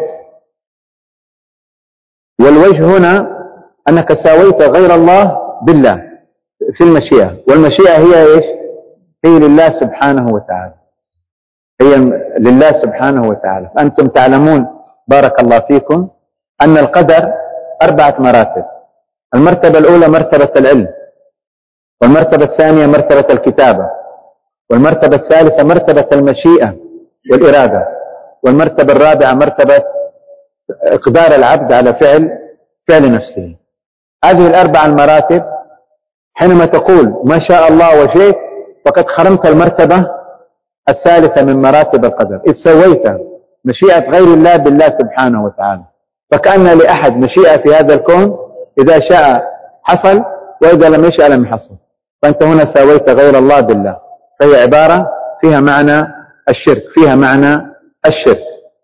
[SPEAKER 1] والوجه هنا أنك ساويت غير الله بالله في المشيئة، والمشيئة هي إيش؟ هي لله سبحانه وتعالى، هي لله سبحانه وتعالى. فأنتم تعلمون بارك الله فيكم أن القدر أربعة مراتب. المرتبة الأولى مرتبة العلم، والمرتبة الثانية مرتبة الكتابة، والمرتبة الثالثة مرتبة المشيئة والإرادة، والمرتبة الرابعة مرتبة إقدار العبد على فعل فعل نفسه. هذه الأربع المراتب حينما تقول ما شاء الله وشئت فقد خرمت المرتبة الثالثة من مراتب القدر، إذ سويت مشيئة غير الله بالله سبحانه وتعالى. فكأن لأحد مشيئة في هذا الكون، إذا شاء حصل وإذا لم يشاء لم يحصل، فأنت هنا ساويت غير الله بالله. فهي عبارة فيها معنى الشرك، فيها معنى الشرك.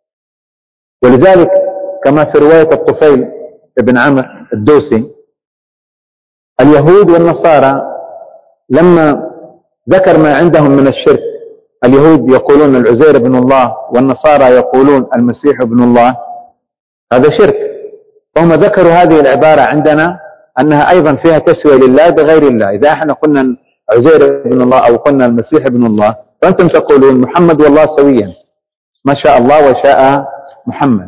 [SPEAKER 1] ولذلك كما في رواية الطفيل ابن عمرو الدوسي، اليهود والنصارى لما ذكر ما عندهم من الشرك، اليهود يقولون العزير ابن الله والنصارى يقولون المسيح ابن الله، هذا شرك. فهم ذكروا هذه العبارة عندنا أنها أيضا فيها تسوية لله بغير الله. إذا احنا قلنا عزير ابن الله أو قلنا المسيح ابن الله، فأنتم تقولون محمد والله سويا، ما شاء الله وشاء محمد.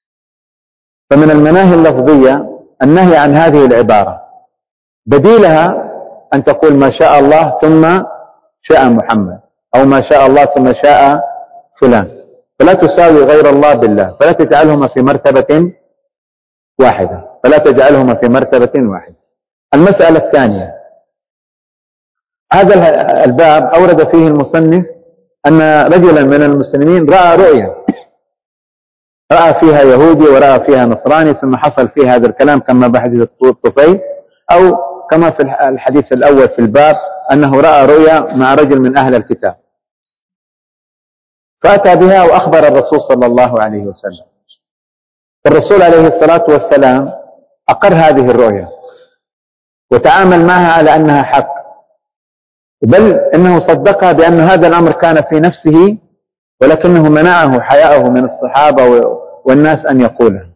[SPEAKER 1] فمن المناهي اللفظية النهي عن هذه العبارة، بديلها أن تقول ما شاء الله ثم شاء محمد، أو ما شاء الله ثم شاء فلان، فلا تساوي غير الله بالله، فلا تجعلهما في مرتبة واحدة، فلا تجعلهما في مرتبة واحدة. المسألة الثانية، هذا الباب أورد فيه المصنف أن رجلا من المسلمين رأى رؤيا، رأى فيها يهودي ورأى فيها نصراني، ثم حصل فيه هذا الكلام كما بحديث الطفيل، أو كما في الحديث الأول في الباب أنه رأى رؤيا مع رجل من أهل الكتاب، فأتى بها وأخبر الرسول صلى الله عليه وسلم. فالرسول عليه الصلاة والسلام أقر هذه الرؤيا وتعامل معها على أنها حق، بل إنه صدقها بأن هذا الأمر كان في نفسه، ولكنه منعه حياءه من الصحابة والناس أن يقولها.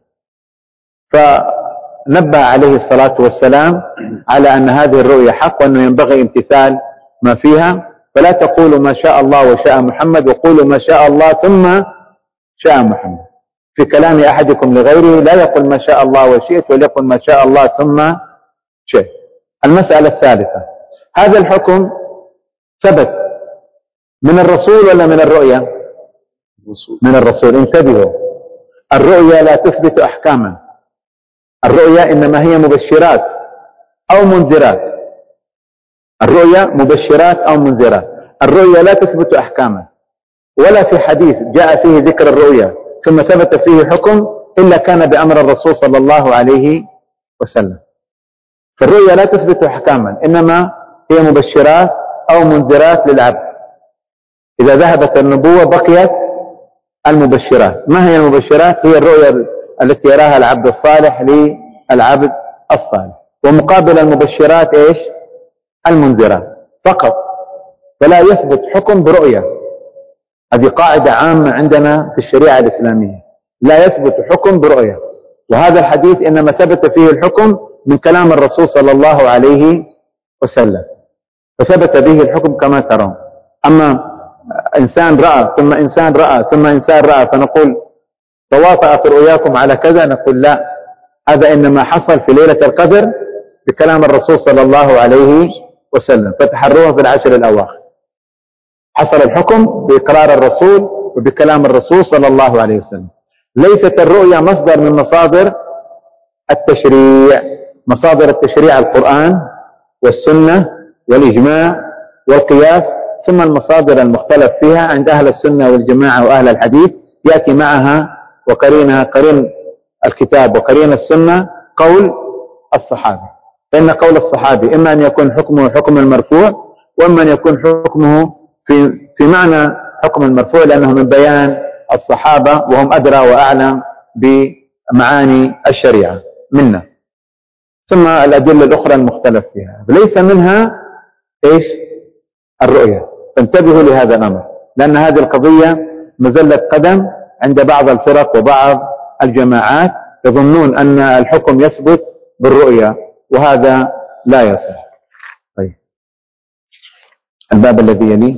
[SPEAKER 1] فنبه عليه الصلاة والسلام على أن هذه الرؤيا حق، وأنه ينبغي امتثال ما فيها. فلا تقولوا ما شاء الله وشاء محمد، وقولوا ما شاء الله ثم شاء محمد. في كلام أحدكم لغيره لا يقول ما شاء الله وشئت، وليقل ما شاء الله ثم شئت. المسألة الثالثة، هذا الحكم ثبت من الرسول ولا من الرؤيا؟ من الرسول. انتبهوا، الرؤيا لا تثبت أحكاما، الرؤيا إنما هي مبشرات أو منذرات، الرؤيا مبشرات أو منذرات، الرؤيا لا تثبت أحكاما. ولا في حديث جاء فيه ذكر الرؤيا ثم ثبت فيه حكم إلا كان بأمر الرسول صلى الله عليه وسلم. فالرؤيا لا تثبت أحكاما، إنما هي مبشرات أو منذرات للعبد. إذا ذهبت النبوة بقيت المبشرات. ما هي المبشرات؟ هي الرؤيا التي يراها العبد الصالح للعبد الصالح، ومقابل المبشرات إيش؟ المنذرات فقط. فلا يثبت حكم برؤيا، هذه قاعدة عامة عندنا في الشريعة الإسلامية، لا يثبت حكم برؤيا. وهذا الحديث إنما ثبت فيه الحكم من كلام الرسول صلى الله عليه وسلم، فثبت به الحكم كما ترون. أما إنسان رأى ثم إنسان رأى ثم إنسان رأى فنقول تواطأت رؤياكم على كذا، نقول لا، هذا إنما حصل في ليلة القدر بكلام الرسول صلى الله عليه وسلم، فتحروها في العشر الأواخر. حصل الحكم بإقرار الرسول وبكلام الرسول صلى الله عليه وسلم. ليست الرؤيا مصدر من مصادر التشريع. مصادر التشريع القرآن والسنة والإجماع والقياس، ثم المصادر المختلف فيها عند أهل السنة والجماعة وأهل الحديث يأتي معها وقرينها قرين الكتاب وقرين السنة قول الصحابي، فإن قول الصحابي إما أن يكون حكمه حكم المرفوع، وإما أن يكون حكمه في في معنى حكم المرفوع، لأنه من بيان الصحابة وهم أدرى وأعلم بمعاني الشريعة منا. ثم الأدلة الأخرى المختلف فيها ليس منها إيش؟ الرؤية. فانتبهوا لهذا الأمر، لأن هذه القضية مزلة قدم عند بعض الفرق وبعض الجماعات، يظنون أن الحكم يثبت بالرؤية، وهذا لا يصح. طيب، الباب الذي يليه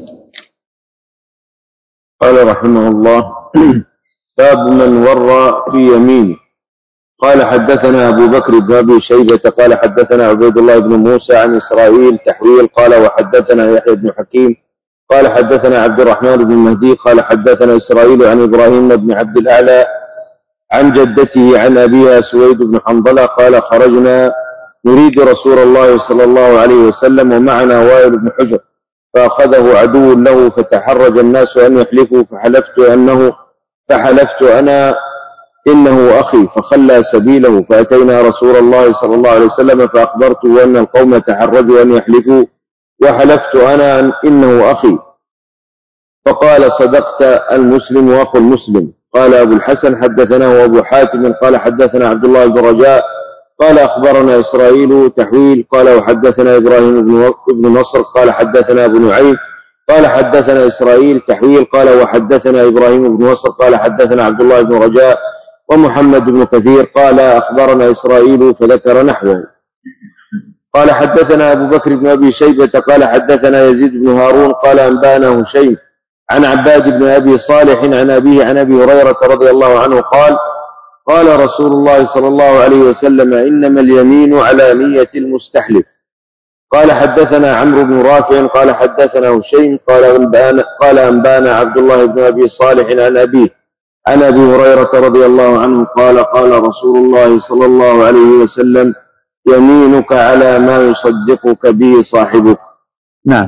[SPEAKER 2] قال رحمه الله: باب من ورى في يمينه. قال حدثنا أبو بكر بن أبي شيبة قال حدثنا عبيد الله بن موسى عن إسرائيل تحويل قال وحدثنا يحيى بن حكيم قال حدثنا عبد الرحمن بن مهدي قال حدثنا إسرائيل عن إبراهيم بن عبد الأعلى عن جدته عن أبيها سويد بن حنظلة قال خرجنا نريد رسول الله صلى الله عليه وسلم ومعنا وائل بن حجر، فأخذه عدو له فتحرج الناس أن يحلفوا، فحلفت أنه فحلفت أنا إنه أخي، فخلى سبيله، فأتينا رسول الله صلى الله عليه وسلم فأخبرته أن القوم تحرجوا أن يحلفوا، وحلفت أنا إنه أخي، فقال صدقت، المسلم أخو المسلم. قال أبو الحسن حدثنا وأبو حاتم قال حدثنا عبد الله بن رجاء قال أخبرنا إسرائيل تحويل قال وحدثنا إبراهيم بن نصر قال حدثنا أبو نعيم قال حدثنا إسرائيل تحويل قال وحدثنا إبراهيم بن نصر قال حدثنا عبد الله بن رجاء ومحمد بن كثير قال أخبرنا إسرائيل فذكر نحوه. قال حدثنا أبو بكر بن أبي شيبة قال حدثنا يزيد بن هارون قال أنبانا هشيم عن عباد بن أبي صالح عن أبيه عن أبي هريرة رضي الله عنه قال قال رسول الله صلى الله عليه وسلم إنما اليمين على نية المستحلف. قال حدثنا عمرو بن رافع قال حدثنا هشيم قال أنبانا, قال أنبانا عبد الله بن أبي صالح عن أبيه عن أبي هريرة رضي الله عنه قال قال رسول الله صلى الله عليه وسلم يمينك على ما يصدقك به صاحبك.
[SPEAKER 1] نعم،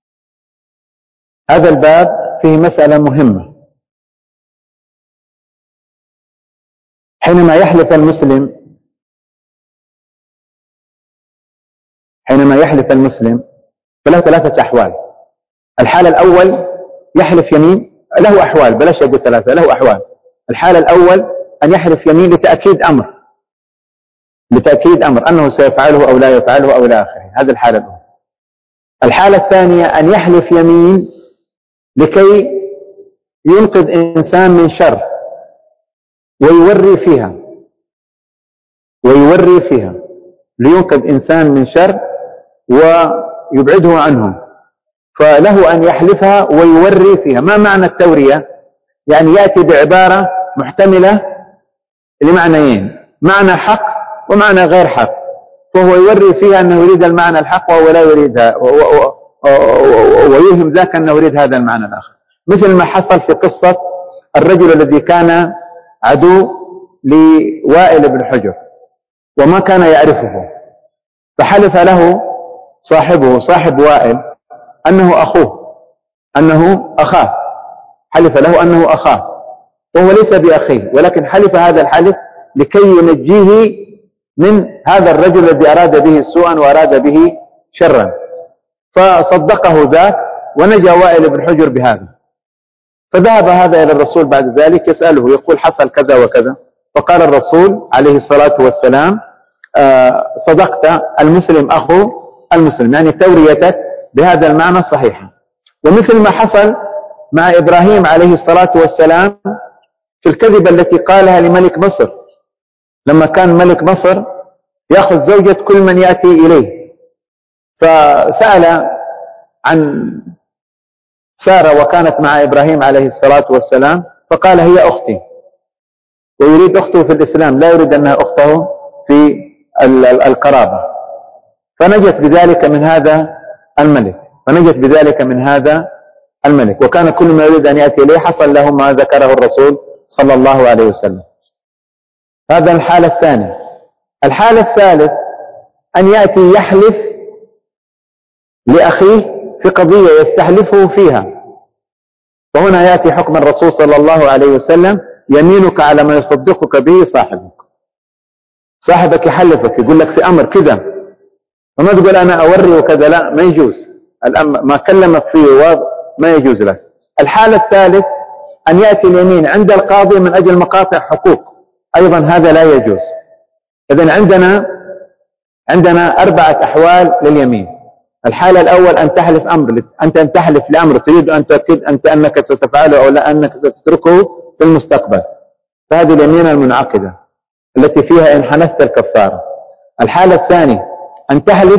[SPEAKER 1] هذا الباب فيه مسألة مهمة. حينما يحلف المسلم حينما يحلف المسلم فله ثلاثة أحوال. الحالة الأول يحلف يمين، له أحوال، بلاش أقول ثلاثة، له أحوال. الحالة الأول أن يحلف يمين لتأكيد أمر لتأكيد أمر أنه سيفعله أو لا يفعله أو إلى آخره، هذه الحالة الأولى. الحالة الثانية أن يحلف يمين لكي ينقذ إنسان من شر ويوري فيها ويوري فيها لينقذ إنسان من شر ويبعده عنه، فله أن يحلفها ويوري فيها. ما معنى التورية؟ يعني يأتي بعبارة محتملة لمعنيين، معنى حق ومعنى غير حق، فهو يوري فيها أنه يريد المعنى الحق وهو لا يريدها، ويوهم ذاك أنه يريد هذا المعنى الآخر، مثل ما حصل في قصة الرجل الذي كان عدو لوائل بن حجر وما كان يعرفه، فحلف له صاحبه صاحب وائل أنه أخوه أنه أخاه حلف له أنه أخاه وهو ليس بأخيه، ولكن حلف هذا الحلف لكي ينجيه من هذا الرجل الذي أراد به سوءا وأراد به شرا، فصدقه ذاك ونجا وائل بن حجر بهذا. فذهب هذا إلى الرسول بعد ذلك يسأله يقول حصل كذا وكذا، فقال الرسول عليه الصلاة والسلام آه صدقت، المسلم أخو المسلم، يعني توريتك بهذا المعنى صحيحة. ومثل ما حصل مع إبراهيم عليه الصلاة والسلام في الكذبة التي قالها لملك مصر، لما كان ملك مصر يأخذ زوجة كل من يأتي إليه، فسأل عن سارة وكانت مع إبراهيم عليه الصلاة والسلام فقال هي أختي، ويريد أخته في الإسلام، لا يريد أنها أخته في القرابة، فنجت بذلك من هذا الملك فنجت بذلك من هذا الملك وكان كل ما يريد أن يأتي إليه حصل له ما ذكره الرسول صلى الله عليه وسلم. هذا الحالة الثانية. الحالة الثالث أن يأتي يحلف لأخيه في قضية يستحلفه فيها، فهنا يأتي حكم الرسول صلى الله عليه وسلم يمينك على ما يصدقك به صاحبك. صاحبك يحلفك يقول لك في أمر كذا، وما تقول أنا أوري وكذا، لا ما يجوز. الأمر ما كلمك فيه واضح ما يجوز لك. الحالة الثالث أن يأتي اليمين عند القاضي من أجل مقاطع حقوق، أيضا هذا لا يجوز. إذن عندنا عندنا أربعة أحوال لليمين. الحالة الأول أن تحلف أمر، أنت أن تحلف لأمر تريد أن تأكد أنت أنك ستفعله أو لا أنك ستتركه في المستقبل، فهذه اليمين المنعقدة التي فيها إن حنثت الكفارة. الحالة الثانية أن تحلف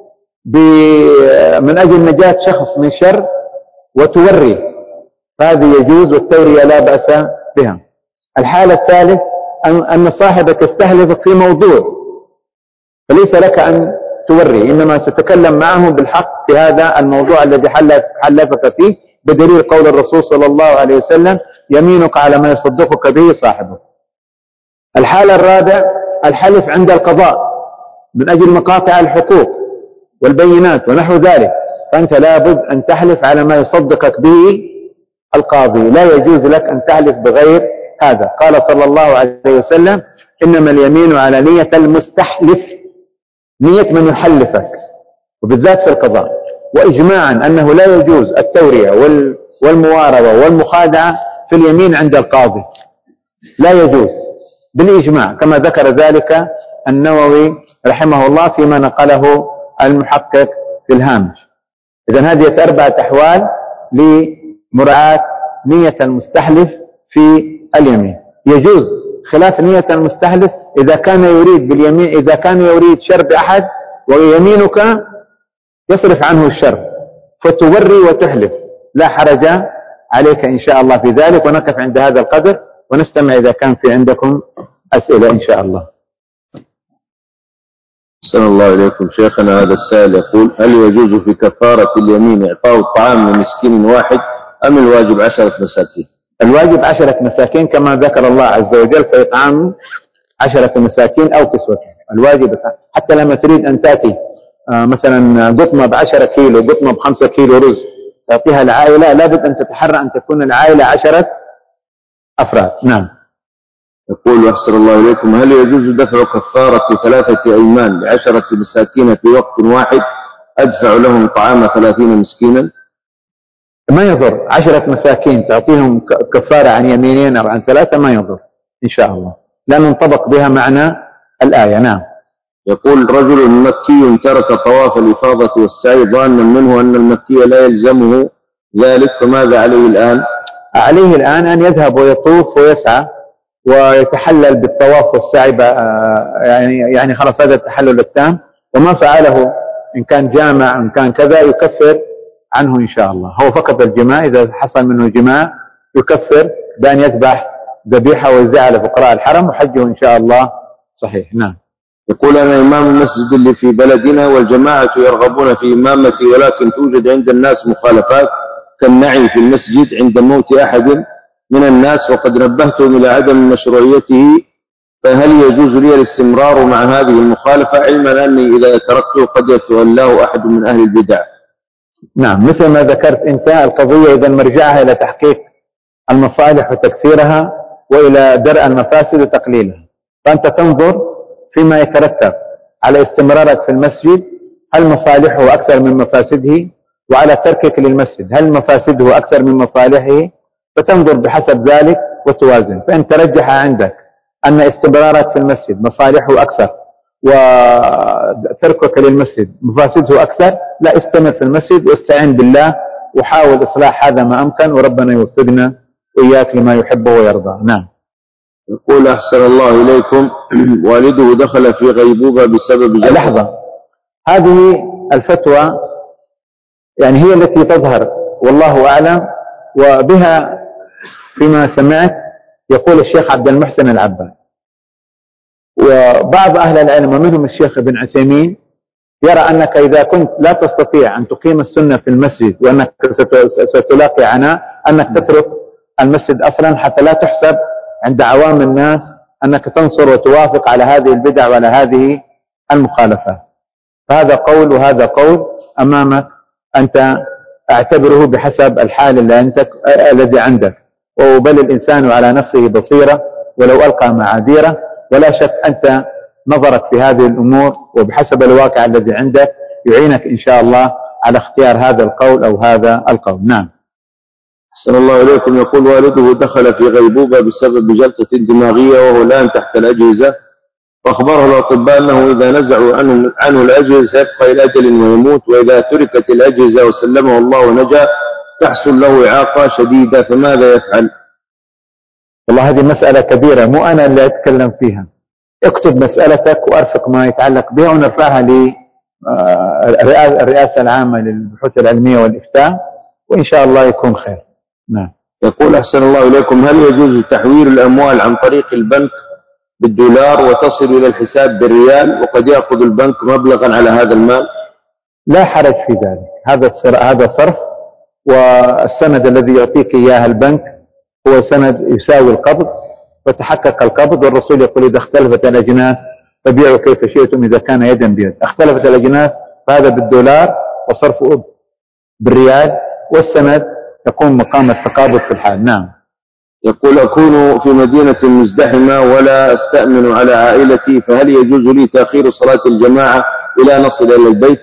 [SPEAKER 1] من أجل نجاة شخص من شر وتوري، فهذه يجوز والتورية لا بأس بها. الحالة الثالث أن صاحبك يستحلفك في موضوع فليس لك أن توري، إنما تتكلم معه بالحق في هذا الموضوع الذي حلفك فيه، بدليل قول الرسول صلى الله عليه وسلم يمينك على ما يصدقك به صاحبك. الحالة الرابعة الحلف عند القضاء من أجل مقاطع الحقوق والبينات ونحو ذلك، فأنت لابد أن تحلف على ما يصدقك به القاضي، لا يجوز لك أن تحلف بغير هذا. قال صلى الله عليه وسلم إنما اليمين على نية المستحلف، نية من يحلفك، وبالذات في القضاء. وإجماعا أنه لا يجوز التورية والمواربة والمخادعة في اليمين عند القاضي، لا يجوز بالإجماع، كما ذكر ذلك النووي رحمه الله فيما نقله المحقق في الهامش. إذن هذه أربعة أحوال لمراعاة نية المستحلف في اليمين. يجوز خلاف نية المستحلف إذا كان يريد باليمين، إذا كان يريد شر بأحد ويمينك يصرف عنه الشر فتوري وتحلف، لا حرج عليك إن شاء الله في ذلك. ونقف عند هذا القدر ونستمع إذا كان في عندكم أسئلة إن شاء الله.
[SPEAKER 2] صلى الله عليكم شيخنا. هذا السائل يقول هل يجوز في كفارة اليمين إعطاء الطعام لمسكين واحد أم الواجب عشرة مساكين؟
[SPEAKER 1] الواجب عشرة مساكين كما ذكر الله عز وجل في إطعام عشرة مساكين أو كسوتهم. الواجب حتى لما تريد أن تأتي آه مثلا قطمة بعشرة كيلو، قطمة بخمسة كيلو رز تعطيها العائلة، لابد أن تتحرى أن تكون العائلة عشرة أفراد. نعم.
[SPEAKER 2] يقول أحسن الله إليكم هل يجوز دفع كفارة ثلاثة أيمان لعشرة مساكين في وقت واحد أدفع لهم طعام ثلاثين مسكينا؟
[SPEAKER 1] ما يضر، عشرة مساكين تعطيهم كفارة عن يمينين أو عن ثلاثة ما يضر إن شاء الله، لا ننطبق بها معنى الآية. نعم.
[SPEAKER 2] يقول رجل مكي ترك طواف الإفاضة والسعي ظانا منه أن المكي لا يلزمه ذلك، فماذا عليه الآن؟
[SPEAKER 1] عليه الآن أن يذهب ويطوف ويسعى ويتحلل بالطواف والسعي، يعني يعني خلاص هذا التحلل التام، وما فعله إن كان جامع إن كان كذا يكفر عنه إن شاء الله. هو فقط الجماع، إذا حصل منه جماع يكفر بأن يذبح ذبيحة ويوزعها لفقراء الحرم، وحجه إن شاء الله صحيح. نعم.
[SPEAKER 2] يقول أنا إمام المسجد اللي في بلدنا والجماعة يرغبون في إمامتي، ولكن توجد عند الناس مخالفات كالنعي في المسجد عند موت أحد من الناس، وقد نبهتهم إلى عدم مشروعيته، فهل يجوز لي الاستمرار مع هذه المخالفة علما أني إذا تركته قد يتولاه أحد من أهل البدع؟
[SPEAKER 1] نعم، مثل ما ذكرت أنت القضية إذا مرجعها إلى تحقيق المصالح وتكثيرها وإلى درء المفاسد وتقليلها، فأنت تنظر فيما يترتب على استمرارك في المسجد هل مصالحه أكثر من مفاسده، وعلى تركك للمسجد هل مفاسده أكثر من مصالحه، فتنظر بحسب ذلك وتوازن. فإن ترجح عندك أن استمرارك في المسجد مصالحه أكثر وتركك للمسجد مفاسده أكثر، لا استمر في المسجد واستعين بالله وحاول إصلاح هذا ما أمكن، وربنا يوفقنا وإياك لما يحب ويرضى. نعم.
[SPEAKER 2] يقول أحسن الله إليكم والده دخل في غيبوبة بسبب جهل.
[SPEAKER 1] لحظة، هذه الفتوى يعني هي التي تظهر والله أعلم، وبها فيما سمعت يقول الشيخ عبد المحسن العباد، وبعض أهل العلم ومنهم الشيخ ابن عثيمين يرى أنك إذا كنت لا تستطيع أن تقيم السنة في المسجد وأنك ستلاقي عناء أنك تترك المسجد أصلا حتى لا تحسب عند عوام الناس أنك تنصر وتوافق على هذه البدع وعلى هذه المخالفات. فهذا قول وهذا قول أمامك، أنت اعتبره بحسب الحال اللي أنت الذي عندك، وبل الإنسان على نفسه بصيرة ولو ألقى معاذيره. ولا شك أنت نظرك في هذه الأمور وبحسب الواقع الذي عندك يعينك إن شاء الله على اختيار هذا القول أو هذا القول. نعم.
[SPEAKER 2] أحسن الله إليكم. يقول والده دخل في غيبوبة بسبب جلطة دماغية وهو الآن تحت الأجهزة، فأخبره الأطباء أنه إذا نزعوا عنه, عنه الأجهزة سيبقى إلى أجل ويموت، وإذا تركت الأجهزة وسلمه الله ونجا تحصل له إعاقة شديدة، فماذا يفعل؟
[SPEAKER 1] والله هذه مسألة كبيرة مو أنا اللي أتكلم فيها. اكتب مسألتك وأرفق ما يتعلق بها ونرفعها للرئاسة العامة للبحوث العلمية والإفتاء وإن شاء الله يكون خير. نعم.
[SPEAKER 2] يقول أحسن الله إليكم هل يجوز تحويل الأموال عن طريق البنك بالدولار وتصل إلى الحساب بالريال وقد يأخذ البنك مبلغا على هذا المال؟
[SPEAKER 1] لا حرج في ذلك، هذا هذا صرف، والسند الذي يعطيك إياه البنك هو سند يساوي القبض، فتحقق القبض، والرسول يقول إذا اختلفت الأجناس فبيعوا كيف شئتم إذا كان يدا بيد. اختلفت الأجناس فهذا بالدولار وصرفه بالريال، والسند يقوم مقام التقابض في الحال. نعم.
[SPEAKER 2] يقول أكون في مدينة مزدحمة ولا أستأمن على عائلتي، فهل يجوز لي تأخير صلاة الجماعة إلى نصل إلى البيت؟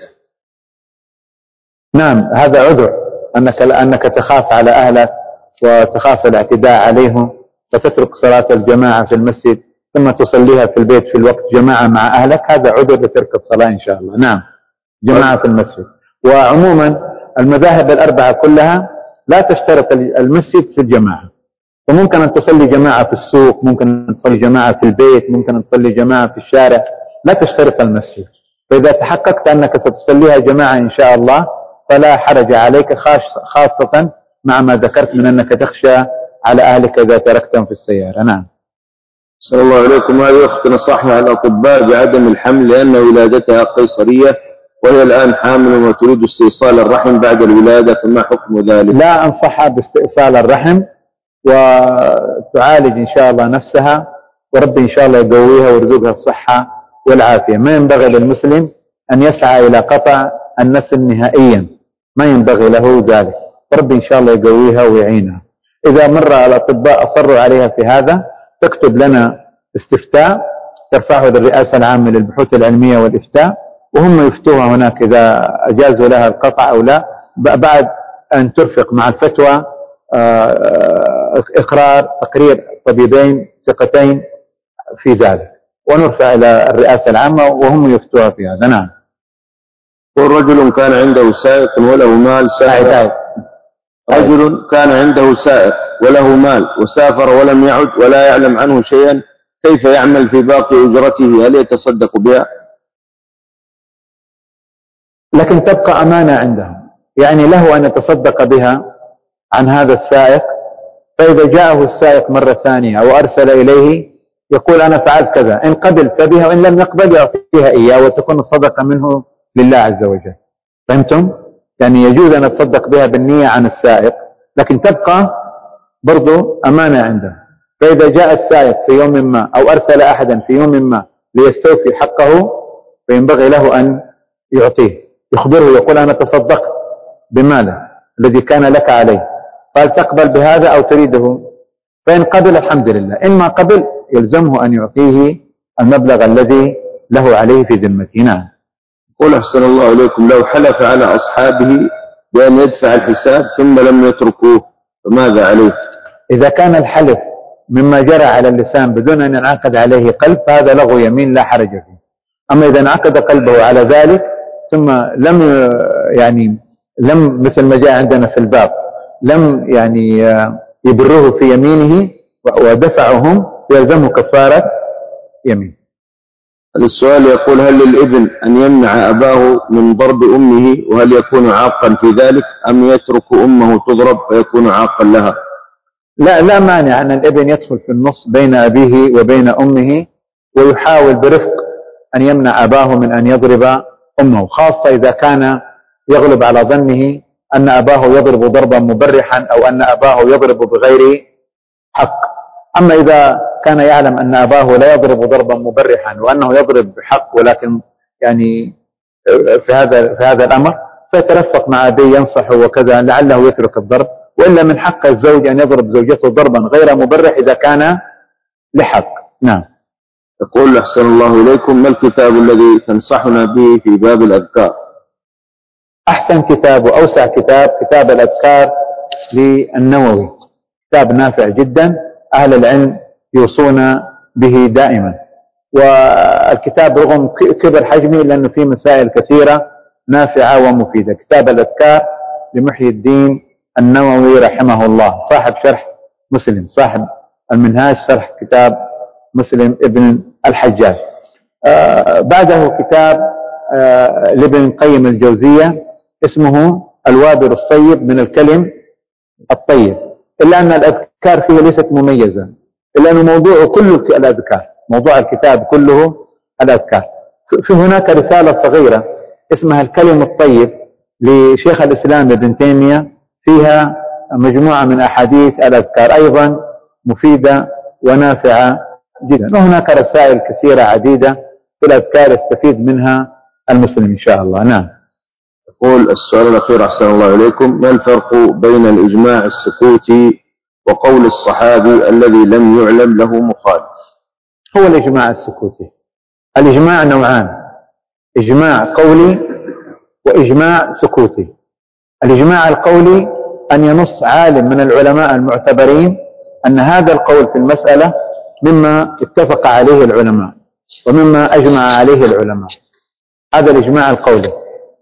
[SPEAKER 1] نعم، هذا عذر، أنك, أنك تخاف على أهلك وتخاف الاعتداء عليهم فتترك صلاة الجماعة في المسجد ثم تصليها في البيت في الوقت جماعة مع أهلك، هذا عذر لترك الصلاة إن شاء الله. نعم، جماعة في المسجد. وعموما المذاهب الأربعة كلها لا تشترط المسجد في الجماعة، وممكن أن تصلي جماعة في السوق، ممكن أن تصلي جماعة في البيت، ممكن أن تصلي جماعة في الشارع، لا تشترط المسجد. فإذا تحققت أنك ستصليها جماعة إن شاء الله فلا حرج عليك، خاصة مع ما ذكرت من أنك تخشى على أهلك إذا تركتهم في السيارة. نعم.
[SPEAKER 2] صلى الله عليكم. هذه أخت نصحها الأطباء بعدم الحمل لأن ولادتها قيصرية وهي الآن حامل وتريد استئصال الرحم بعد الولادة، فما حكم ذلك؟
[SPEAKER 1] لا أنصحها باستئصال الرحم، وتعالج إن شاء الله نفسها، وربي إن شاء الله يقويها ويرزقها الصحة والعافية. ما ينبغي للمسلم أن يسعى إلى قطع النسل نهائيا، ما ينبغي له ذلك، ربي إن شاء الله يقويها ويعينها. إذا مر الأطباء أصروا عليها في هذا تكتب لنا استفتاء ترفعه للرئاسة العامة للبحوث العلمية والإفتاء، وهم يفتوها هناك إذا أجازوا لها القطع أو لا، بعد أن ترفق مع الفتوى إقرار تقرير طبيبين ثقتين في ذلك، ونرفع إلى الرئاسة العامة وهم يفتوها في هذا. نعم.
[SPEAKER 2] والرجل كان عنده سائق وله مال سائق رجل كان عنده سائق وله مال وسافر ولم يعد ولا يعلم عنه شيئا، كيف يعمل في باقي أجرته؟ هل يتصدق بها؟
[SPEAKER 1] لكن تبقى أمانة عنده، يعني له أن يتصدق بها عن هذا السائق، فإذا جاءه السائق مرة ثانية أو أرسل إليه يقول أنا فعلت كذا، إن قبل فبها وإن لم يقبل يعطيها إياه وتكون الصدقة منه لله عز وجل. فهمتم؟ يعني يجوز أن يتصدق بها بالنية عن السائق، لكن تبقى برضو أمانة عنده. فإذا جاء السائق في يوم ما أو أرسل أحدا في يوم ما ليستوفي حقه فينبغي له أن يعطيه، يخبره يقول أنا تصدقت بماله الذي كان لك عليه، فهل تقبل بهذا أو تريده؟ فإن قبل الحمد لله، إن ما قبل يلزمه أن يعطيه المبلغ الذي له عليه في ذمته. نعم.
[SPEAKER 2] قل أحسن الله إليكم لو حلف على أصحابه بأن يدفع الحساب ثم لم يتركوه فماذا عليه؟
[SPEAKER 1] إذا كان الحلف مما جرى على اللسان بدون أن ينعقد عليه قلب فهذا لغو يمين لا حرج فيه. أما إذا انعقد قلبه على ذلك ثم لم يعني لم مثل ما جاء عندنا في الباب لم يعني يبره في يمينه ودفعهم يلزمه كفارة يمين.
[SPEAKER 2] السؤال يقول هل للابن أن يمنع أباه من ضرب أمه وهل يكون عاقا في ذلك أم يترك أمه تضرب فيكون عاقا لها؟
[SPEAKER 1] لا لا مانع أن الابن يدخل في النص بين أبيه وبين أمه ويحاول برفق أن يمنع أباه من أن يضرب أمه، خاصة إذا كان يغلب على ظنه أن أباه يضرب ضربا مبرحا أو أن أباه يضرب بغير حق. أما إذا كان يعلم أن أباه لا يضرب ضربا مبرحا وأنه يضرب بحق ولكن يعني في هذا في هذا الأمر فيترفق مع أبيه ينصحه وكذا لعله يترك الضرب، وإلا من حق الزوج أن يضرب زوجته ضربا غير مبرح إذا كان لحق. نعم.
[SPEAKER 2] يقول أحسن الله إليكم، ما الكتاب الذي تنصحنا به في باب الأذكار؟
[SPEAKER 1] أحسن كتاب وأوسع كتاب كتاب الأذكار للنووي، كتاب نافع جدا، أهل العلم يوصون به دائما. والكتاب رغم كبر حجمه لأنه فيه مسائل كثيرة نافعة ومفيدة. كتاب الأذكار لمحيي الدين النووي رحمه الله، صاحب شرح مسلم، صاحب المنهاج شرح كتاب مسلم ابن الحجاج. آه بعده كتاب آه لابن القيم الجوزية اسمه الوابل الصيب من الكلم الطيب، إلا أن الأذكار فيه ليست مميزة، إلا أنه موضوع كله الأذكار، موضوع الكتاب كله الأذكار. في هناك رسالة صغيرة اسمها الكلم الطيب لشيخ الإسلام ابن تيمية، فيها مجموعة من أحاديث الأذكار أيضا مفيدة ونافعة جدا. وهناك رسائل كثيرة عديدة في الأذكار يستفيد منها المسلم إن شاء الله. نعم.
[SPEAKER 2] يقول السؤال الأخير أحسن الله إليكم، ما الفرق بين الإجماع السكوتي وقول الصحابي الذي لم يعلم له مخالف؟
[SPEAKER 1] هو الإجماع السكوتي. الإجماع نوعان، إجماع قولي وإجماع سكوتي. الإجماع القولي أن ينص عالم من العلماء المعتبرين أن هذا القول في المسألة مما اتفق عليه العلماء ومما أجمع عليه العلماء، هذا الإجماع القولي.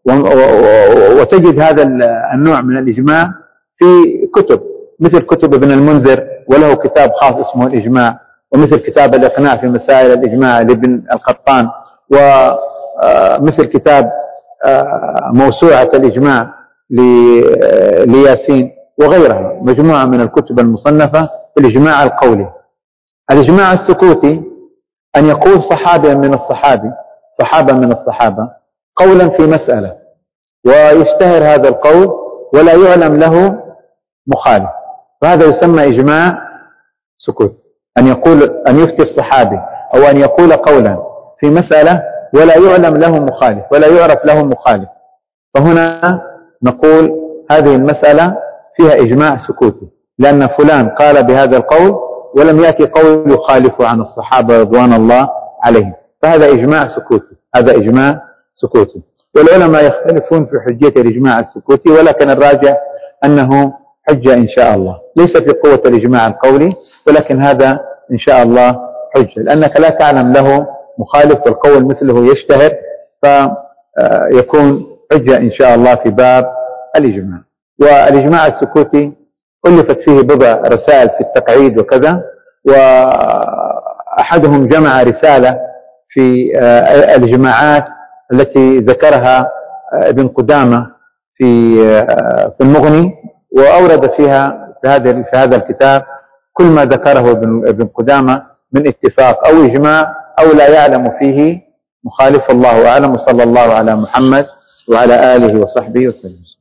[SPEAKER 1] وتجد هذا النوع من الإجماع في كتب مثل كتب ابن المنذر، وله كتاب خاص اسمه الإجماع، ومثل كتاب الإقناع في مسائل الإجماع لابن القطان، ومثل كتاب موسوعة الإجماع لياسين وغيرها، مجموعة من الكتب المصنفة في الإجماع القولي. الإجماع السكوتي أن يقول صحابي من الصحابي صحابة من الصحابة قولا في مسألة ويشتهر هذا القول ولا يعلم له مخالف، فهذا يسمى إجماع سكوت. أن يقول أن يفتي الصحابي أو أن يقول قولا في مسألة ولا يعلم له مخالف ولا يعرف له مخالف، فهنا نقول هذه المسألة فيها إجماع سكوتي، لأن فلان قال بهذا القول ولم يأتي قول يخالف عن الصحابة رضوان الله عليهم، فهذا إجماع سكوتي، هذا إجماع سكوتي. والعلماء يختلفون في حجية الإجماع السكوتي، ولكن الراجح أنه حجة إن شاء الله، ليس في قوة الإجماع القولي، ولكن هذا إن شاء الله حجة، لأنك لا تعلم له مخالف والقول مثله يشتهر، فيكون حجة إن شاء الله في باب الإجماع. والإجماع السكوتي ألفت فيه بضع رسائل في التقعيد وكذا، وأحدهم جمع رسالة في الإجماعات التي ذكرها ابن قدامة في في المغني، وأورد فيها في هذا في هذا الكتاب كل ما ذكره ابن قدامة من اتفاق أو إجماع أو لا يعلم فيه مخالف. الله أعلم، وصلى الله على محمد وعلى آله وصحبه وسلم.